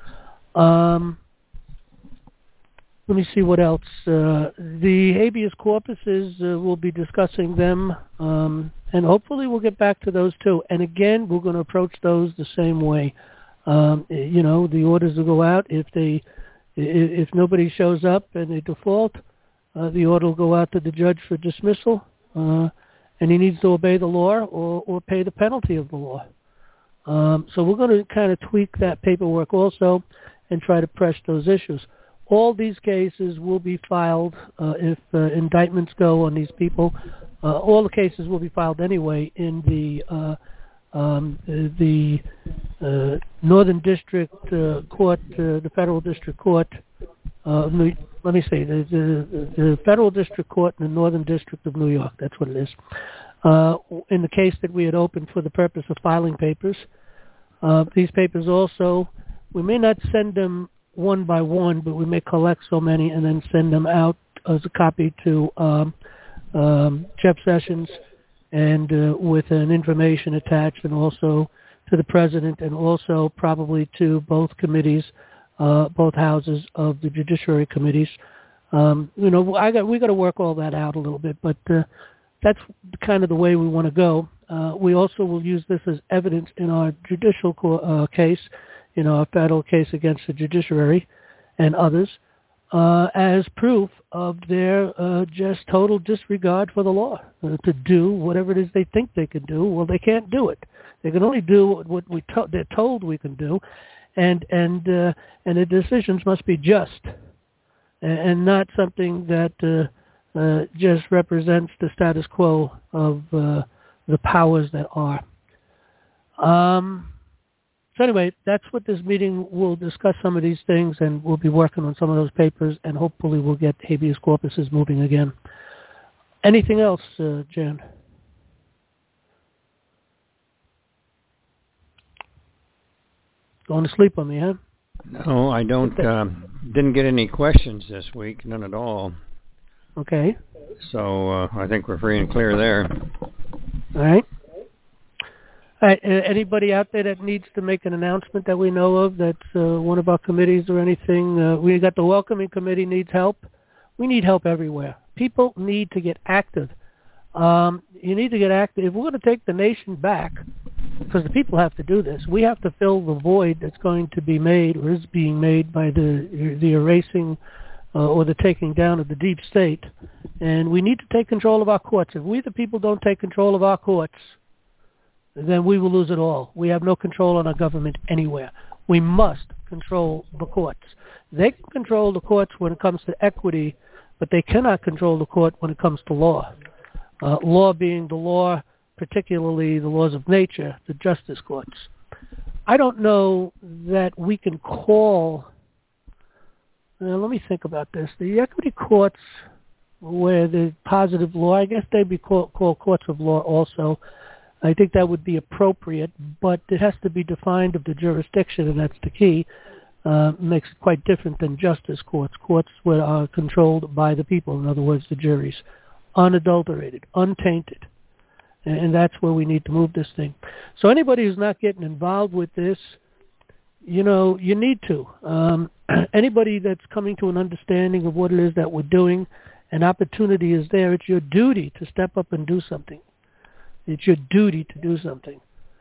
Let me see what else. The habeas corpuses, we'll be discussing them, and hopefully we'll get back to those too. And again, we're going to approach those the same way. The orders will go out. If nobody shows up and they default, the order will go out to the judge for dismissal, and he needs to obey the law or pay the penalty of the law. So we're going to kind of tweak that paperwork also and try to press those issues. All these cases will be filed if indictments go on these people. All the cases will be filed anyway in the Northern District Court, the Federal District Court. Let me say the Federal District Court in the Northern District of New York. That's what it is. In the case that we had opened for the purpose of filing papers, these papers also, we may not send them one by one, but we may collect so many and then send them out as a copy to Jeff Sessions and with an information attached, and also to the president, and also probably to both committees, both houses of the judiciary committees. We got to work all that out a little bit, but that's kind of the way we want to go. We also will use this as evidence in our judicial case, our federal case against the judiciary and others, as proof of their just total disregard for the law, to do whatever it is they think they can do. Well, they can't do it. They can only do what they're told we can do, and the decisions must be just, and not something that just represents the status quo of the powers that are. So anyway, that's what this meeting will discuss, some of these things, and we'll be working on some of those papers, and hopefully we'll get habeas corpuses moving again. Anything else, Jan? Going to sleep on me, huh? No, I don't. Didn't get any questions this week, none at all. Okay. So I think we're free and clear there. All right. All right. Anybody out there that needs to make an announcement that we know of, that's one of our committees or anything? We got the welcoming committee needs help. We need help everywhere. People need to get active. You need to get active. If we're going to take the nation back, because the people have to do this, we have to fill the void that's going to be made or is being made by the erasing or the taking down of the deep state. And we need to take control of our courts. If we, the people, don't take control of our courts, then we will lose it all. We have no control on our government anywhere. We must control the courts. They can control the courts when it comes to equity, but they cannot control the court when it comes to law. Law being the law, particularly the laws of nature, the justice courts. I don't know that we can call, let me think about this, the equity courts where the positive law, I guess they'd be called courts of law also. I think that would be appropriate, but it has to be defined of the jurisdiction, and that's the key. Makes it quite different than justice courts. Courts are controlled by the people, in other words, the juries. Unadulterated, untainted. And that's where we need to move this thing. So anybody who's not getting involved with this, you need to. Anybody that's coming to an understanding of what it is that we're doing, an opportunity is there. It's your duty to step up and do something. It's your duty to do something.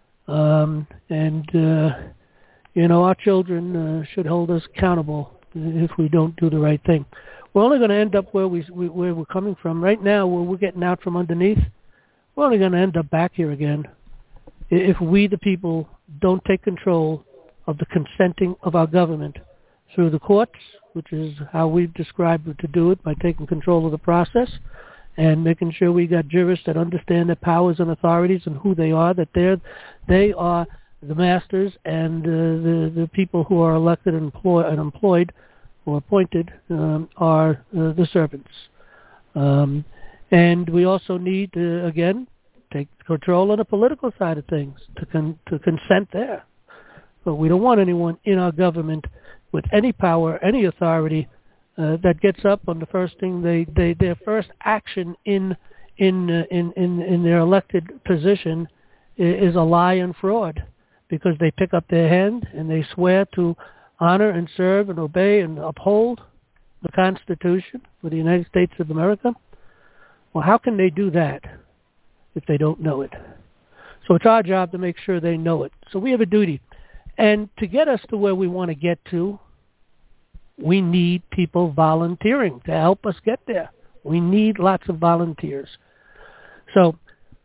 Our children should hold us accountable if we don't do the right thing. We're only going to end up where we're coming from. Right now, where we're getting out from underneath, we're only going to end up back here again if we, the people, don't take control of the consenting of our government through the courts, which is how we've described it to do it, by taking control of the process and making sure we got jurists that understand their powers and authorities and who they are, that they are the masters, and the people who are elected and employed or appointed are the servants. And we also need to, again, take control on the political side of things, to consent there. But we don't want anyone in our government with any power, any authority, that gets up on the first thing their first action in their elected position is a lie and fraud, because they pick up their hand and they swear to honor and serve and obey and uphold the Constitution for the United States of America. Well, how can they do that if they don't know it? So it's our job to make sure they know it. So we have a duty. And to get us to where we want to get to, we need people volunteering to help us get there. We need lots of volunteers. So,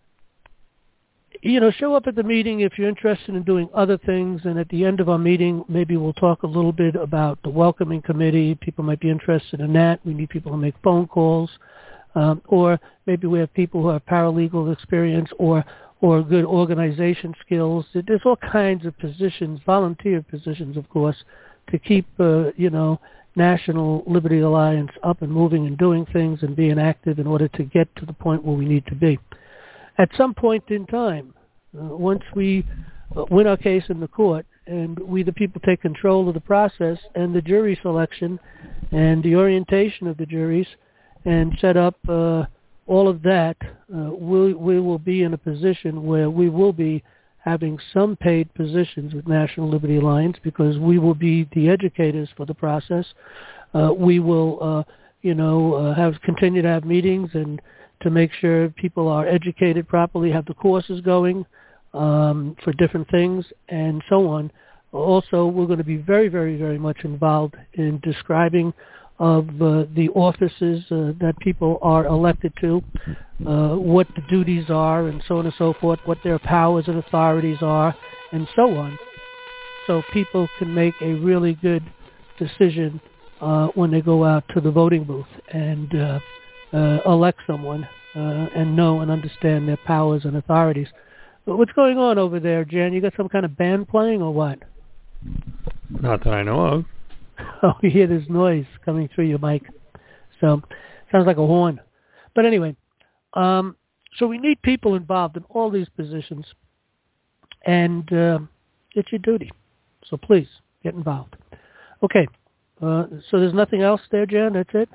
show up at the meeting if you're interested in doing other things. And at the end of our meeting, maybe we'll talk a little bit about the welcoming committee. People might be interested in that. We need people to make phone calls. Or maybe we have people who have paralegal experience or good organization skills. There's all kinds of positions, volunteer positions, of course, to keep, National Liberty Alliance up and moving and doing things and being active in order to get to the point where we need to be. At some point in time, once we win our case in the court and we, the people, take control of the process and the jury selection and the orientation of the juries and set up all of that, we will be in a position where we will be having some paid positions with National Liberty Alliance, because we will be the educators for the process. We will, continue to have meetings and to make sure people are educated properly, have the courses going for different things, and so on. Also, we're going to be very, very, very much involved in describing of the offices that people are elected to, what the duties are, and so on and so forth, what their powers and authorities are, and so on, so people can make a really good decision when they go out to the voting booth and elect someone and know and understand their powers and authorities. But what's going on over there, Jan? You got some kind of band playing or what? Not that I know of. Oh, you hear this noise coming through your mic. So, sounds like a horn. But anyway, so we need people involved in all these positions, and it's your duty. So please, get involved. Okay, so there's nothing else there, Jan? That's it?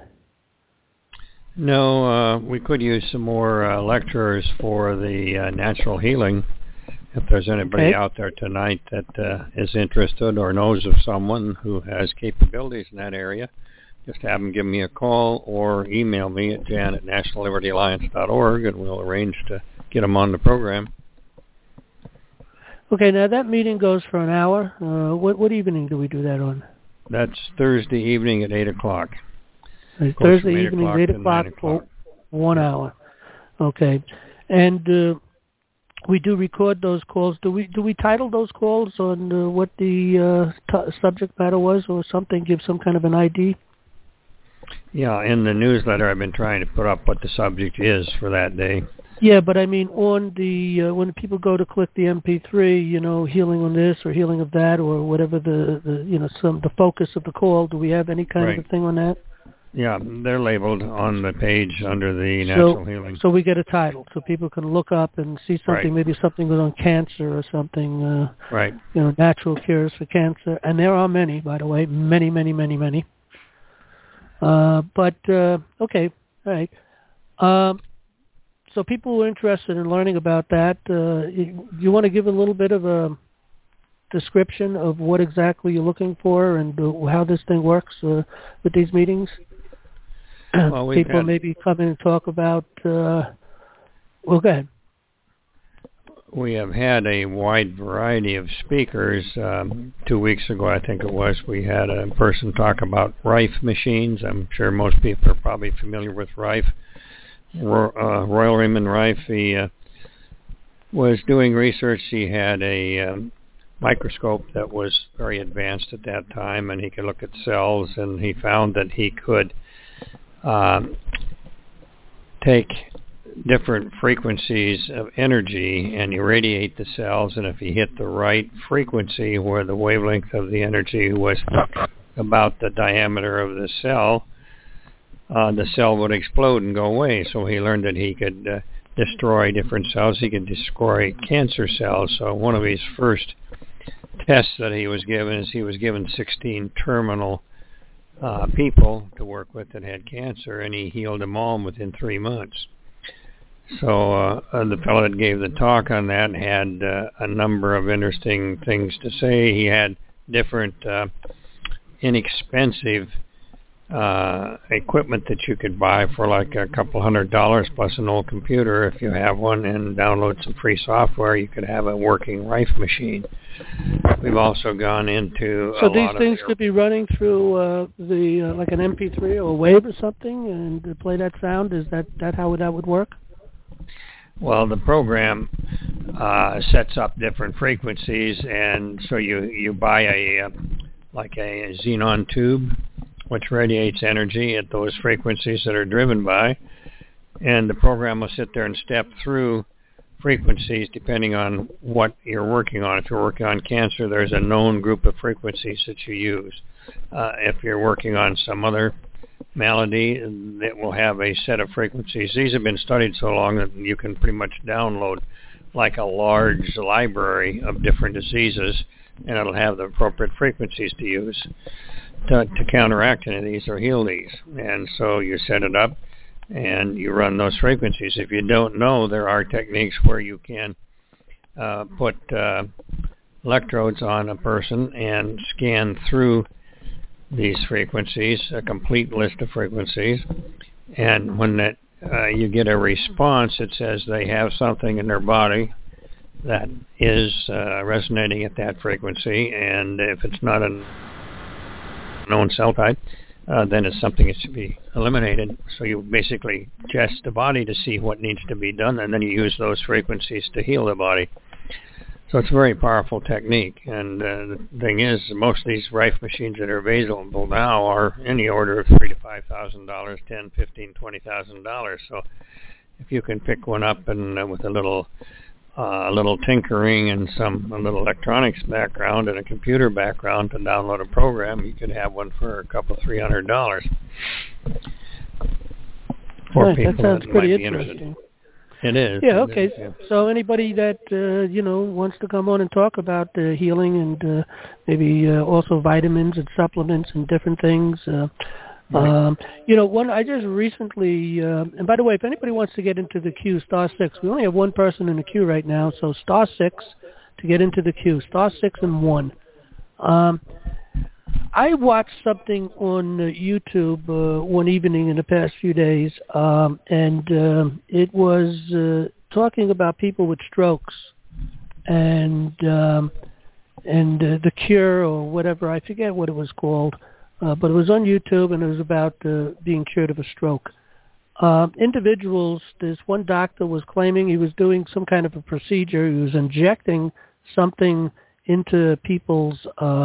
No, we could use some more lecturers for the natural healing. If there's anybody out there tonight that is interested or knows of someone who has capabilities in that area, just have them give me a call or email me at jan@nationallibertyalliance.org, and we'll arrange to get them on the program. Okay, now that meeting goes for an hour. What evening do we do that on? That's Thursday evening at 8 o'clock. Thursday evening at 8 o'clock for 1 hour. Okay. And we do record those calls. Do we title those calls on what the subject matter was or something? Give some kind of an ID? Yeah, in the newsletter I've been trying to put up what the subject is for that day. Yeah, but I mean on the when people go to click the MP3, healing on this or healing of that or whatever the focus of the call. Do we have any kind of thing on that? Yeah, they're labeled on the page under the natural healing. So we get a title, so people can look up and see something. Maybe something on cancer or something. Natural cures for cancer, and there are many, by the way, many. Okay, all right. So people who are interested in learning about that. You want to give a little bit of a description of what exactly you're looking for and how this thing works with these meetings? Well, people maybe come in and talk about. Go ahead. We have had a wide variety of speakers. 2 weeks ago, I think it was, we had a person talk about Rife machines. I'm sure most people are probably familiar with Rife. Royal Raymond Rife, he was doing research. He had a microscope that was very advanced at that time, and he could look at cells, and he found that he could take different frequencies of energy and irradiate the cells, and if he hit the right frequency where the wavelength of the energy was about the diameter of the cell would explode and go away. So he learned that he could destroy different cells. He could destroy cancer cells. So one of his first tests that he was given is he was given 16 terminal people to work with that had cancer, and he healed them all within 3 months. So the fellow that gave the talk on that had a number of interesting things to say. He had different inexpensive equipment that you could buy for like a couple $100 plus an old computer. If you have one and download some free software, you could have a working Rife machine. We've also gone into so these things could be running through like an MP3 or a wave or something and play that sound. Is that how that would work? Well, the program sets up different frequencies, and so you buy a xenon tube, which radiates energy at those frequencies that are driven by, and the program will sit there and step through frequencies depending on what you're working on. If you're working on cancer, there's a known group of frequencies that you use. If you're working on some other malady, it will have a set of frequencies. These have been studied so long that you can pretty much download like a large library of different diseases, and it'll have the appropriate frequencies to use to counteract any of these or heal these. And so you set it up and you run those frequencies. If you don't know, there are techniques where you can put electrodes on a person and scan through these frequencies, a complete list of frequencies, and when you get a response, it says they have something in their body that is resonating at that frequency, and if it's not a known cell type, then it's something that should be eliminated. So you basically test the body to see what needs to be done, and then you use those frequencies to heal the body. So it's a very powerful technique, and the thing is, most of these Rife machines that are available now are in the order of $3,000 to $5,000, $10,000, $15,000, $20,000. So if you can pick one up and with a little tinkering and a little electronics background and a computer background to download a program, you could have one for a couple $300 for people that sounds that pretty might be interesting. interested. It is. Yeah, okay. So anybody that, wants to come on and talk about healing and maybe also vitamins and supplements and different things. One I just recently, and by the way, if anybody wants to get into the queue, *6. We only have one person in the queue right now, so *6 to get into the queue. *6 and 1. I watched something on YouTube one evening in the past few days, and it was talking about people with strokes and the cure or whatever. I forget what it was called, but it was on YouTube, and it was about being cured of a stroke. individuals, this one doctor was claiming he was doing some kind of a procedure. He was injecting something into people's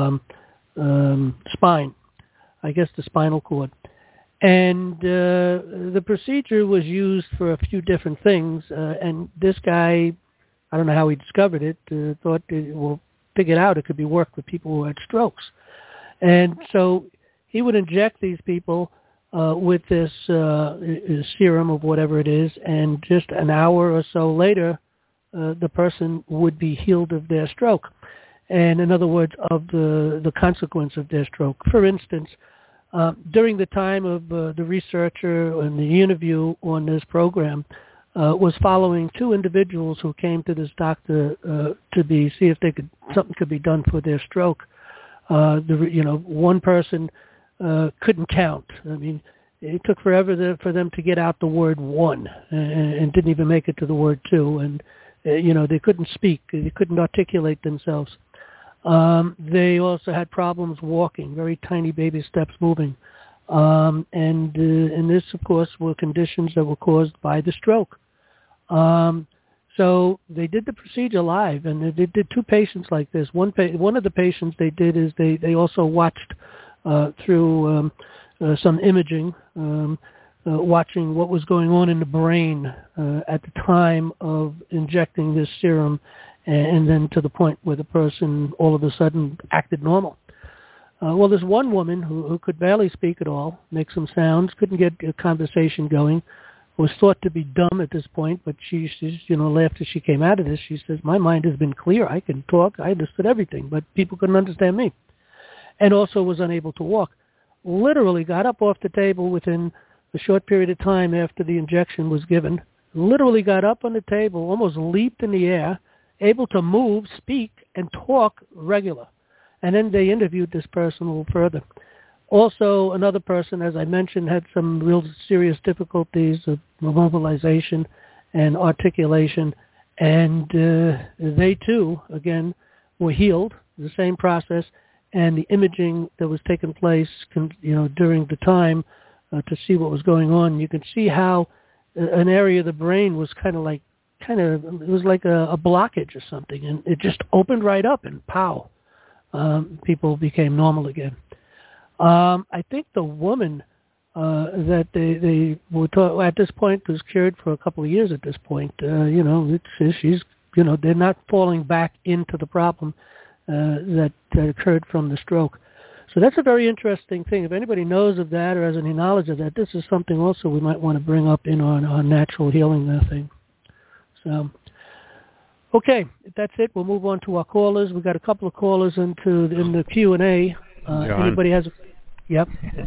spine, I guess the spinal cord. And the procedure was used for a few different things. And this guy, I don't know how he discovered it, thought, figured out it could be worked with people who had strokes. And so he would inject these people with this serum of whatever it is, and just an hour or so later, the person would be healed of their stroke. And in other words, of the consequence of their stroke. For instance, during the time of the researcher and the interview on this program, was following two individuals who came to this doctor to see if something could be done for their stroke. One person couldn't count. I mean, it took forever for them to get out the word one, and didn't even make it to the word two. And they couldn't speak. They couldn't articulate themselves. They also had problems walking, very tiny baby steps moving. And this, of course, were conditions that were caused by the stroke. So they did the procedure live, and they did two patients like this. One of the patients they did is they also watched through some imaging, watching what was going on in the brain at the time of injecting this serum, and then to the point where the person all of a sudden acted normal. Well, there's one woman who could barely speak at all, make some sounds, couldn't get a conversation going, was thought to be dumb at this point, but she's after she came out of this, she says, my mind has been clear. I can talk. I understood everything, but people couldn't understand me. And also was unable to walk. Literally got up off the table within a short period of time after the injection was given. Literally got up on the table, almost leaped in the air, able to move, speak, and talk regular. And then they interviewed this person a little further. Also, another person, as I mentioned, had some real serious difficulties of mobilization and articulation. And they, too, again, were healed, the same process. And the imaging that was taking place, during the time to see what was going on, you could see how an area of the brain was it was like a blockage or something, and it just opened right up, and pow, people became normal again. I think the woman that they were at this point was cured for a couple of years. At this point, she's they're not falling back into the problem that occurred from the stroke. So that's a very interesting thing. If anybody knows of that or has any knowledge of that, this is something also we might want to bring up in our natural healing thing. So, okay, if that's it, we'll move on to our callers. We've got a couple of callers in the Q&A. Anybody has Yep.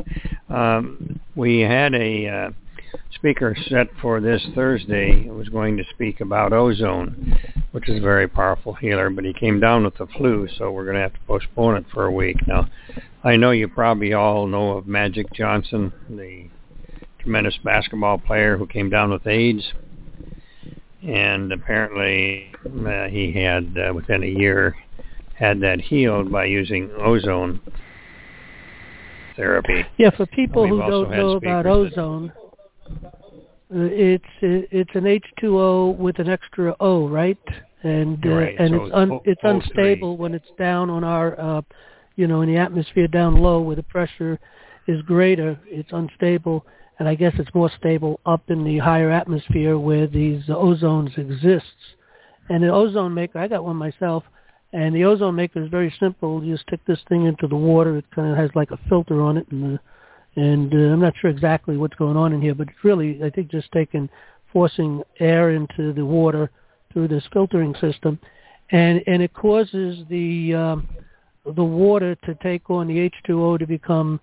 We had a speaker set for this Thursday who was going to speak about ozone, which is a very powerful healer, but he came down with the flu, so we're going to have to postpone it for a week. Now, I know you probably all know of Magic Johnson, the tremendous basketball player who came down with AIDS, and apparently he had, within a year, had that healed by using ozone therapy. Yeah, for people who don't know about ozone, it's an H2O with an extra O, right? And right. And so it's unstable when it's down on our, in the atmosphere down low where the pressure is greater. It's unstable, and I guess it's more stable up in the higher atmosphere where these ozones exists. And an ozone maker, I got one myself. And the ozone maker is very simple. You stick this thing into the water. It kind of has like a filter on it, and I'm not sure exactly what's going on in here, but it's really, I think, just forcing air into the water through this filtering system, and it causes the water to take on the H2O to become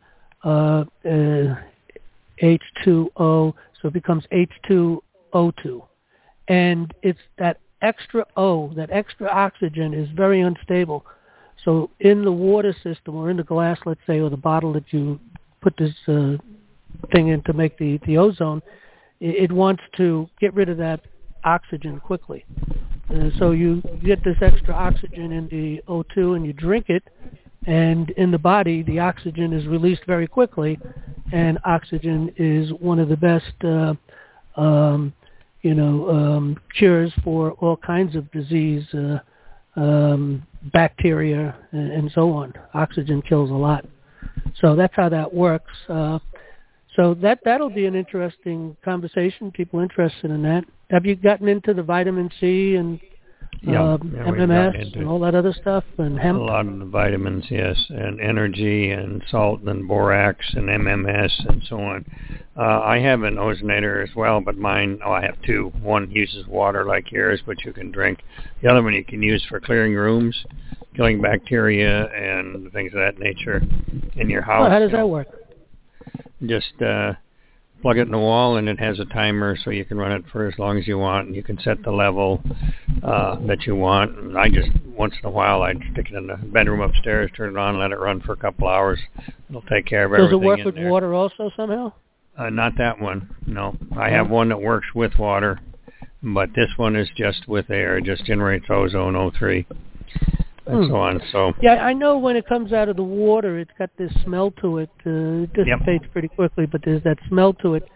H2O, so it becomes H2O2, and it's that extra O, that extra oxygen is very unstable. So in the water system or in the glass, let's say, or the bottle that you put this thing in to make the ozone, it wants to get rid of that oxygen quickly. So you get this extra oxygen in the O2 and you drink it, And in the body, the oxygen is released very quickly, and oxygen is one of the best, cures for all kinds of disease, bacteria, and so on. Oxygen kills a lot. So that's how that works. So that'll be an interesting conversation. People interested in that. Have you gotten into the vitamin C and MMS and all that other stuff and hemp? A lot of the vitamins, yes, and energy and salt and borax and MMS and so on. I have an ozonator as well, but mine, I have two. One uses water like yours, but you can drink. The other one you can use for clearing rooms, killing bacteria and things of that nature in your house. Well, how does that work? Just plug it in the wall, and it has a timer, so you can run it for as long as you want, and you can set the level that you want. And I just, once in a while, I stick it in the bedroom upstairs, turn it on, let it run for a couple hours. It'll take care of everything. Does it work with there. Water also somehow? Not that one, no. I have one that works with water, but this one is just with air. It just generates ozone, O3. And so on. So yeah, I know when it comes out of the water, it's got this smell to it. It dissipates pretty quickly, but there's that smell to it.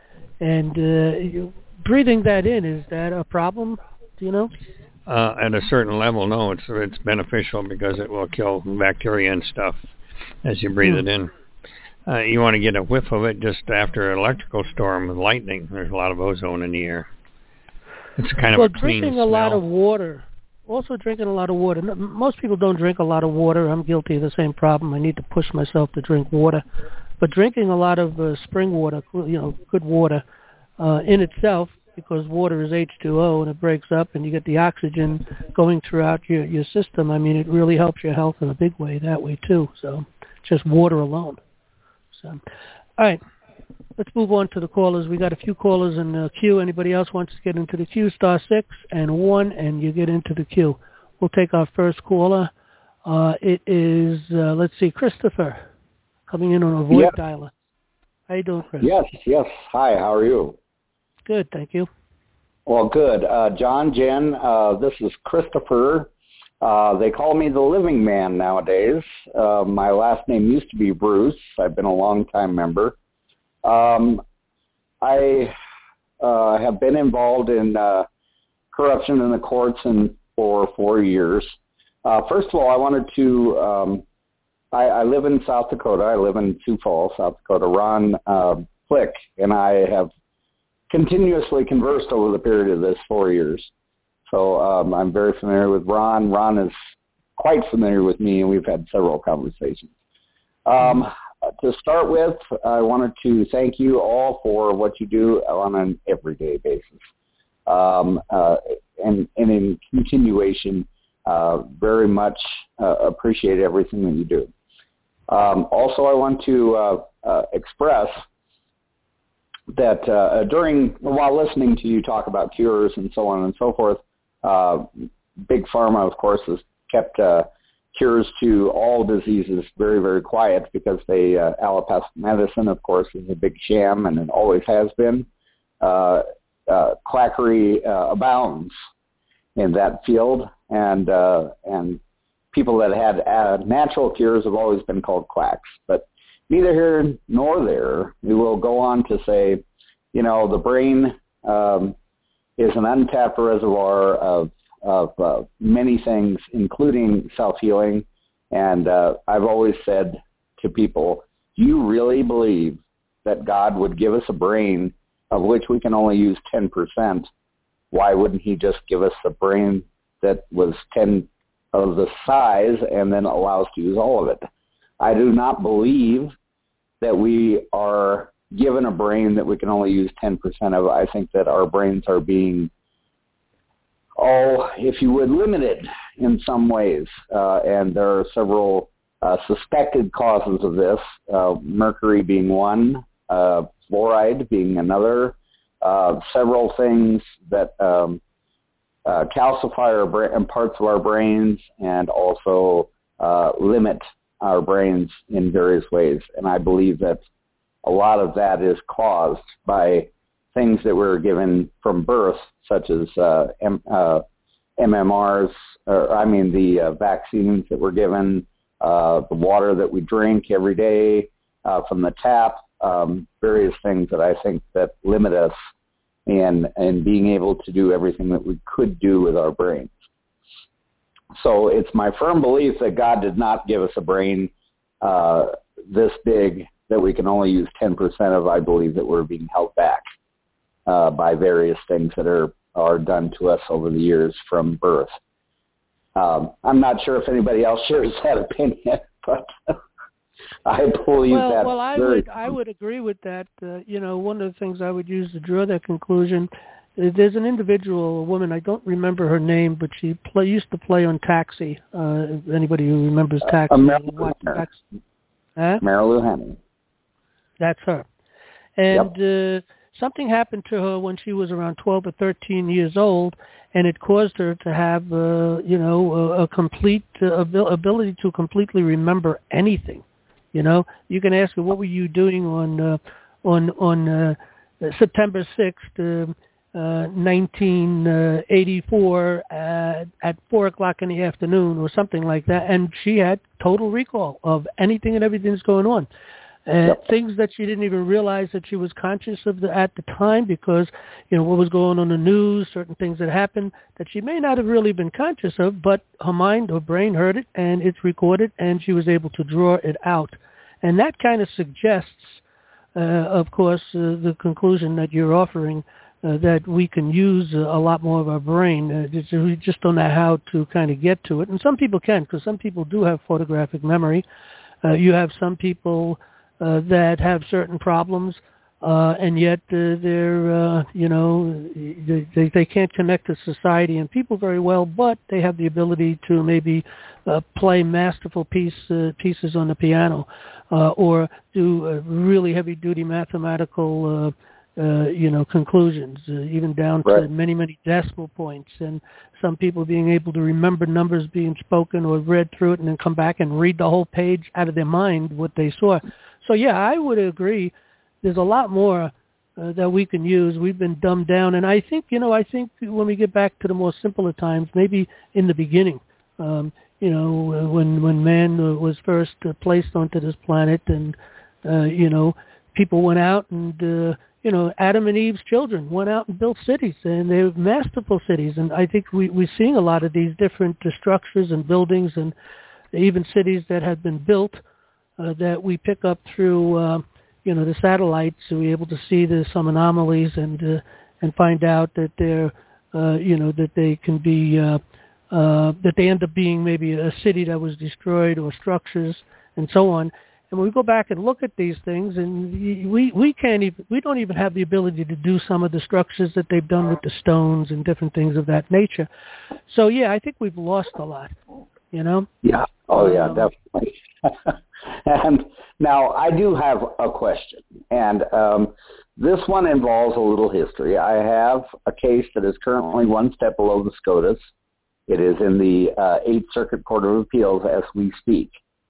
And breathing that in, is that a problem? Do you know? At a certain level, no. It's beneficial because it will kill bacteria and stuff as you breathe it in. You want to get a whiff of it just after an electrical storm with lightning. There's a lot of ozone in the air. It's kind of a clean drinking smell. a lot of water. Also drinking a lot of water. Most people don't drink a lot of water. I'm guilty of the same problem. I need to push myself to drink water. But drinking a lot of spring water, good water, in itself, because water is H2O and it breaks up and you get the oxygen going throughout your system, I mean, it really helps your health in a big way that way too. So just water alone. So, all right. Let's move on to the callers. We got a few callers in the queue. Anybody else wants to get into the queue, star 6 and 1, and you get into the queue. We'll take our first caller. It is, Christopher, coming in on a voice dialer. How you doing, Chris? Yes. Hi, how are you? Good, thank you. Well, good. John, Jen, this is Christopher. They call me the living man nowadays. My last name used to be Bruce. I've been a long-time member. I have been involved in corruption in the courts for 4 years. First of all, I wanted to, I live in South Dakota. I live in Sioux Falls, South Dakota. Ron Plick and I have continuously conversed over the period of this 4 years. So I'm very familiar with Ron. Ron is quite familiar with me, and we've had several conversations. To start with, I wanted to thank you all for what you do on an everyday basis. And in continuation, very much appreciate everything that you do. Also, I want to express that while listening to you talk about cures and so on and so forth, Big Pharma, of course, has kept cures to all diseases very, very quiet because allopathic medicine, of course, is a big sham, and it always has been. Quackery abounds in that field, and people that had natural cures have always been called quacks. But neither here nor there. We will go on to say, the brain is an untapped reservoir of many things, including self-healing. And I've always said to people, do you really believe that God would give us a brain of which we can only use 10%? Why wouldn't he just give us a brain that was 10 of the size and then allow us to use all of it? I do not believe that we are given a brain that we can only use 10% of. I think that our brains are being if you would, limited in some ways. And there are several suspected causes of this, mercury being one, fluoride being another, several things that calcify parts of our brains and also limit our brains in various ways. And I believe that a lot of that is caused by things that were given from birth, such as MMRs, the vaccines that were given, the water that we drink every day from the tap, various things that I think that limit us in being able to do everything that we could do with our brains. So it's my firm belief that God did not give us a brain this big that we can only use 10% of. I believe that we're being held back by various things that are done to us over the years from birth. I'm not sure if anybody else shares that opinion, but I believe that. Well, I would agree with that. One of the things I would use to draw that conclusion is there's an individual, a woman, I don't remember her name, but she used to play on Taxi. Anybody who remembers Taxi? Marilu Henry. That's her. And something happened to her when she was around 12 or 13 years old, and it caused her to have, a complete ability to completely remember anything. You can ask her, what were you doing on September 6th, 1984 at 4 o'clock in the afternoon or something like that, and she had total recall of anything and everything that's going on. Things that she didn't even realize that she was conscious of at the time because, what was going on in the news, certain things that happened that she may not have really been conscious of, but her brain heard it, and it's recorded, and she was able to draw it out. And that kind of suggests, of course, the conclusion that you're offering, that we can use a lot more of our brain. We just don't know how to kind of get to it. And some people can, because some people do have photographic memory. You have some people that have certain problems, and yet they're, they can't connect to society and people very well, but they have the ability to maybe play masterful pieces on the piano, or do really heavy-duty mathematical conclusions, even down to many, many decimal points, and some people being able to remember numbers being spoken or read through it and then come back and read the whole page out of their mind what they saw. So, yeah, I would agree. There's a lot more that we can use. We've been dumbed down, and I think when we get back to the more simpler times, maybe in the beginning, when man was first placed onto this planet, and people went out and Adam and Eve's children went out and built cities, and they were masterful cities. And I think we're seeing a lot of these different structures and buildings and even cities that have been built that we pick up through, the satellites. So we're able to see some anomalies and find out that they're, that they can be, that they end up being maybe a city that was destroyed or structures and so on. And when we go back and look at these things, and we don't even have the ability to do some of the structures that they've done with the stones and different things of that nature. So yeah, I think we've lost a lot. Yeah. Oh yeah, definitely. And now I do have a question, and this one involves a little history. I have a case that is currently one step below the SCOTUS. It is in the 8th Circuit Court of Appeals as we speak.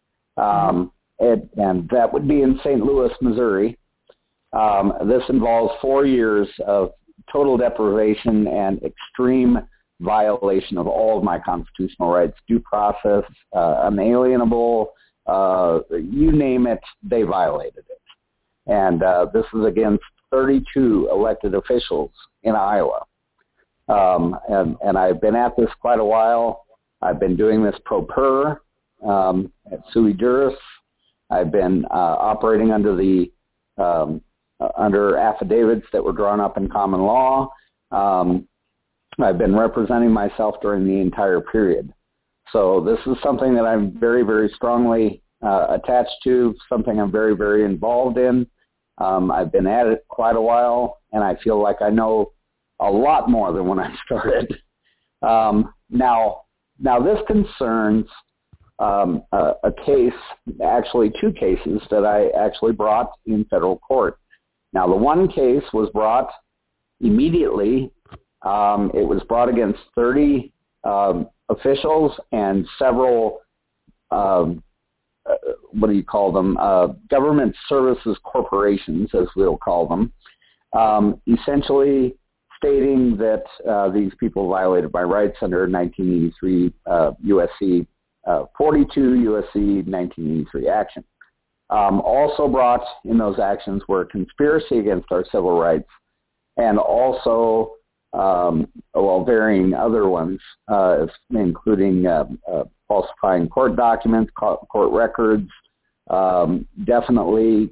And that would be in St. Louis, Missouri. This involves 4 years of total deprivation and extreme violation of all of my constitutional rights, due process, unalienable, you name it, they violated it. And this is against 32 elected officials in Iowa. And I've been at this quite a while. I've been doing this pro per, at sui juris. I've been operating under the under affidavits that were drawn up in common law. I've been representing myself during the entire period. So this is something that I'm very, very strongly attached to, something I'm very, very involved in. I've been at it quite a while, and I feel like I know a lot more than when I started. Now this concerns a case, actually 2 cases that I actually brought in federal court. Now, the one case was brought immediately. It was brought against 30 officials and several, what do you call them, government services corporations, as we'll call them, essentially stating that these people violated my rights under 1983 USC 42 U.S.C. 1983 action. Also brought in those actions were conspiracy against our civil rights and also, varying other ones, including falsifying court documents, court records, definitely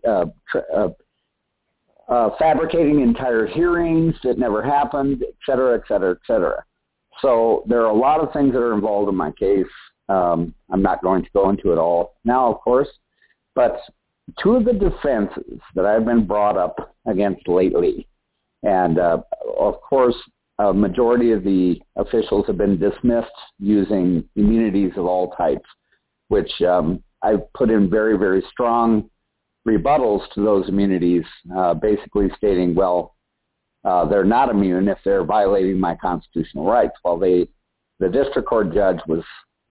fabricating entire hearings that never happened, et cetera, et cetera, et cetera. So there are a lot of things that are involved in my case. I'm not going to go into it all now, of course, but two of the defenses that I've been brought up against lately, and of course, a majority of the officials have been dismissed using immunities of all types, which I've put in very, very strong rebuttals to those immunities, basically stating, well, they're not immune if they're violating my constitutional rights. Well, the district court judge was,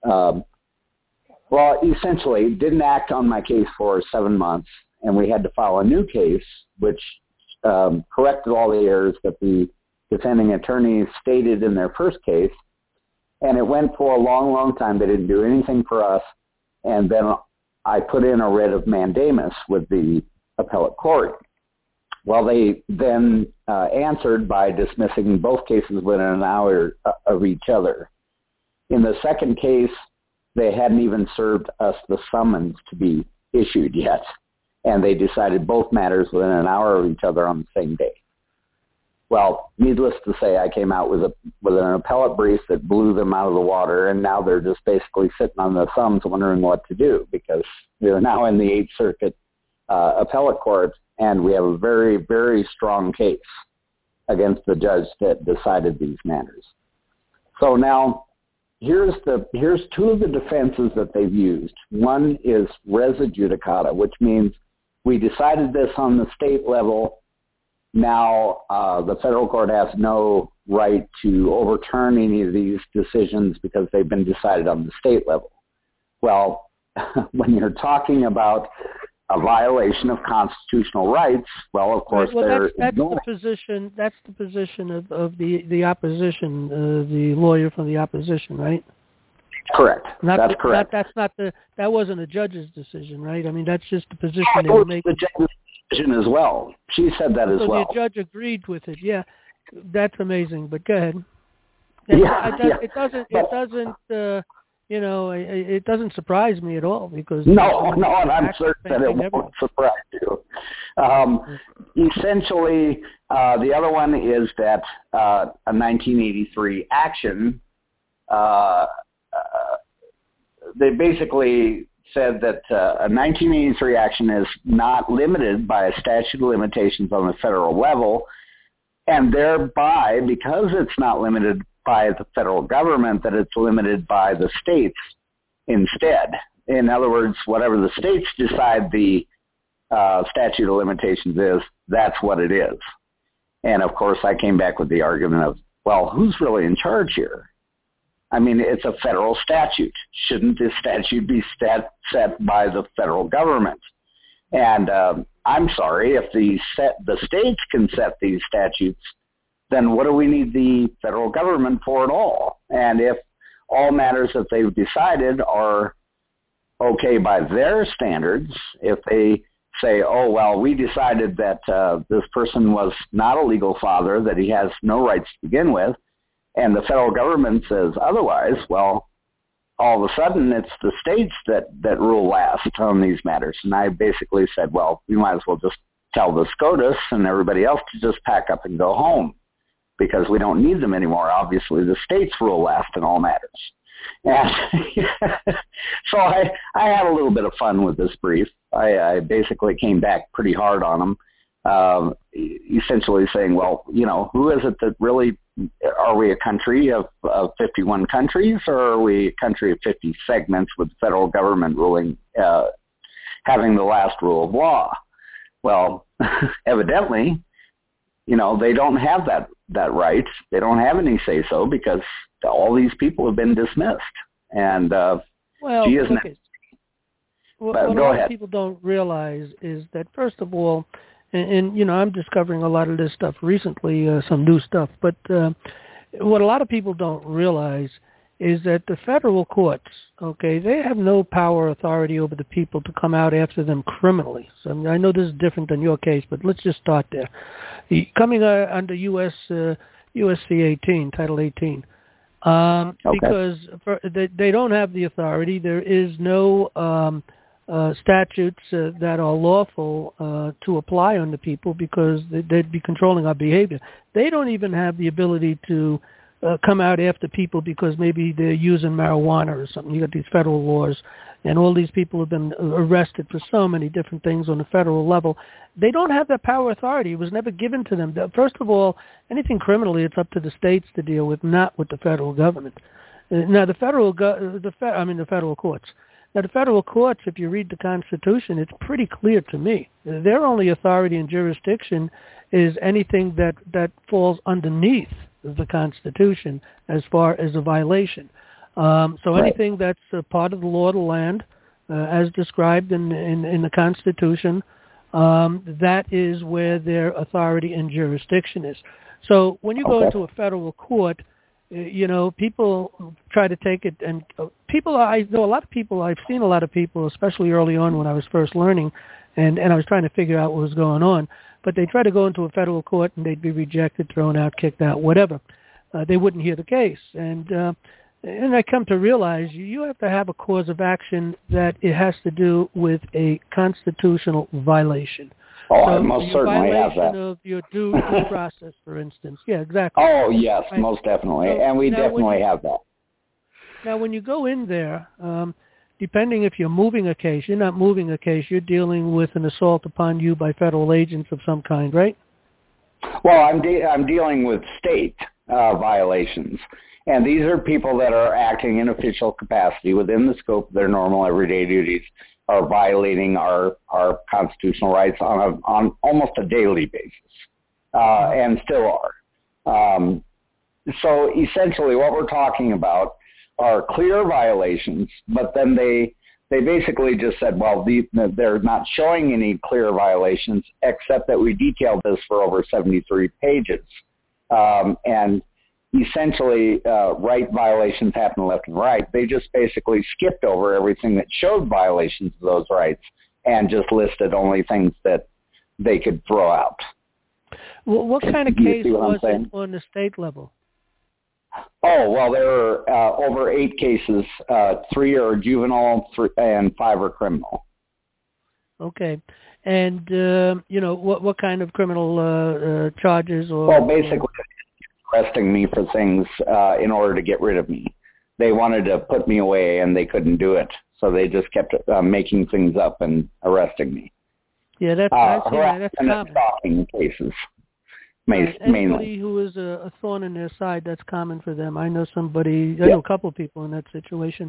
essentially didn't act on my case for 7 months, and we had to file a new case, which corrected all the errors that the defending attorneys stated in their first case. And it went for a long, long time. They didn't do anything for us. And then I put in a writ of mandamus with the appellate court. Well, they then answered by dismissing both cases within an hour of each other. In the second case, they hadn't even served us the summons to be issued yet, and they decided both matters within an hour of each other on the same day. Well, needless to say, I came out with an appellate brief that blew them out of the water, and now they're just basically sitting on their thumbs wondering what to do, because they're now in the Eighth Circuit appellate court, and we have a very, very strong case against the judge that decided these matters. So now, here's two of the defenses that they've used. One is res judicata, which means we decided this on the state level. Now the federal court has no right to overturn any of these decisions because they've been decided on the state level. Well, when you're talking about a violation of constitutional rights, well, of course, that's the position of the opposition, the lawyer from the opposition, right? Correct. That's correct. That wasn't a judge's decision, right? I mean, that's just the position they were making. The judge's decision as well. She said that as well. So the judge agreed with it. Yeah, that's amazing. But go ahead. It doesn't surprise me at all because and I'm certain that it won't surprise you. Essentially, the other one is that a 1983 action. They basically said that a 1983 action is not limited by a statute of limitations on the federal level, and thereby, because it's not limited by the federal government, that it's limited by the states instead. In other words, whatever the states decide the statute of limitations is, that's what it is. And of course, I came back with the argument of, well, who's really in charge here? I mean, it's a federal statute. Shouldn't this statute be set by the federal government? And I'm sorry, if the states can set these statutes, then what do we need the federal government for at all? And if all matters that they've decided are okay by their standards, if they say, oh, well, we decided that this person was not a legal father, that he has no rights to begin with, and the federal government says otherwise, well, all of a sudden it's the states that rule last on these matters. And I basically said, well, we might as well just tell the SCOTUS and everybody else to just pack up and go home because we don't need them anymore. Obviously, the states rule last in all matters. And so I had a little bit of fun with this brief. I basically came back pretty hard on them, essentially saying, well, who is it that really, are we a country of 51 countries, or are we a country of 50 segments with the federal government ruling, having the last rule of law? Well, evidently, they don't have that right. They don't have any say-so because all these people have been dismissed. And she isn't. Okay. What a lot of people don't realize is that, first of all, and I'm discovering a lot of this stuff recently, some new stuff, but what a lot of people don't realize is that the federal courts, okay, they have no power or authority over the people to come out after them criminally. So I know this is different than your case, but let's just start there. Coming under USC 18, Title 18, because they don't have the authority. There is no statutes that are lawful to apply on the people because they'd be controlling our behavior. They don't even have the ability to come out after people because maybe they're using marijuana or something. You got these federal laws, and all these people have been arrested for so many different things on the federal level. They don't have that power authority. It was never given to them. First of all, anything criminally, it's up to the states to deal with, not with the federal government. Now, the federal courts. Now, the federal courts, if you read the Constitution, it's pretty clear to me. Their only authority and jurisdiction is anything that falls underneath the Constitution as far as a violation. So anything that's a part of the law of the land, as described in the Constitution, that is where their authority and jurisdiction is. So when you go into a federal court, people try to take it, and I know a lot of people, I've seen a lot of people, especially early on when I was first learning, and I was trying to figure out what was going on, but they try to go into a federal court and they'd be rejected, thrown out, kicked out, whatever. They wouldn't hear the case. And I come to realize you have to have a cause of action that it has to do with a constitutional violation. Oh, so I most certainly have that. Violation of your due process, for instance. Yeah, exactly. Oh, yes, right. Most definitely. So and we definitely have that. Now, when you go in there, depending if you're moving a case, you're not moving a case, you're dealing with an assault upon you by federal agents of some kind, right? Well, I'm dealing with state violations. And these are people that are acting in official capacity within the scope of their normal everyday duties, are violating our constitutional rights on almost a daily basis, and still are. So essentially what we're talking about are clear violations, but then they basically just said, well, they're not showing any clear violations, except that we detailed this for over 73 pages. And essentially, right violations happen left and right. They just basically skipped over everything that showed violations of those rights and just listed only things that they could throw out. Well, what kind of case was it on the state level? Oh, well, there are over 8 cases. 3 are juvenile, and 5 are criminal. Okay. And, what kind of criminal charges? Well, basically, arresting me for things in order to get rid of me. They wanted to put me away, and they couldn't do it. So they just kept making things up and arresting me. Yeah, that's common. And stalking cases. Mainly. Anybody who is a thorn in their side, that's common for them. I know somebody, I know a couple of people in that situation.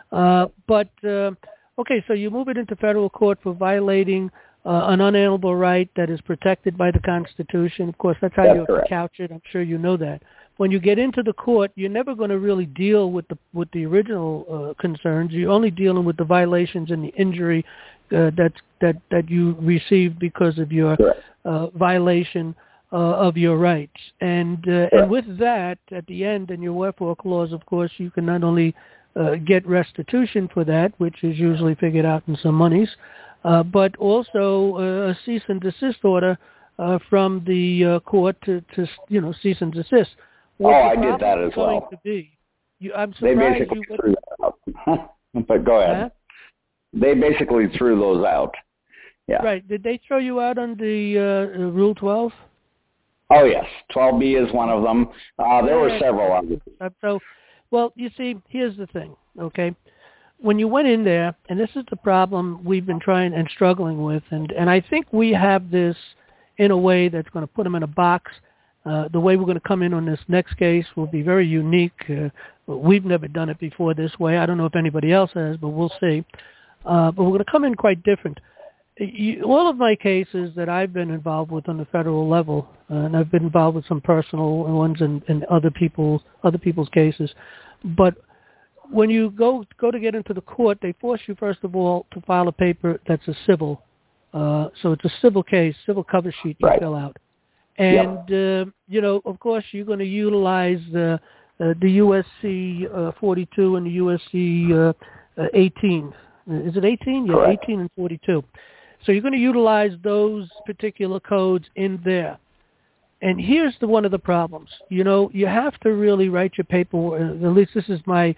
Okay, so you move it into federal court for violating an unalienable right that is protected by the Constitution. Of course, that's how you have to couch it. I'm sure you know that. When you get into the court, you're never going to really deal with the original concerns. You're only dealing with the violations and the injury that you received because of your violation of your rights. And with that, at the end, in your wherefore clause, of course, you can not only get restitution for that, which is usually figured out in some monies, but also a cease and desist order from the court to cease and desist. I did that as well. I'm surprised they basically threw that out. But go ahead. Huh? They basically threw those out. Yeah. Right. Did they throw you out on the Rule 12? Oh, yes. 12B is one of them. There were several others. Well, you see, here's the thing, okay? When you went in there, and this is the problem we've been trying and struggling with, and I think we have this in a way that's going to put them in a box. The way we're going to come in on this next case will be very unique. We've never done it before this way. I don't know if anybody else has, but we'll see. But we're going to come in quite different. All of my cases that I've been involved with on the federal level, and I've been involved with some personal ones and other people's cases, but when you go to get into the court, they force you first of all to file a paper that's a civil. So it's a civil case, civil cover sheet you fill out, and of course you're going to utilize USC 42 and the USC 18. Is it 18? Yeah, Correct. 18 and 42. So you're going to utilize those particular codes in there. And here's one of the problems. You have to really write your paperwork. At least this is my,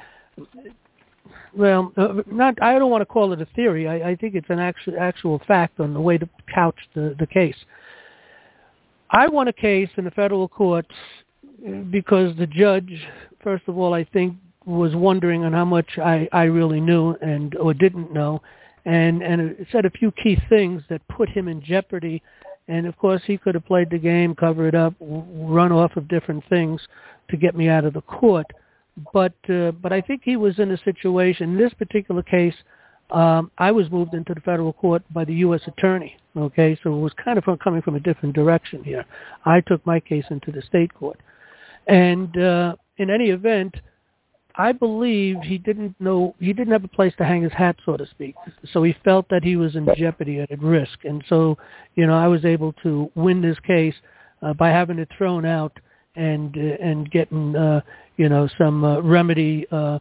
I don't want to call it a theory. I think it's an actual fact on the way to couch the case. I won a case in the federal courts because the judge, first of all, I think was wondering on how much I really knew or didn't know, and it said a few key things that put him in jeopardy. And of course, he could have played the game, cover it up, run off of different things to get me out of the court. But I think he was in a situation. In this particular case, I was moved into the federal court by the U.S. attorney. Okay, so it was kind of coming from a different direction here. I took my case into the state court, and in any event, I believe he didn't have a place to hang his hat, so to speak. So he felt that he was in jeopardy and at risk. And so, I was able to win this case by having it thrown out and getting, some remedy from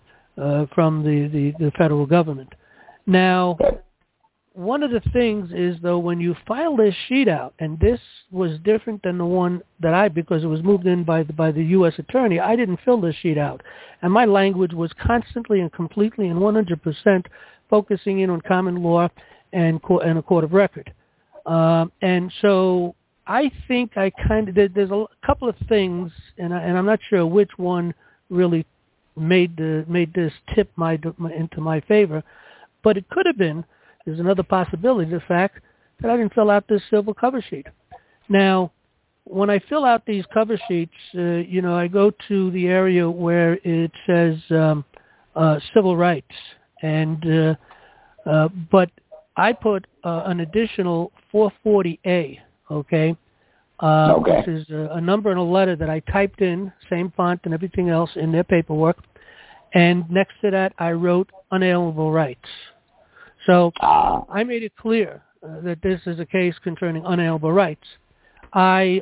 the federal government. Now, one of the things is, though, when you file this sheet out, and this was different than the one that because it was moved in by the U.S. attorney, I didn't fill this sheet out. And my language was constantly and completely and 100% focusing in on common law and a court of record. And so I think there's a couple of things, and I'm not sure which one really made this tip into my favor, but it could have been. There's another possibility, the fact that I didn't fill out this civil cover sheet. Now, when I fill out these cover sheets, I go to the area where it says civil rights, and but I put an additional 440A, okay, which is a number and a letter that I typed in, same font and everything else in their paperwork, and next to that I wrote unalienable rights. So I made it clear that this is a case concerning unalienable rights. I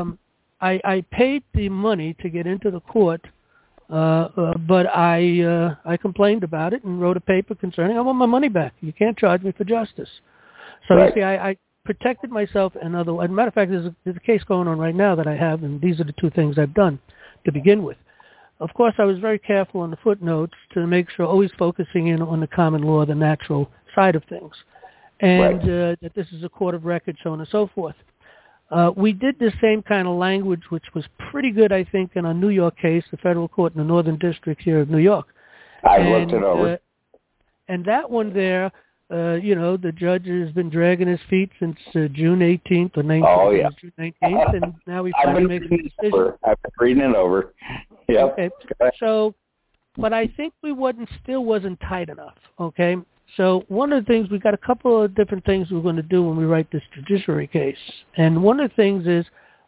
paid the money to get into the court, but I complained about it and wrote a paper concerning I want my money back. You can't charge me for justice. So you see, I protected myself. As a matter of fact, there's a case going on right now that I have, and these are the two things I've done to begin with. Of course, I was very careful on the footnotes to make sure always focusing in on the common law, the natural side of things, and that this is a court of record, so on and so forth. We did the same kind of language, which was pretty good, I think, in our New York case, the federal court in the Northern District here of New York. I looked it over. And that one there, the judge has been dragging his feet since June 18th or 19th. Oh, yeah. June 19th, and now he finally makes a decision. I've been reading it over. Yep. Okay. So, but I think still wasn't tight enough, okay? So one of the things, we got a couple of different things we're going to do when we write this judiciary case. And one of the things is,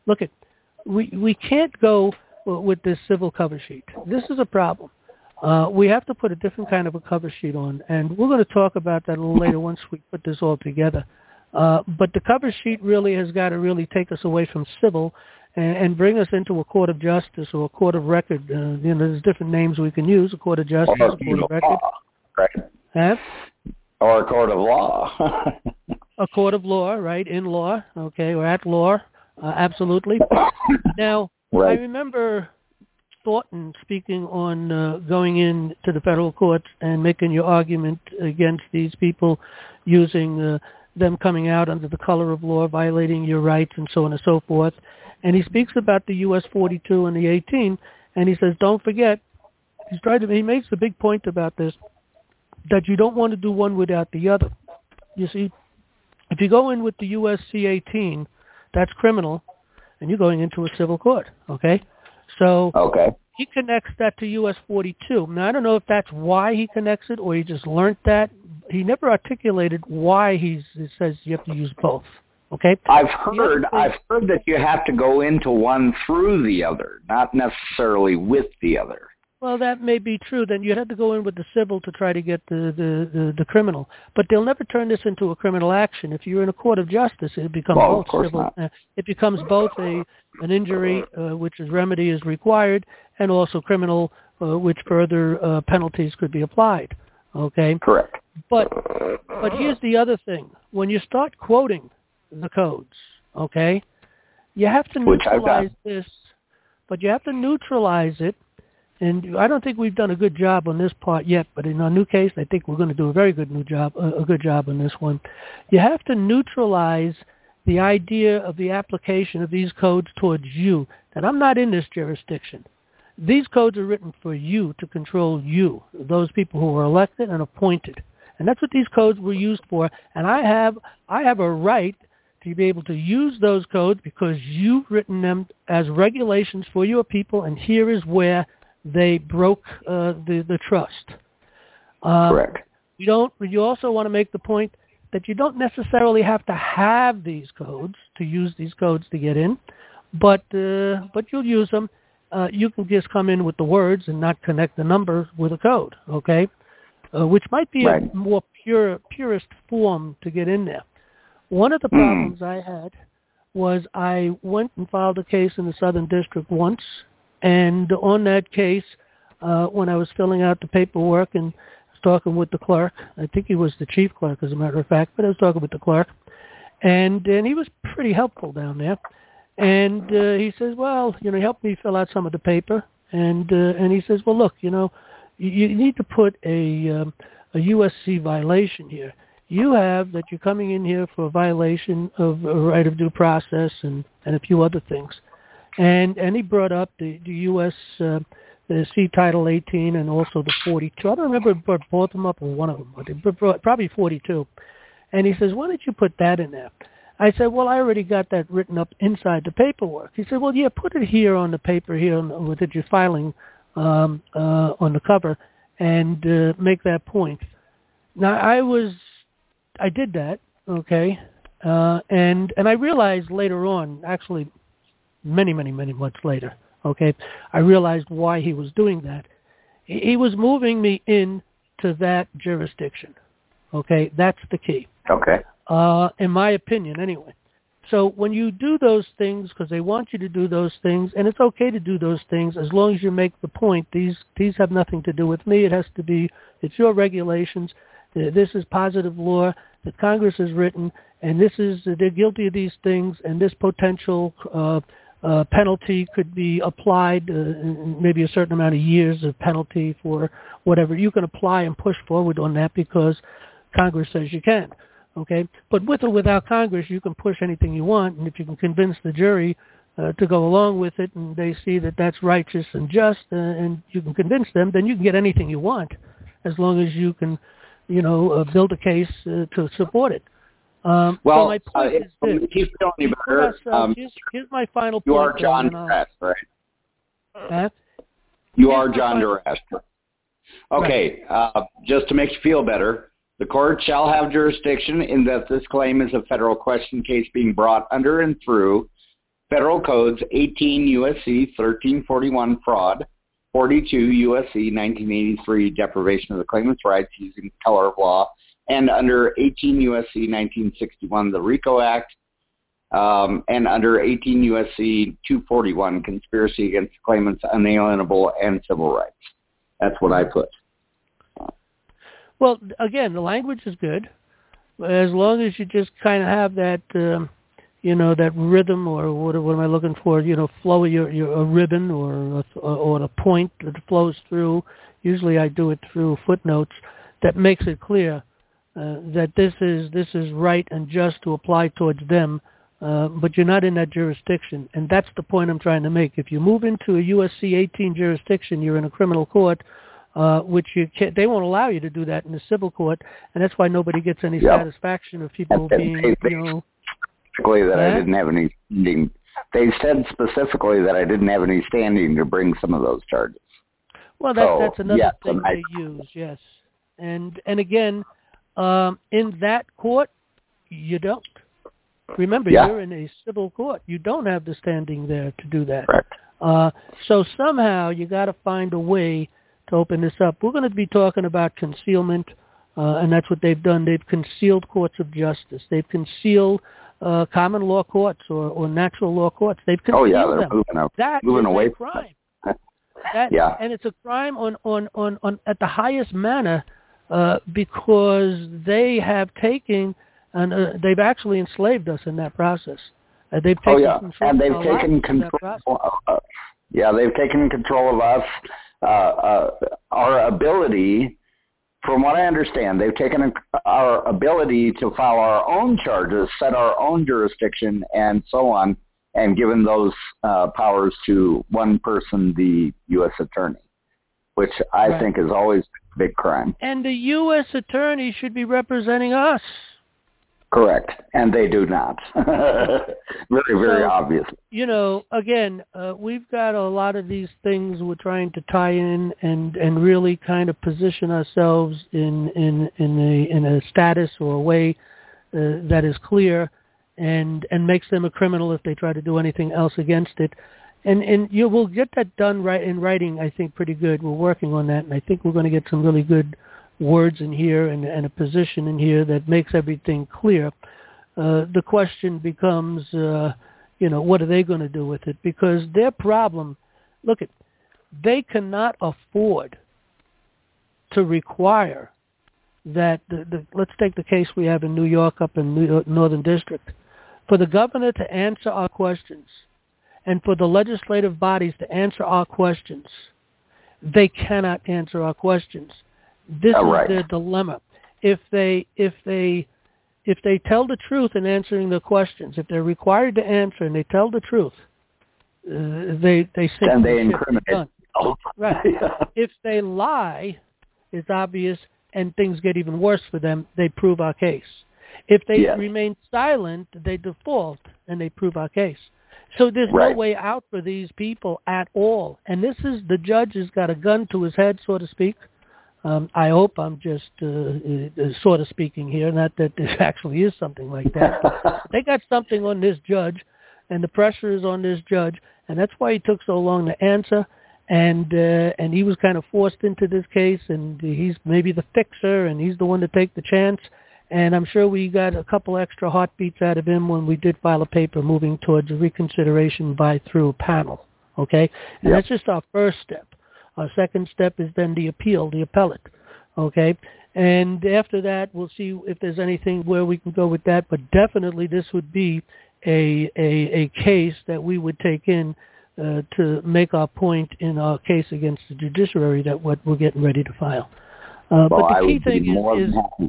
we can't go with this civil cover sheet. This is a problem. We have to put a different kind of a cover sheet on, and we're going to talk about that a little later once we put this all together. But the cover sheet really has got to really take us away from civil and bring us into a court of justice or a court of record. There's different names we can use, a court of justice, a court of record. Right. Huh? Or a court of law. A court of law, right, in law, okay, or at law, absolutely. Now, I remember Thornton speaking on going in to the federal courts and making your argument against these people using them coming out under the color of law, violating your rights, and so on and so forth. And he speaks about the U.S. 42 and the 18, and he says, don't forget, he makes the big point about this, that you don't want to do one without the other. You see, if you go in with the USC 18, that's criminal, and you're going into a civil court, okay? So he connects that to US 42. Now, I don't know if that's why he connects it or he just learned that. He never articulated why he says you have to use both, okay? I've heard that you have to go into one through the other, not necessarily with the other. Well, that may be true. Then you'd have to go in with the civil to try to get the criminal. But they'll never turn this into a criminal action. If you're in a court of justice, it becomes both civil. It becomes both an injury, which is remedy is required, and also criminal, which further penalties could be applied. Okay. Correct. But here's the other thing: when you start quoting the codes, okay, you have to neutralize this. But you have to neutralize it. And I don't think we've done a good job on this part yet, but in our new case, I think we're going to do a very good job on this one. You have to neutralize the idea of the application of these codes towards you, that I'm not in this jurisdiction. These codes are written for you, to control you, those people who are elected and appointed. And that's what these codes were used for. And I have a right to be able to use those codes because you've written them as regulations for your people, and here is where they broke the trust. Correct. You also want to make the point that you don't necessarily have to have these codes to use these codes to get in, but you'll use them. You can just come in with the words and not connect the number with a code, okay? Which might be a more purest form to get in there. One of the problems I had was I went and filed a case in the Southern District once. And on that case, when I was filling out the paperwork and was talking with the clerk, I think he was the chief clerk, as a matter of fact, but I was talking with the clerk, and he was pretty helpful down there. And he says, well, he helped me fill out some of the paper, and he says, well, look, you need to put a USC violation here. You have that you're coming in here for a violation of a right of due process and a few other things. And he brought up the U.S. The C Title 18 and also the 42. I don't remember if he brought both of them up or one of them, but probably 42. And he says, why don't you put that in there? I said, well, I already got that written up inside the paperwork. He said, well, yeah, put it here on the paper here that you're filing on the cover and make that point. Now, I did that, okay, and I realized later on, actually, many months later, okay, I realized why he was doing that. He was moving me into that jurisdiction, okay? That's the key. Okay. In my opinion, anyway. So when you do those things, because they want you to do those things, and it's okay to do those things as long as you make the point, these have nothing to do with me. It has to be, it's your regulations. This is positive law that Congress has written, and they're guilty of these things, and this potential penalty could be applied, maybe a certain amount of years of penalty for whatever. You can apply and push forward on that because Congress says you can, okay? But with or without Congress, you can push anything you want, and if you can convince the jury to go along with it, and they see that that's righteous and just, and you can convince them, then you can get anything you want as long as you can, build a case to support it. So my point is this. Keep feeling you better. Here's my final point. You are John Duress, right? Huh? You are John Duress. Okay, just to make you feel better, the court shall have jurisdiction in that this claim is a federal question case being brought under and through Federal Codes 18 U.S.C. 1341 fraud, 42 U.S.C. 1983 deprivation of the claimant's rights using color of law, and under 18 U.S.C. 1961, the RICO Act, and under 18 U.S.C. 241, conspiracy against the claimant's unalienable and civil rights. That's what I put. Well, again, the language is good, as long as you just kind of have that, that rhythm, or what am I looking for? Flow a ribbon or a point that flows through. Usually, I do it through footnotes that makes it clear that this is right and just to apply towards them, but you're not in that jurisdiction, and that's the point I'm trying to make. If you move into a USC 18 jurisdiction, you're in a criminal court, which they won't allow you to do that in a civil court, and that's why nobody gets any satisfaction of people being, that I didn't have any standing. They said specifically that I didn't have any standing to bring some of those charges. Well, that's another thing they use, yes. And again, in that court, you don't. Remember, you're in a civil court. You don't have the standing there to do that. Correct. So somehow you got to find a way to open this up. We're going to be talking about concealment, and that's what they've done. They've concealed courts of justice. They've concealed common law courts or natural law courts. They've concealed they're them. moving away a crime. And it's a crime on at the highest manner because they have taken and they've actually enslaved us in that process. They've taken control and they've of taken control of us. Yeah, they've taken control of us. Our ability, from what I understand, they've taken our ability to file our own charges, set our own jurisdiction, and so on, and given those powers to one person, the U.S. attorney, which I think is always a big crime. And the U.S. attorney should be representing us. Correct, and they do not. Very obvious. You know, again, we've got a lot of these things we're trying to tie in and really kind of position ourselves in a status or a way that is clear and makes them a criminal if they try to do anything else against it. And you will get that done right in writing, I think, pretty good. We're working on that, and I think we're going to get some really good words in here and a position in here that makes everything clear. The question becomes, what are they going to do with it? Because their problem, they cannot afford to require that, let's take the case we have in New York up in Northern District, for the governor to answer our questions and for the legislative bodies to answer our questions. They cannot answer our questions. This is their dilemma. If they tell the truth in answering the questions, if they're required to answer and they tell the truth, they simply and they incriminate. Right. If they lie, it's obvious, and things get even worse for them. They prove our case. If they remain silent, they default and they prove our case. So there's no way out for these people at all. And the judge has got a gun to his head, so to speak. I hope I'm just sort of speaking here, not that there actually is something like that. They got something on this judge, and the pressure is on this judge, and that's why he took so long to answer. And he was kind of forced into this case, and he's maybe the fixer, and he's the one to take the chance. And I'm sure we got a couple extra heartbeats out of him when we did file a paper moving towards a reconsideration through a panel. Okay, and that's just our first step. Our second step is then the appeal, the appellate, okay? And after that, we'll see if there's anything where we can go with that, but definitely this would be a case that we would take in to make our point in our case against the judiciary that what we're getting ready to file. But the key thing is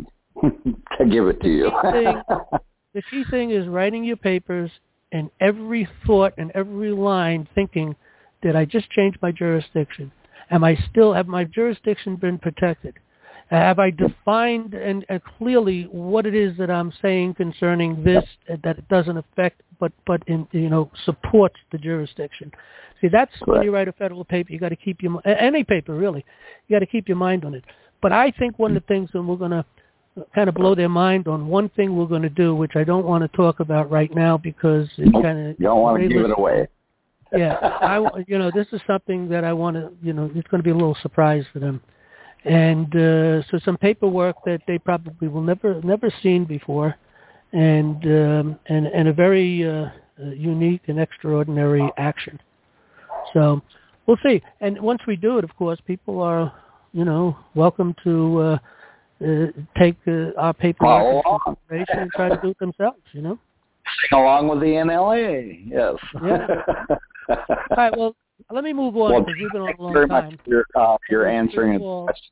to give it to you. The key thing is writing your papers and every thought and every line thinking, did I just change my jurisdiction? Have my jurisdiction been protected? Have I defined and clearly what it is that I'm saying concerning this that it doesn't affect, but supports the jurisdiction? See, that's when you write a federal paper. You got to keep any paper really. You got to keep your mind on it. But I think one of the things, and we're going to kind of blow their mind on one thing we're going to do, which I don't want to talk about right now because it kind of you don't want to give it away. Yeah, this is something that I want to, it's going to be a little surprise for them. And so some paperwork that they probably will never seen before, and a very unique and extraordinary action. So we'll see. And once we do it, of course, people are, welcome to take our paperwork and try to do it themselves, Sing along with the NLA, yes. Yeah. All right, well, let me move on because we've been on a long time. Thank you very much for your answering the question.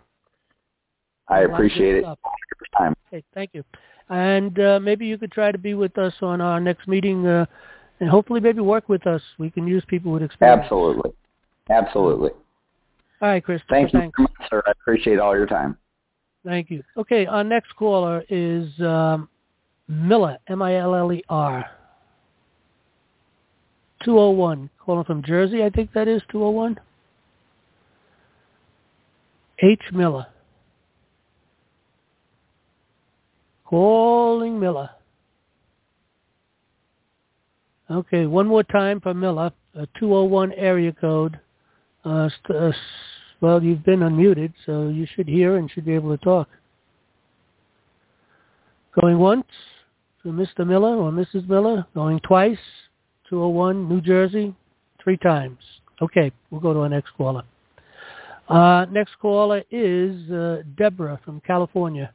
I appreciate it. Your time. Okay, thank you. And maybe you could try to be with us on our next meeting and hopefully maybe work with us. We can use people with experience. Absolutely. All right, Chris. Thank you very much, sir. I appreciate all your time. Thank you. Okay, our next caller is Miller, Miller. 201, calling from Jersey, I think that is 201. H. Miller. Calling Miller. Okay, one more time for Miller, 201 area code. Well, you've been unmuted, so you should hear and should be able to talk. Going once to Mr. Miller or Mrs. Miller. Going twice, 201 New Jersey, 3 times. Okay, we'll go to our next caller. Next caller is Deborah from California.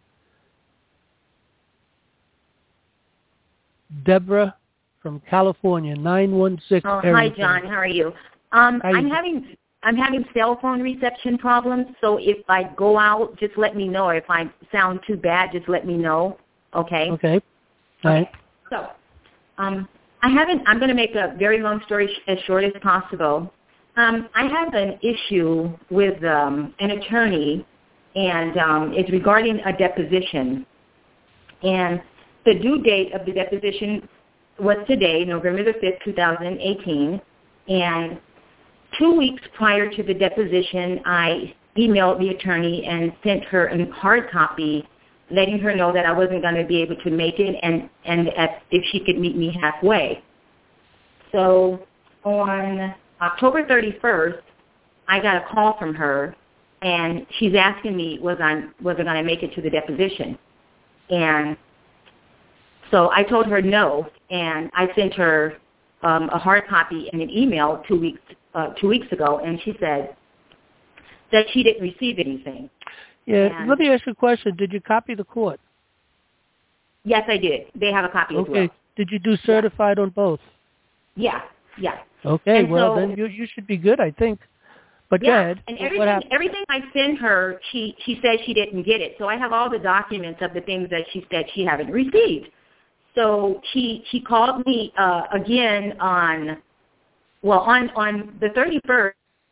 Deborah from California, 916. Hi, John. How are you? I'm having cell phone reception problems. So if I go out, just let me know. If I sound too bad, just let me know. Okay. Okay. All right. So, I'm going to make a very long story as short as possible. I have an issue with an attorney, and it's regarding a deposition. And the due date of the deposition was today, November the 5th, 2018. And 2 weeks prior to the deposition, I emailed the attorney and sent her a hard copy letting her know that I wasn't going to be able to make it and if she could meet me halfway. So on October 31st, I got a call from her, and she's asking me was I going to make it to the deposition. And so I told her no, and I sent her a hard copy and an email 2 weeks ago, and she said that she didn't receive anything. Yeah, and let me ask you a question. Did you copy the court? Yes, I did. They have a copy as well. Okay. Did you do certified on both? Yeah. Okay, and well, so, then you should be good, I think. But yeah, go ahead. And everything I sent her, she said she didn't get it. So I have all the documents of the things that she said she haven't received. So she called me again on the 31st.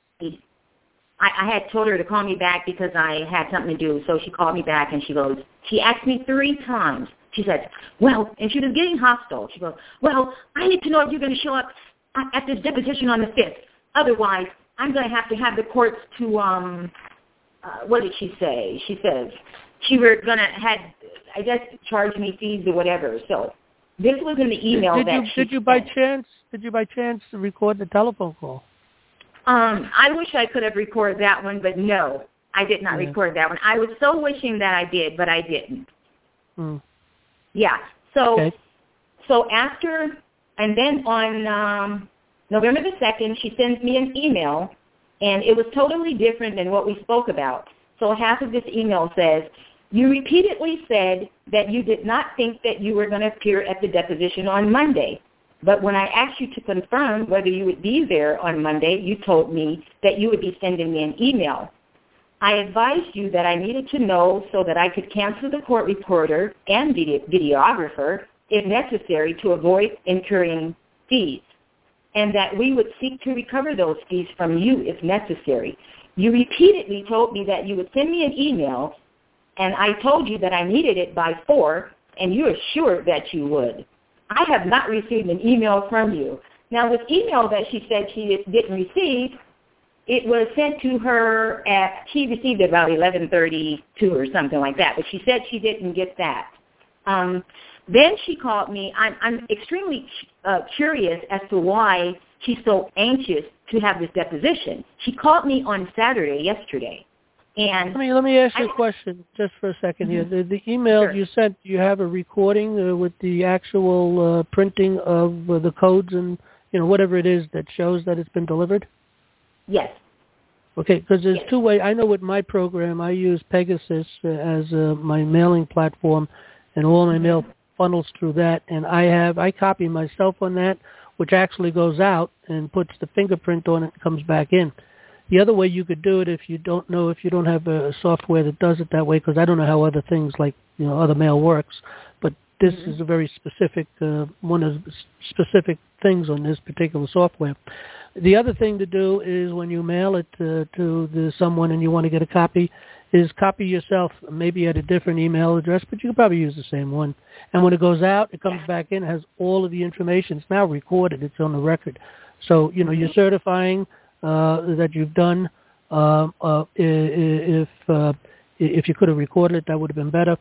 I had told her to call me back because I had something to do. So she called me back, and she asked me 3 times. She said, well, and she was getting hostile. She goes, well, I need to know if you're going to show up at this deposition on the 5th. Otherwise, I'm going to have the courts to, what did she say? She said she were going to charge me fees or whatever. So this was in the email Did you by chance record the telephone call? I wish I could have recorded that one, but no, I did not record that one. I was so wishing that I did, but I didn't. Yeah. So after, and then on November the 2nd, she sends me an email, and it was totally different than what we spoke about. So half of this email says, you repeatedly said that you did not think that you were going to appear at the deposition on Monday. But when I asked you to confirm whether you would be there on Monday, you told me that you would be sending me an email. I advised you that I needed to know so that I could cancel the court reporter and videographer if necessary to avoid incurring fees, and that we would seek to recover those fees from you if necessary. You repeatedly told me that you would send me an email, and I told you that I needed it by 4, and you assured that you would. I have not received an email from you. Now, this email that she said she didn't receive, it was sent to her she received it about 11:32 or something like that, but she said she didn't get that. Then she called me. I'm extremely curious as to why she's so anxious to have this deposition. She called me on Saturday, yesterday. And let me ask you a question just for a second here. The email you sent, you have a recording with the actual printing of the codes and whatever it is that shows that it's been delivered? Yes. Okay, because there's 2 ways. I know with my program, I use Pegasus as my mailing platform, and all my mail funnels through that. And I copy myself on that, which actually goes out and puts the fingerprint on it and comes back in. The other way you could do it if you don't have a software that does it that way, because I don't know how other things like other mail works, but this is a very specific one of the specific things on this particular software. The other thing to do is when you mail it to someone and you want to get a copy, is copy yourself, maybe at a different email address, but you can probably use the same one. And when it goes out, it comes back in, it has all of the information. It's now recorded. It's on the record. So you're certifying that you've done. If you could have recorded it, that would have been better.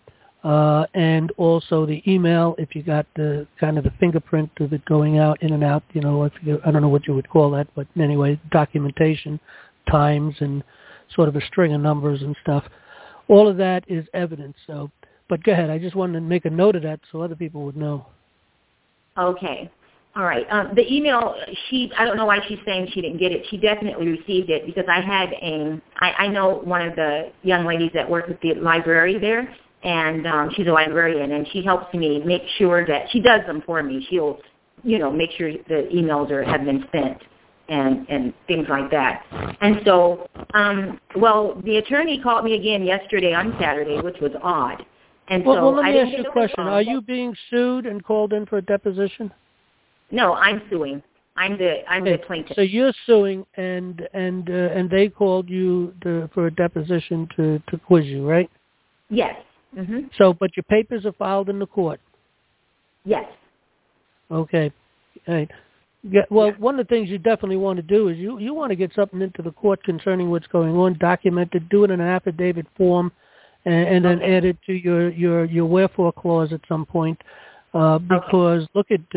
and also the email, if you got the kind of the fingerprint of it going out, in and out, I don't know what you would call that, but anyway, documentation, times, and sort of a string of numbers and stuff. All of that is evidence. So, but go ahead. I just wanted to make a note of that so other people would know. Okay. All right. The email, I don't know why she's saying she didn't get it. She definitely received it because I know one of the young ladies that work with the library there, and she's a librarian, and she helps me make sure that she does them for me. She'll, make sure the emails have been sent and things like that. And so, the attorney called me again yesterday on Saturday, which was odd. And so let me ask you a question. Are you being sued and called in for a deposition? No, I'm suing. I'm the plaintiff. So you're suing, and they called you for a deposition to quiz you, right? Yes. Mm-hmm. So, but your papers are filed in the court. Yes. Okay. Right. Yeah, well, one of the things you definitely want to do is you want to get something into the court concerning what's going on, document it, do it in an affidavit form, and then add it to your wherefore clause at some point, because look at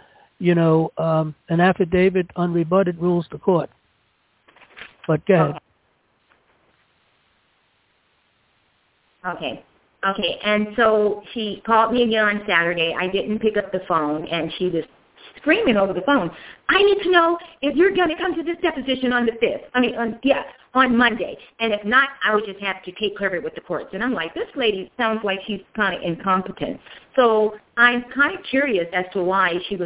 an affidavit unrebutted rules the court. But go ahead. Okay, and so she called me again on Saturday. I didn't pick up the phone, and she was screaming over the phone, I need to know if you're going to come to this deposition on the 5th. On Monday. And if not, I would just have to take care of it with the courts. And I'm like, this lady sounds like she's kind of incompetent. So I'm kind of curious as to why she's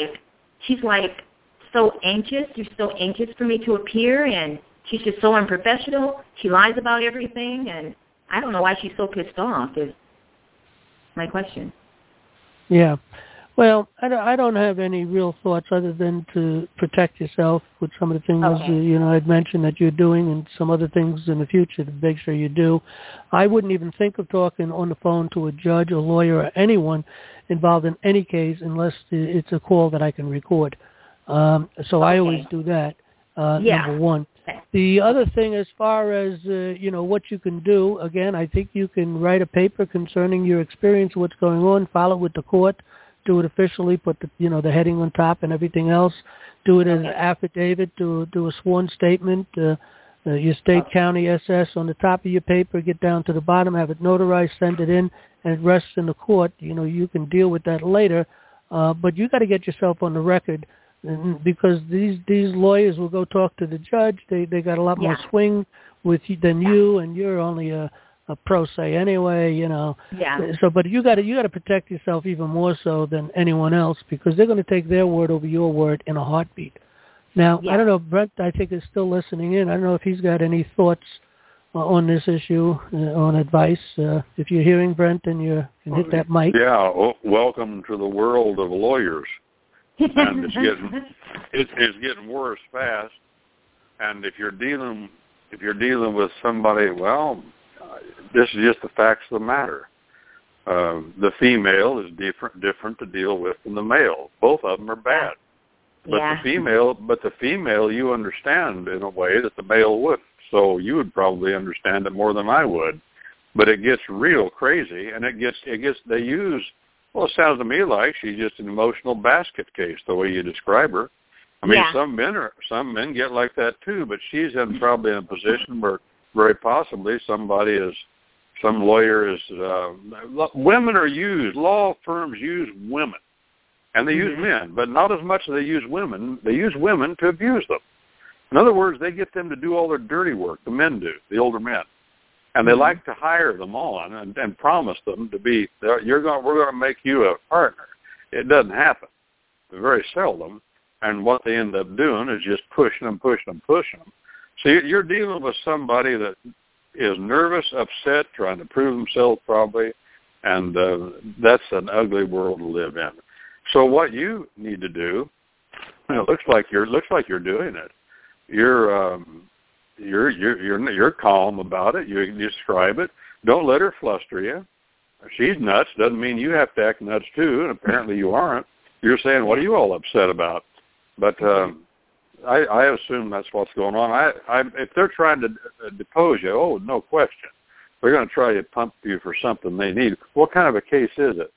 so anxious. You're so anxious for me to appear, and she's just so unprofessional. She lies about everything, and I don't know why she's so pissed off is my question. Yeah. Well, I don't have any real thoughts other than to protect yourself with some of the things, I'd mentioned that you're doing and some other things in the future to make sure you do. I wouldn't even think of talking on the phone to a judge, a lawyer, or anyone involved in any case unless it's a call that I can record. So I always do that, number one. The other thing, as far as, what you can do, again, I think you can write a paper concerning your experience, what's going on, file it with the court, do it officially, put the heading on top and everything else, do it as an affidavit, do a sworn statement, your state, county, SS on the top of your paper, get down to the bottom, have it notarized, send it in, and it rests in the court. You can deal with that later, but you got to get yourself on the record because these lawyers will go talk to the judge. They got a lot more swing with you than you, and you're only a pro se anyway, Yeah. So, but you got to protect yourself even more so than anyone else because they're going to take their word over your word in a heartbeat. Now, I don't know, Brent, I think is still listening in. I don't know if he's got any thoughts on this issue, on advice. If you're hearing Brent, and you can hit that mic. Yeah. Welcome to the world of lawyers. And it's getting worse fast. And if you're dealing with somebody, this is just the facts of the matter. The female is different to deal with than the male. Both of them are bad. But the female, you understand in a way that the male wouldn't. So you would probably understand it more than I would. But it gets real crazy, and they use. Well, it sounds to me like she's just an emotional basket case, the way you describe her. I mean, some men get like that too, but she's probably in a position where very possibly some lawyer is, women are used, law firms use women, and they use men, but not as much as they use women. They use women to abuse them. In other words, they get them to do all their dirty work, the men do, the older men. And they like to hire them on and promise them to be, we're going to make you a partner. It doesn't happen. Very seldom. And what they end up doing is just pushing them. So you're dealing with somebody that is nervous, upset, trying to prove themselves probably, and that's an ugly world to live in. So what you need to do, it looks like you're doing it. You're calm about it. You describe it. Don't let her fluster you. She's nuts. Doesn't mean you have to act nuts too, and apparently you aren't. You're saying, what are you all upset about? But I assume that's what's going on. If they're trying to depose you, no question. they're going to try to pump you for something they need. What kind of a case is it?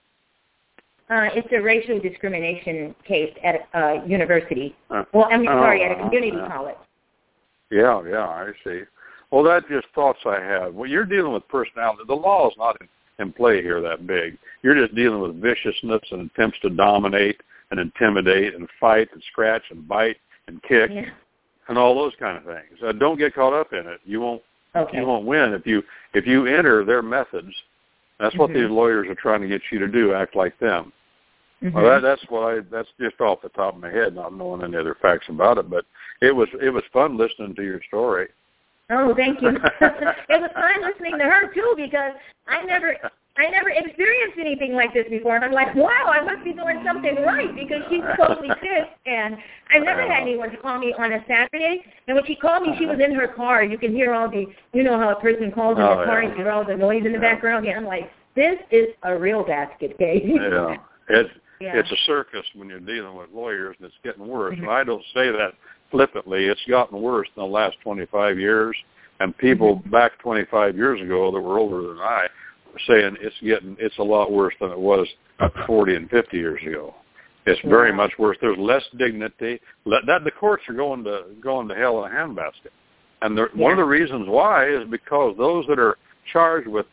It's a racial discrimination case at a university. At a community college. Yeah, I see. Well, that's just thoughts I have. Well, you're dealing with personality. The law is not in play here that big. You're just dealing with viciousness and attempts to dominate and intimidate and fight and scratch and bite and kick and all those kind of things. Don't get caught up in it. You won't. Okay. You won't win if you enter their methods. That's what these lawyers are trying to get you to do. Act like them. Well, that's just off the top of my head, not knowing any other facts about it. But it was fun listening to your story. Oh, thank you. It was fun listening to her too, because I never experienced anything like this before, and I'm like, wow, I must be doing something right, because she's totally pissed, and I never had anyone to call me on a Saturday, and when she called me, she was in her car. You can hear all the, you know how a person calls in the car and you hear all the noise in the background, and I'm like, this is a real basket case. It's a circus when you're dealing with lawyers, and it's getting worse. And I don't say that flippantly. It's gotten worse in the last 25 years, and people back 25 years ago that were older than I were saying it's a lot worse than it was 40 and 50 years ago. It's very much worse. There's less dignity. The courts are going to hell in a handbasket, and one of the reasons why is because those that are charged with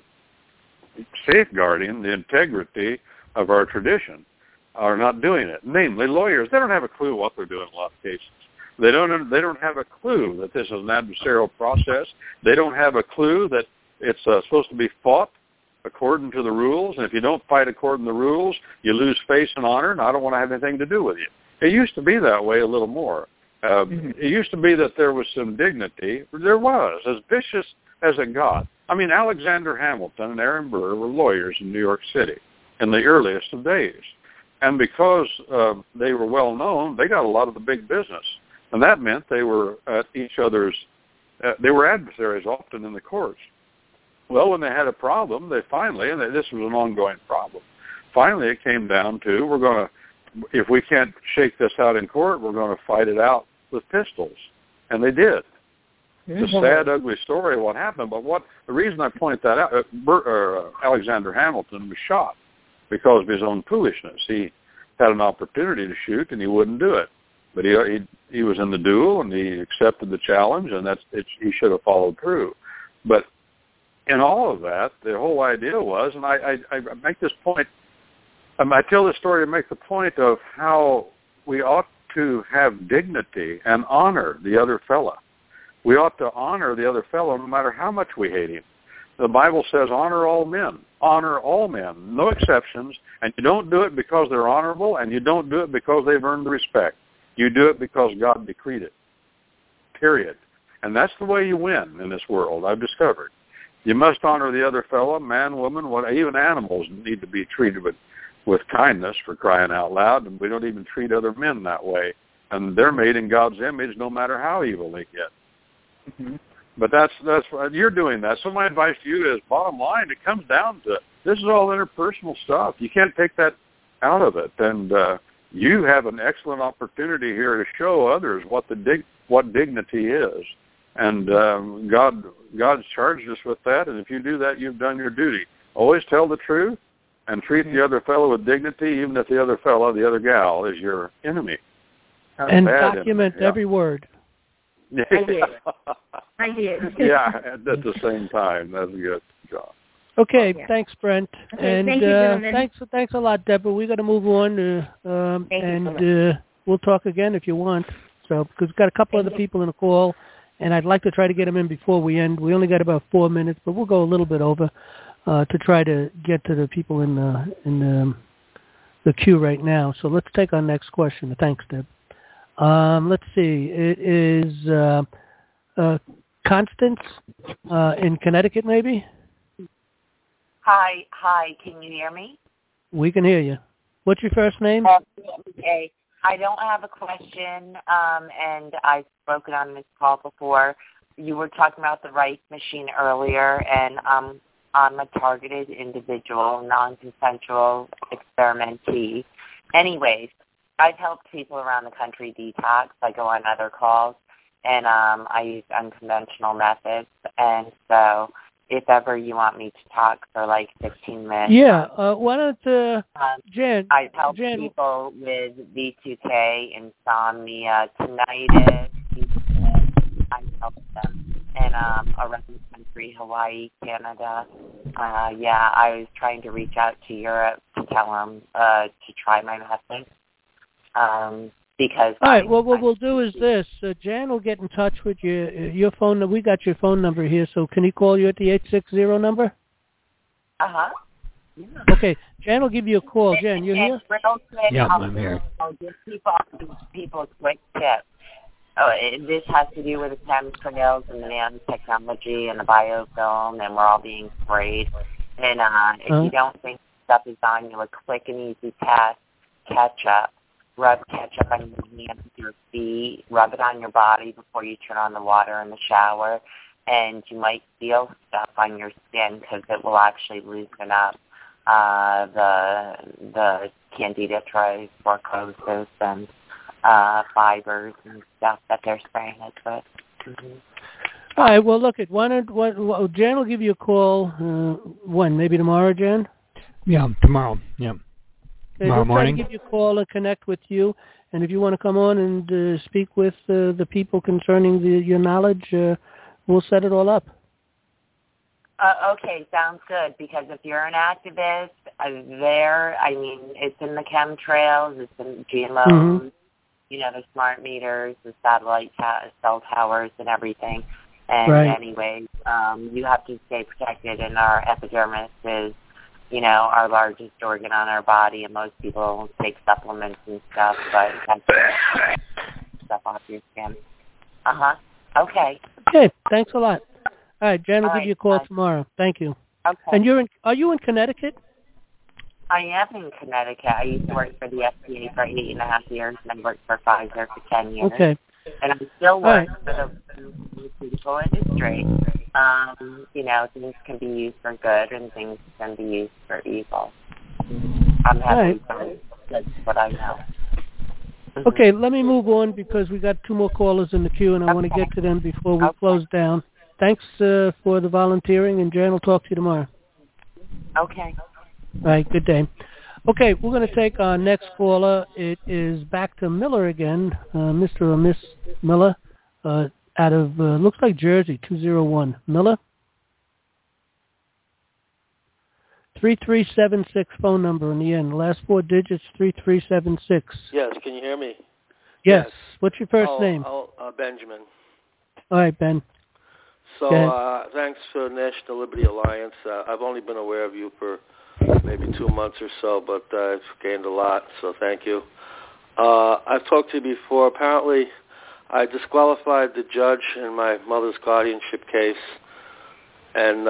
safeguarding the integrity of our tradition are not doing it. Namely, lawyers. They don't have a clue what they're doing in a lot of cases. They don't have a clue that this is an adversarial process. They don't have a clue that it's supposed to be fought according to the rules, and if you don't fight according to the rules, you lose face and honor, and I don't want to have anything to do with you. It used to be that way a little more. It used to be that there was some dignity. There was, as vicious as it got. I mean, Alexander Hamilton and Aaron Burr were lawyers in New York City in the earliest of days. And because they were well known, they got a lot of the big business. And that meant they were at each other's, they were adversaries often in the courts. Well, when they had a problem, this was an ongoing problem. Finally, it came down to, if we can't shake this out in court, we're going to fight it out with pistols. And they did. It's a sad, ugly story of what happened. But the reason I point that out, Alexander Hamilton was shot because of his own foolishness. He had an opportunity to shoot, and he wouldn't do it. But he was in the duel, and he accepted the challenge, and he should have followed through. But in all of that, the whole idea was, and I make this point, I tell this story to make the point of how we ought to have dignity and honor the other fella. We ought to honor the other fellow no matter how much we hate him. The Bible says honor all men. Honor all men, no exceptions, and you don't do it because they're honorable, and you don't do it because they've earned the respect. You do it because God decreed it, period. And that's the way you win in this world, I've discovered. You must honor the other fellow, man, woman, even animals need to be treated with kindness, for crying out loud, and we don't even treat other men that way. And they're made in God's image no matter how evil they get. But that's you're doing that. So my advice to you is, bottom line, it comes down to this is all interpersonal stuff. You can't take that out of it. And you have an excellent opportunity here to show others what dignity is. And God's charged us with that. And if you do that, you've done your duty. Always tell the truth and treat the other fellow with dignity, even if the other fellow, the other gal, is your enemy. And document every word. I did. Yeah, at the same time. That's a good job. Okay, thanks, Brent. Okay, and thank you, gentlemen. Thanks a lot, Deborah. We got to move on, we'll talk again if you want. So, because we've got a couple other people in the call, and I'd like to try to get them in before we end. We only got about 4 minutes, but we'll go a little bit over to try to get to the people in the queue right now. So let's take our next question. Thanks, Deb. Let's see. It is Constance in Connecticut, maybe? Hi. Can you hear me? We can hear you. What's your first name? Okay. I don't have a question, and I've spoken on this call before. You were talking about the Rice machine earlier, and I'm a targeted individual, non-consensual experimentee. Anyways, I've helped people around the country detox. I go on other calls, and I use unconventional methods. And so if ever you want me to talk for like 15 minutes. Yeah. Why don't Jan? I help people with V2K, insomnia, tinnitus. I help them. And around the country, Hawaii, Canada. I was trying to reach out to Europe to tell them to try my method. Because all right. Well, what we'll do is this. Jan will get in touch with you. Your phone. We got your phone number here. So can he call you at the 860 number? Yeah. Okay. Jan will give you a call. Jan, you here? Yeah, I'm here. I'll give people a quick tip. This has to do with the chemtrails and the nanotechnology and the biofilm, and we're all being sprayed. And if you don't think stuff is on you, a quick and easy test, ketchup. Rub ketchup on your hands, your feet, rub it on your body before you turn on the water in the shower, and you might feel stuff on your skin because it will actually loosen up the candida trichomoniasis and fibers and stuff that they're spraying it with. Mm-hmm. All right. Well, look, Jan will give you a call. When? Maybe tomorrow, Jan? Yeah, tomorrow. Yeah. Tomorrow morning. Try to give you a call and connect with you. And if you want to come on and speak with the people concerning your knowledge, we'll set it all up. Okay, sounds good. Because if you're an activist, it's in the chemtrails, it's in GMOs, the smart meters, the satellite cell towers, and everything. And anyways, you have to stay protected, and our epidermis is our largest organ on our body, and most people take supplements and stuff, but that's stuff off your skin. Okay. Okay, thanks a lot. All right, Jan will give you a call tomorrow. Thank you. Okay. And are you in Connecticut? I am in Connecticut. I used to work for the FDA for 8.5 years, and I worked for Pfizer for 10 years. Okay. And I still work for the pharmaceutical industry. Things can be used for good and things can be used for evil. I'm happy that's what I know. Okay, let me move on because we got 2 more callers in the queue, and I want to get to them before we close down. Thanks for the volunteering, and Jan will talk to you tomorrow. Okay. All right, good day. Okay, we're going to take our next caller. It is back to Miller again, Mr. or Miss Miller, out of, looks like Jersey, 201. Miller? 3376 phone number in the end. Last 4 digits, 3376. Yes, can you hear me? Yes. What's your first name? Benjamin. All right, Ben. So thanks for National Liberty Alliance. I've only been aware of you for maybe 2 months or so, but I've gained a lot, so thank you. I've talked to you before. Apparently, I disqualified the judge in my mother's guardianship case, and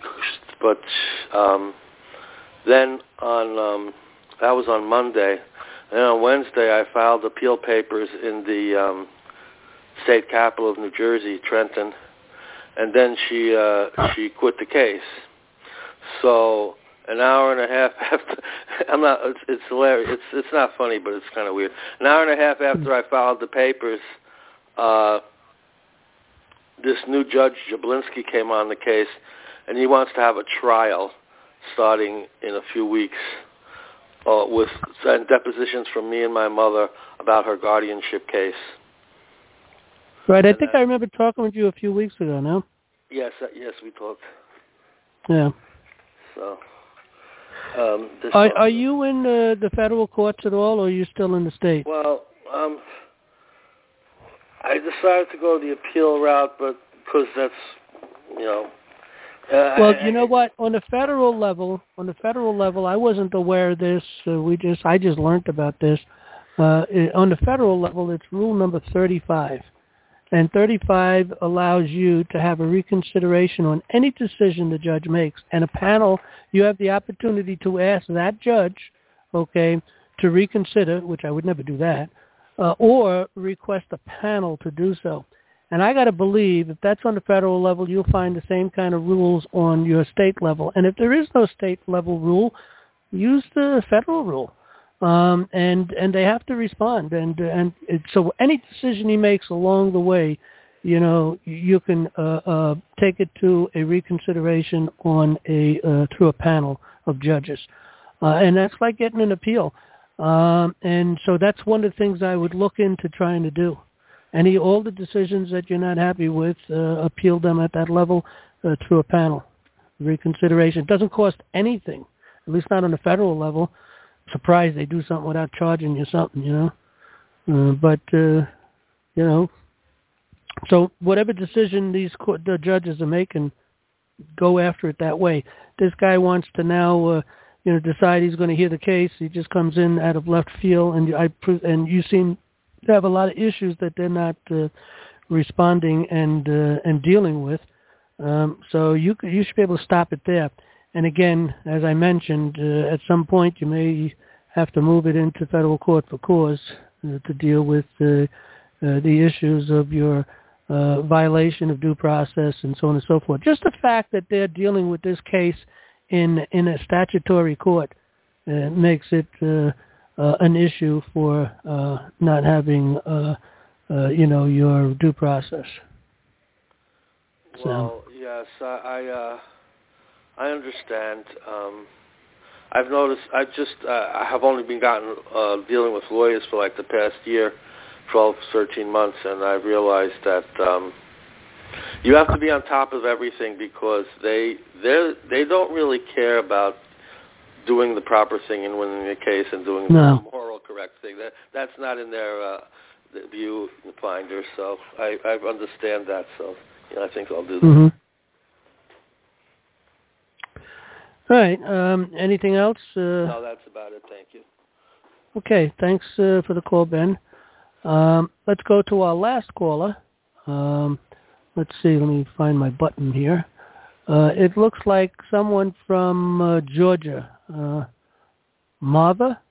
then on that was on Monday, and on Wednesday I filed appeal papers in the state capital of New Jersey, Trenton, and then she quit the case. So an hour and a half after, it's hilarious. It's not funny, but it's kind of weird. An hour and a half after I filed the papers, this new judge, Jablinski, came on the case, and he wants to have a trial starting in a few weeks with depositions from me and my mother about her guardianship case. Right, I think I remember talking with you a few weeks ago, no? Yes, we talked. Yeah. So, are you in the federal courts at all, or are you still in the state? Well, I decided to go the appeal route, but because that's, well, you know what? On the federal level, I wasn't aware of this. I just learned about this. On the federal level, it's rule number 35. And 35 allows you to have a reconsideration on any decision the judge makes. And a panel, you have the opportunity to ask that judge, to reconsider, which I would never do that, or request a panel to do so. And I got to believe if that's on the federal level, you'll find the same kind of rules on your state level. And if there is no state level rule, use the federal rule. And they have to respond. So any decision he makes along the way, you can take it to a reconsideration on through a panel of judges. And that's like getting an appeal. And so that's one of the things I would look into trying to do. All the decisions that you're not happy with, appeal them at that level through a panel. Reconsideration. It doesn't cost anything, at least not on the federal level. I'm surprised they do something without charging you something, so whatever decision the judges are making, go after it that way. This guy wants to now, decide he's going to hear the case. He just comes in out of left field, and you seem to have a lot of issues that they're not responding and dealing with. So you should be able to stop it there. And again, as I mentioned, at some point you may have to move it into federal court for cause to deal with the issues of your violation of due process and so on and so forth. Just the fact that they're dealing with this case in a statutory court makes it an issue for not having your due process. Well, yes, I understand. I've noticed. I have only been dealing with lawyers for like the past year, 12, 13 months, and I realized that you have to be on top of everything because they don't really care about doing the proper thing and winning the case and doing the moral correct thing. That's not in their view finder. So I understand that. So I think I'll do that. Mm-hmm. All right. Anything else? No, that's about it. Thank you. Okay. Thanks for the call, Ben. Let's go to our last caller. Let's see. Let me find my button here. It looks like someone from Georgia. Martha,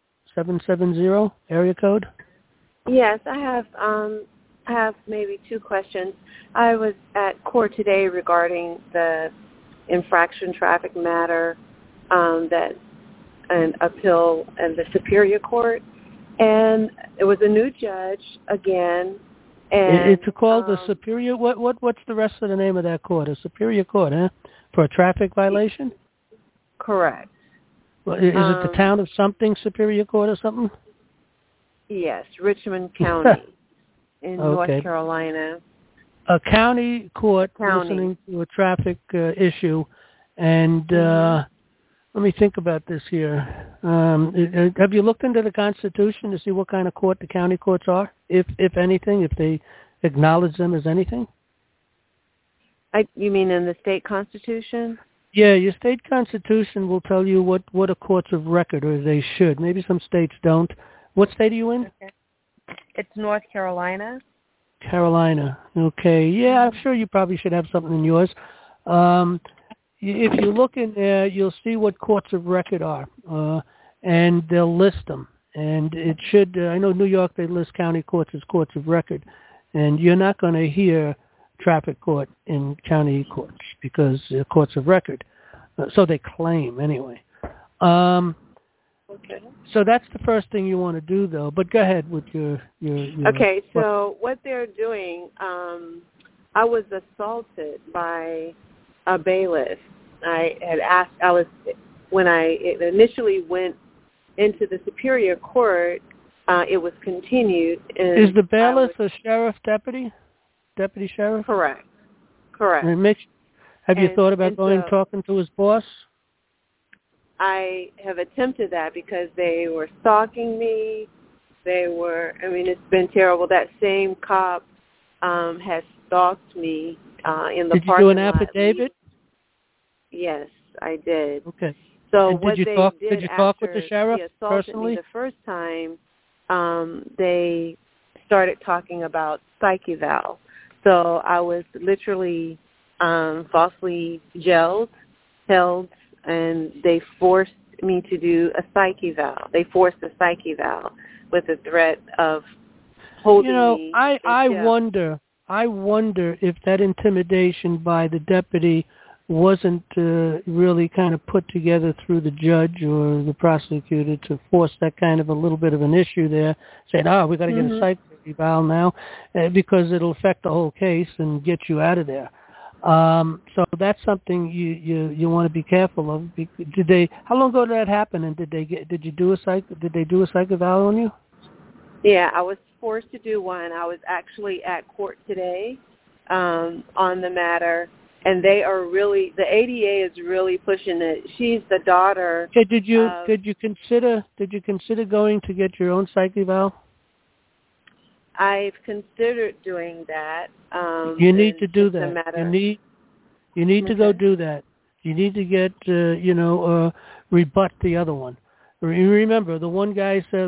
770 area code. Yes, I have maybe two questions. I was at court today regarding the infraction traffic matter that an appeal in the Superior Court, and it was a new judge again. And it's called the Superior. What's the rest of the name of that court? A Superior Court, huh? For a traffic violation? Correct. Well, is it the town of something Superior Court or something? Yes, Richmond County in North Carolina. A county court listening to a traffic issue, and let me think about this here. Have you looked into the Constitution to see what kind of court the county courts are, if anything, if they acknowledge them as anything? You mean in the state constitution? Yeah, your state constitution will tell you what are courts of record, or they should. Maybe some states don't. What state are you in? Okay. It's North Carolina. Carolina. Okay. Yeah, I'm sure you probably should have something in yours. If you look in there, you'll see what courts of record are, and they'll list them. And it should, I know New York, they list county courts as courts of record. And you're not going to hear traffic court in county courts because they're courts of record. So they claim anyway. Okay. So that's the first thing you want to do, though. But go ahead with your Okay, so what they're doing, I was assaulted by a bailiff. When I initially went into the Superior Court, it was continued. Is the bailiff a sheriff deputy? Deputy sheriff? Correct. Have you thought about going and talking to his boss? I have attempted that because they were stalking me. It's been terrible. That same cop has stalked me in the parking lot. Did you do an affidavit? Yes, I did. Okay. So did you talk with the sheriff personally? Me the first time, they started talking about psych eval. So I was literally falsely held, and they forced me to do a psych eval. They forced a psych eval with the threat of holding me. I wonder if that intimidation by the deputy wasn't really kind of put together through the judge or the prosecutor to force that kind of a little bit of an issue there, saying, we got to get a psych psych eval now because it'll affect the whole case and get you out of there. So that's something you want to be careful of. How long ago did that happen? And did they do a psych eval on you? Yeah, I was forced to do one. I was actually at court today on the matter, and the ADA is really pushing it. She's the daughter. Okay, did you consider going to get your own psych eval? I've considered doing that. You need to do that. You need to go do that. You need to get rebut the other one. Remember, the one guy said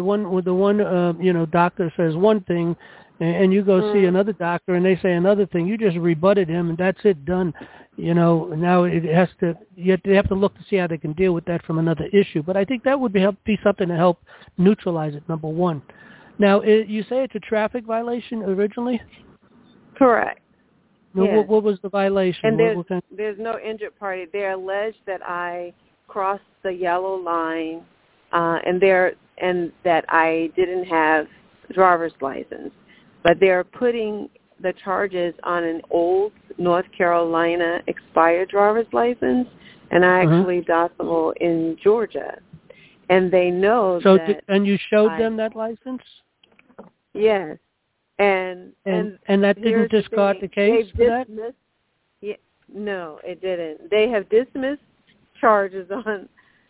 doctor says one thing, and you go see another doctor and they say another thing. You just rebutted him, and that's it, done. Now you have to look to see how they can deal with that from another issue. But I think that would be something to help neutralize it. Number one. Now, you say it's a traffic violation originally? Correct. No, yes. What was the violation? And there's no injured party. They allege that I crossed the yellow line and that I didn't have driver's license. But they're putting the charges on an old North Carolina expired driver's license, and I actually domicile in Georgia. And they know that... And you showed them that license? Yes. And that didn't discard the case for that? Yeah, no, it didn't. They have dismissed charges on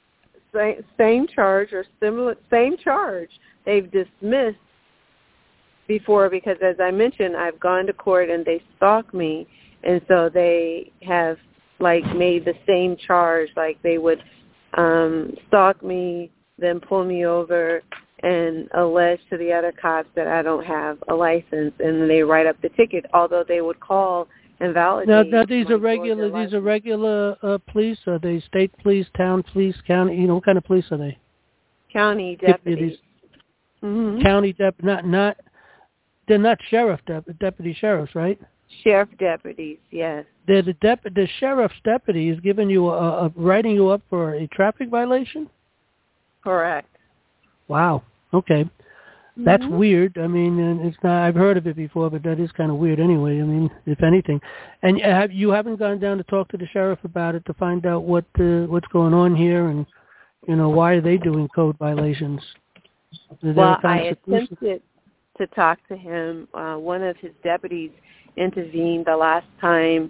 same charge or same charge. They've dismissed before because, as I mentioned, I've gone to court and they stalk me, and so they have made the same charge. Like they would stalk me, then pull me over, and allege to the other cops that I don't have a license, and then they write up the ticket. Although they would call and validate. Now these are regular. These are regular police. Are they state police, town police, county? What kind of police are they? County deputies. Mm-hmm. County deputies. Not. They're not deputy sheriffs, right? Sheriff deputies. Yes. They're the sheriff's deputy is giving you writing you up for a traffic violation. Correct. Wow. Okay. That's weird. I mean, it's not. I've heard of it before, but that is kind of weird anyway. I mean, if anything, and you haven't gone down to talk to the sheriff about it to find out what's going on here, and why are they doing code violations? Well, I attempted to talk to him. One of his deputies intervened the last time.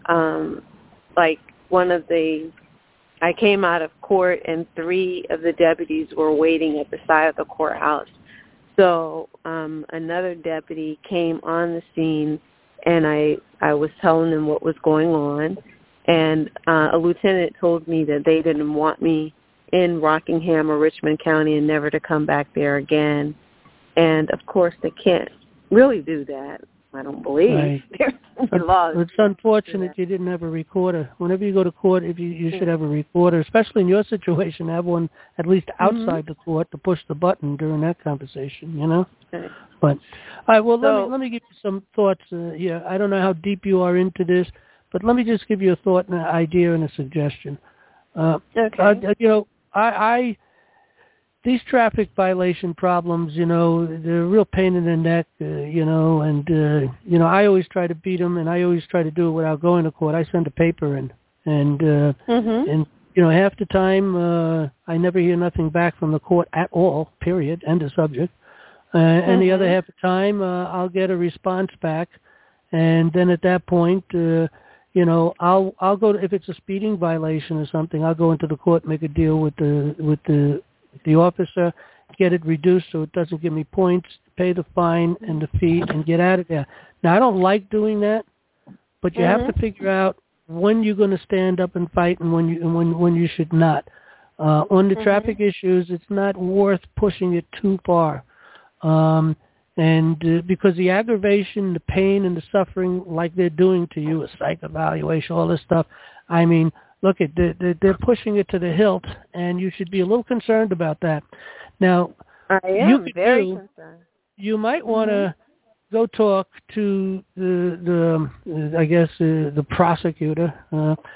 I came out of court and 3 of the deputies were waiting at the side of the courthouse. So another deputy came on the scene, and I was telling them what was going on. And a lieutenant told me that they didn't want me in Rockingham or Richmond County and never to come back there again. And, of course, they can't really do that. I don't believe. Right. It's unfortunate you didn't have a recorder. Whenever you go to court, you should have a recorder, especially in your situation, have one at least outside the court to push the button during that conversation, Okay. But, all right, well, let me give you some thoughts here. I don't know how deep you are into this, but let me just give you a thought and an idea and a suggestion. Okay. These traffic violation problems, they're a real pain in the neck, and I always try to beat them, and I always try to do it without going to court. I send a paper in, and half the time I never hear nothing back from the court at all, period, end of subject. And the other half the time I'll get a response back, and then at that point, I'll go to, if it's a speeding violation or something, I'll go into the court, make a deal with the officer, get it reduced so it doesn't give me points, pay the fine and the fee, and get out of there. Now, I don't like doing that, but you have to figure out when you're going to stand up and fight and when you should not. On the traffic issues, it's not worth pushing it too far. Because the aggravation, the pain, and the suffering, like they're doing to you, a psych evaluation, all this stuff, I mean, look, they're pushing it to the hilt, and you should be a little concerned about that. Now, I am very concerned. You might want to go talk to the prosecutor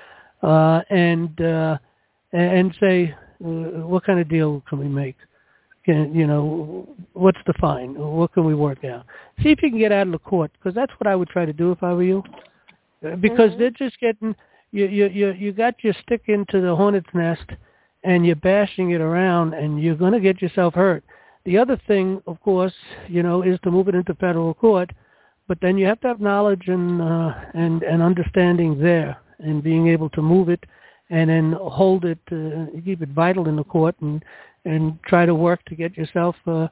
and say, what kind of deal can we make? what's the fine? What can we work out? See if you can get out of the court, because that's what I would try to do if I were you. Because they're just getting you got your stick into the hornet's nest, and you're bashing it around, and you're going to get yourself hurt. The other thing, of course, is to move it into federal court, but then you have to have knowledge and understanding there, and being able to move it, and then hold it, keep it vital in the court, and try to work to get yourself, a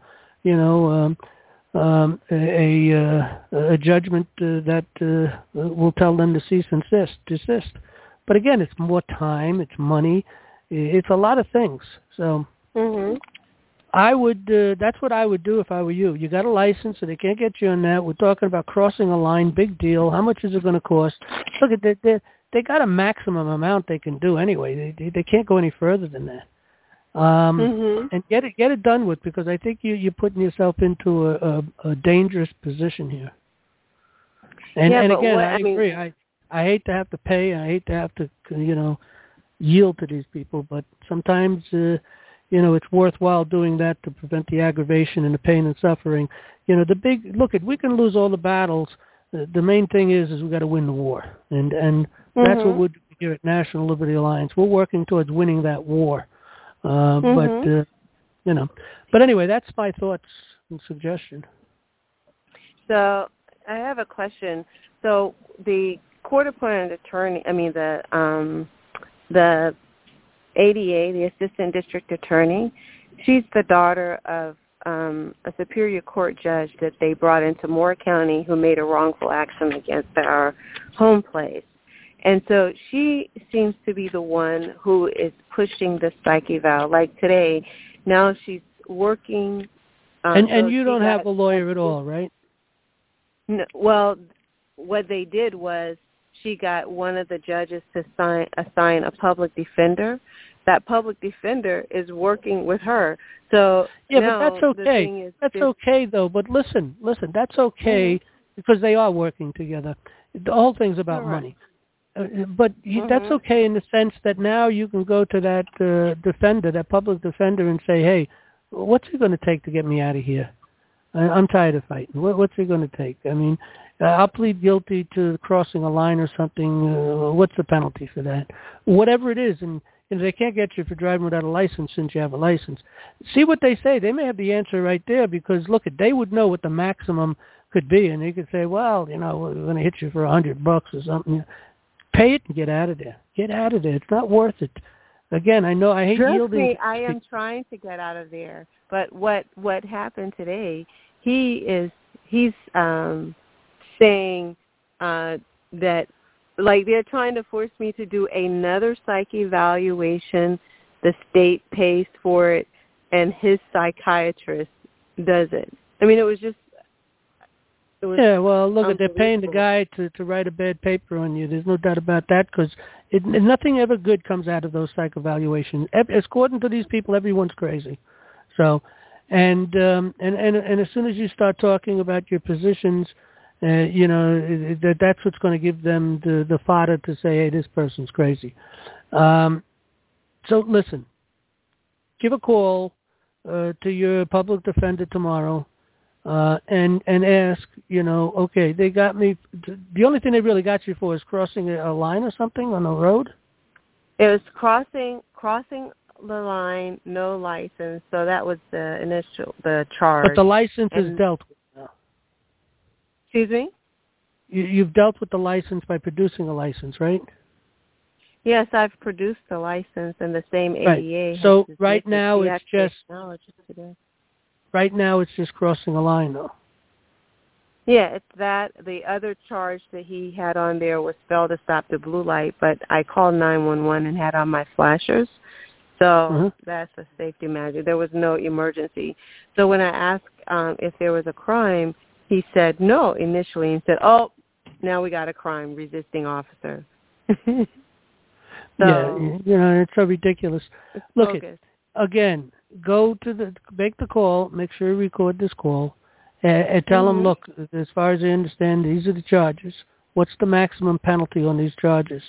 judgment that will tell them to cease and desist. But again, it's more time, it's money, it's a lot of things. So I would. That's what I would do if I were you. You got a license, so they can't get you on that. We're talking about crossing a line, big deal. How much is it going to cost? Look at that. They got a maximum amount they can do anyway. They can't go any further than that. And get it done with, because I think you're putting yourself into a dangerous position here. And again, I agree. I hate to have to pay. I hate to have to yield to these people. But sometimes it's worthwhile doing that to prevent the aggravation and the pain and suffering. We can lose all the battles. The main thing is we got to win the war, and that's what we're doing here at National Liberty Alliance. We're working towards winning that war. But anyway, that's my thoughts and suggestion. So I have a question. So the court-appointed attorney, the ADA, the Assistant District Attorney, she's the daughter of a Superior Court judge that they brought into Moore County who made a wrongful action against our home place. And so she seems to be the one who is pushing the psych eval. Like today, now she's working. And you don't have a lawyer at all, right? No, well, what they did was she got one of the judges to assign a public defender. That public defender is working with her. So yeah, but that's okay. That's okay, though. But listen, that's okay because they are working together. The whole thing's about money. But that's okay in the sense that now you can go to that defender, that public defender, and say, hey, what's it going to take to get me out of here? I'm tired of fighting. What's it going to take? I mean, I'll plead guilty to crossing a line or something. What's the penalty for that? Whatever it is. And they can't get you for driving without a license since you have a license. See what they say. They may have the answer right there because, look, they would know what the maximum could be. And they could say, well, we're going to hit you for $100 or something. Pay it and get out of there. Get out of there. It's not worth it. Again, I know I hate yielding. I am trying to get out of there. But what happened today? He's saying that like they're trying to force me to do another psych evaluation. The state pays for it, and his psychiatrist does it. I mean, it was yeah, well, look, they're paying the guy to write a bad paper on you. There's no doubt about that because nothing ever good comes out of those psych evaluations. According to these people, everyone's crazy. So, and as soon as you start talking about your positions, that's what's going to give them the fodder to say, hey, this person's crazy. So listen, give a call to your public defender tomorrow. And ask, okay, they got me. The only thing they really got you for is crossing a line or something on the road? It was crossing the line, no license. So that was the charge. But the license is dealt with now. Excuse me? You've dealt with the license by producing a license, right? Yes, I've produced the license and the same ADA. Right. So right now it's just... Right now, it's just crossing a line, though. Yeah, it's that. The other charge that he had on there was fail to stop the blue light, but I called 911 and had on my flashers. So that's a safety measure. There was no emergency. So when I asked if there was a crime, he said no initially and said, oh, now we got a crime, resisting officer. Yeah, it's so ridiculous. Look, again, make the call, make sure you record this call, and tell them, look, as far as I understand, these are the charges. What's the maximum penalty on these charges?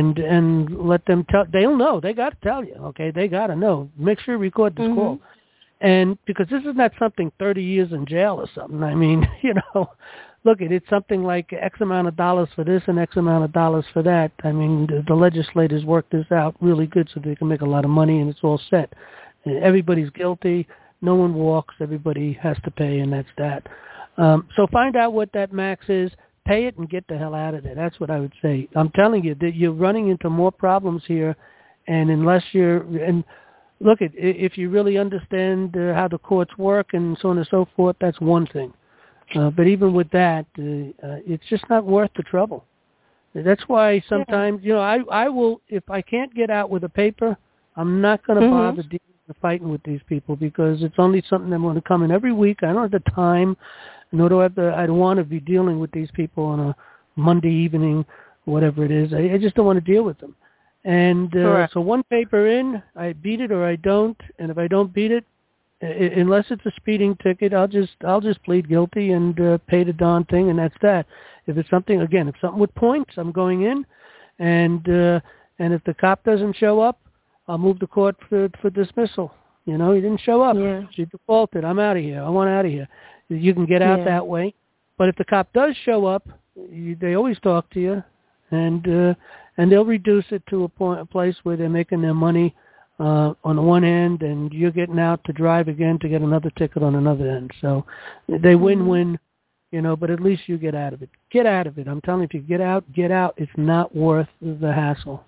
And let them they'll know. They got to tell you, okay? They got to know. Make sure you record this call. And because this is not something 30 years in jail or something. I mean, look, it's something like X amount of dollars for this and X amount of dollars for that. I mean, the legislators work this out really good so they can make a lot of money, and it's all set. And everybody's guilty. No one walks. Everybody has to pay, and that's that. So find out what that max is. Pay it and get the hell out of there. That's what I would say. I'm telling you that you're running into more problems here, and unless look, if you really understand how the courts work and so on and so forth, that's one thing. But even with that, it's just not worth the trouble. That's why sometimes, I will, if I can't get out with a paper, I'm not going to bother dealing with fighting with these people because it's only something I'm going to come in every week. I don't have the time, nor do I don't want to be dealing with these people on a Monday evening, whatever it is. I just don't want to deal with them. And so one paper in, I beat it or I don't. And if I don't beat it, unless it's a speeding ticket, I'll just plead guilty and pay the darn thing, and that's that. If it's something, again, if something with points, I'm going in, and if the cop doesn't show up, I'll move the court for dismissal. He didn't show up. Yeah. She defaulted. I'm out of here. I want out of here. You can get out that way. But if the cop does show up, they always talk to you, and they'll reduce it to a place where they're making their money on the one end, and you're getting out to drive again to get another ticket on another end. So they win-win, but at least you get out of it. Get out of it. I'm telling you, if you get out. It's not worth the hassle.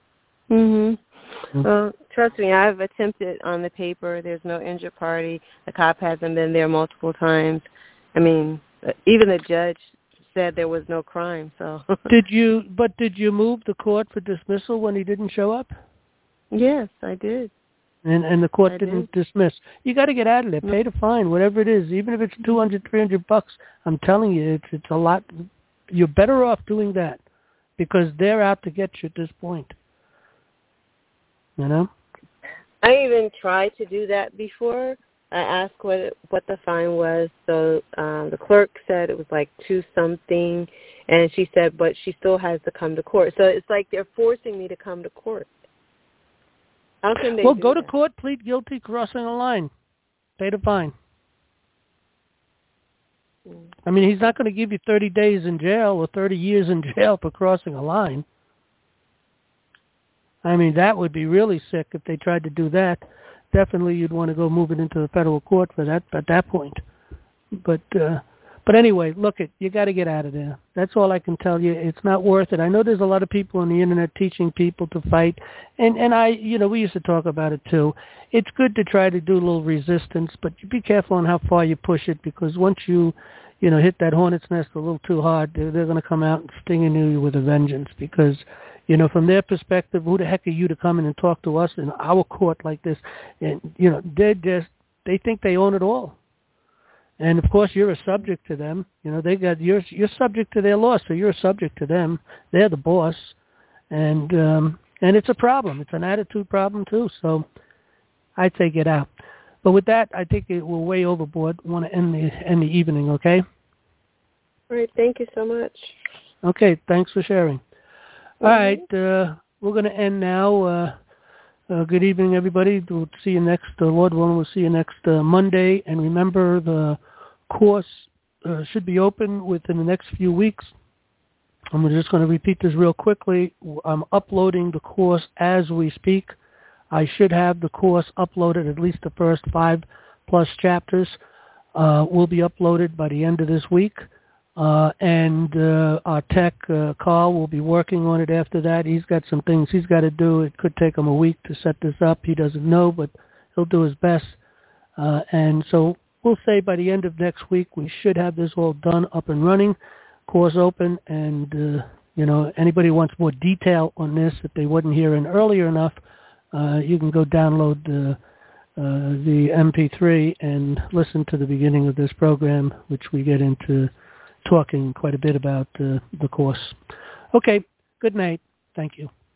Well, trust me, I've attempted on the paper. There's no injured party. The cop hasn't been there multiple times. I mean, even the judge said there was no crime. So Did you move the court for dismissal when he didn't show up? Yes, I did. And the court didn't dismiss. You got to get out of there. Pay the fine, whatever it is, even if it's $200, $300. I'm telling you, it's a lot. You're better off doing that because they're out to get you at this point. I even tried to do that before. I asked what the fine was. So the clerk said it was like $2 something, and she said, but she still has to come to court. So it's like they're forcing me to come to court. How can they go to court, plead guilty, crossing a line, pay the fine. I mean, he's not going to give you 30 days in jail or 30 years in jail for crossing a line. I mean, that would be really sick if they tried to do that. Definitely you'd want to go move it into the federal court for that at that point. But anyway, look, you got to get out of there. That's all I can tell you. It's not worth it. I know there's a lot of people on the internet teaching people to fight, and we used to talk about it too. It's good to try to do a little resistance, but you be careful on how far you push it because once you hit that hornet's nest a little too hard, they're going to come out and sting you with a vengeance because from their perspective, who the heck are you to come in and talk to us in our court like this? And they think they own it all. And of course, you're a subject to them. You're subject to their law, so you're a subject to them. They're the boss, and it's a problem. It's an attitude problem too. So I'd say get out. But with that, I think we're way overboard. I want to end the evening, okay? All right. Thank you so much. Okay. Thanks for sharing. All right. We're going to end now. Good evening, everybody. We'll see you next, Lord willing, we'll see you next Monday. And remember, the course should be open within the next few weeks. I'm just going to repeat this real quickly. I'm uploading the course as we speak. I should have the course uploaded, at least the first 5+ chapters will be uploaded by the end of this week. And our tech, Carl, will be working on it after that. He's got some things he's got to do. It could take him a week to set this up. He doesn't know, but he'll do his best. And so we'll say by the end of next week, we should have this all done, up and running, course open. And, anybody wants more detail on this, if they wasn't hearing earlier enough, you can go download the MP3 and listen to the beginning of this program, which we get into talking quite a bit about the course. Okay, good night. Thank you.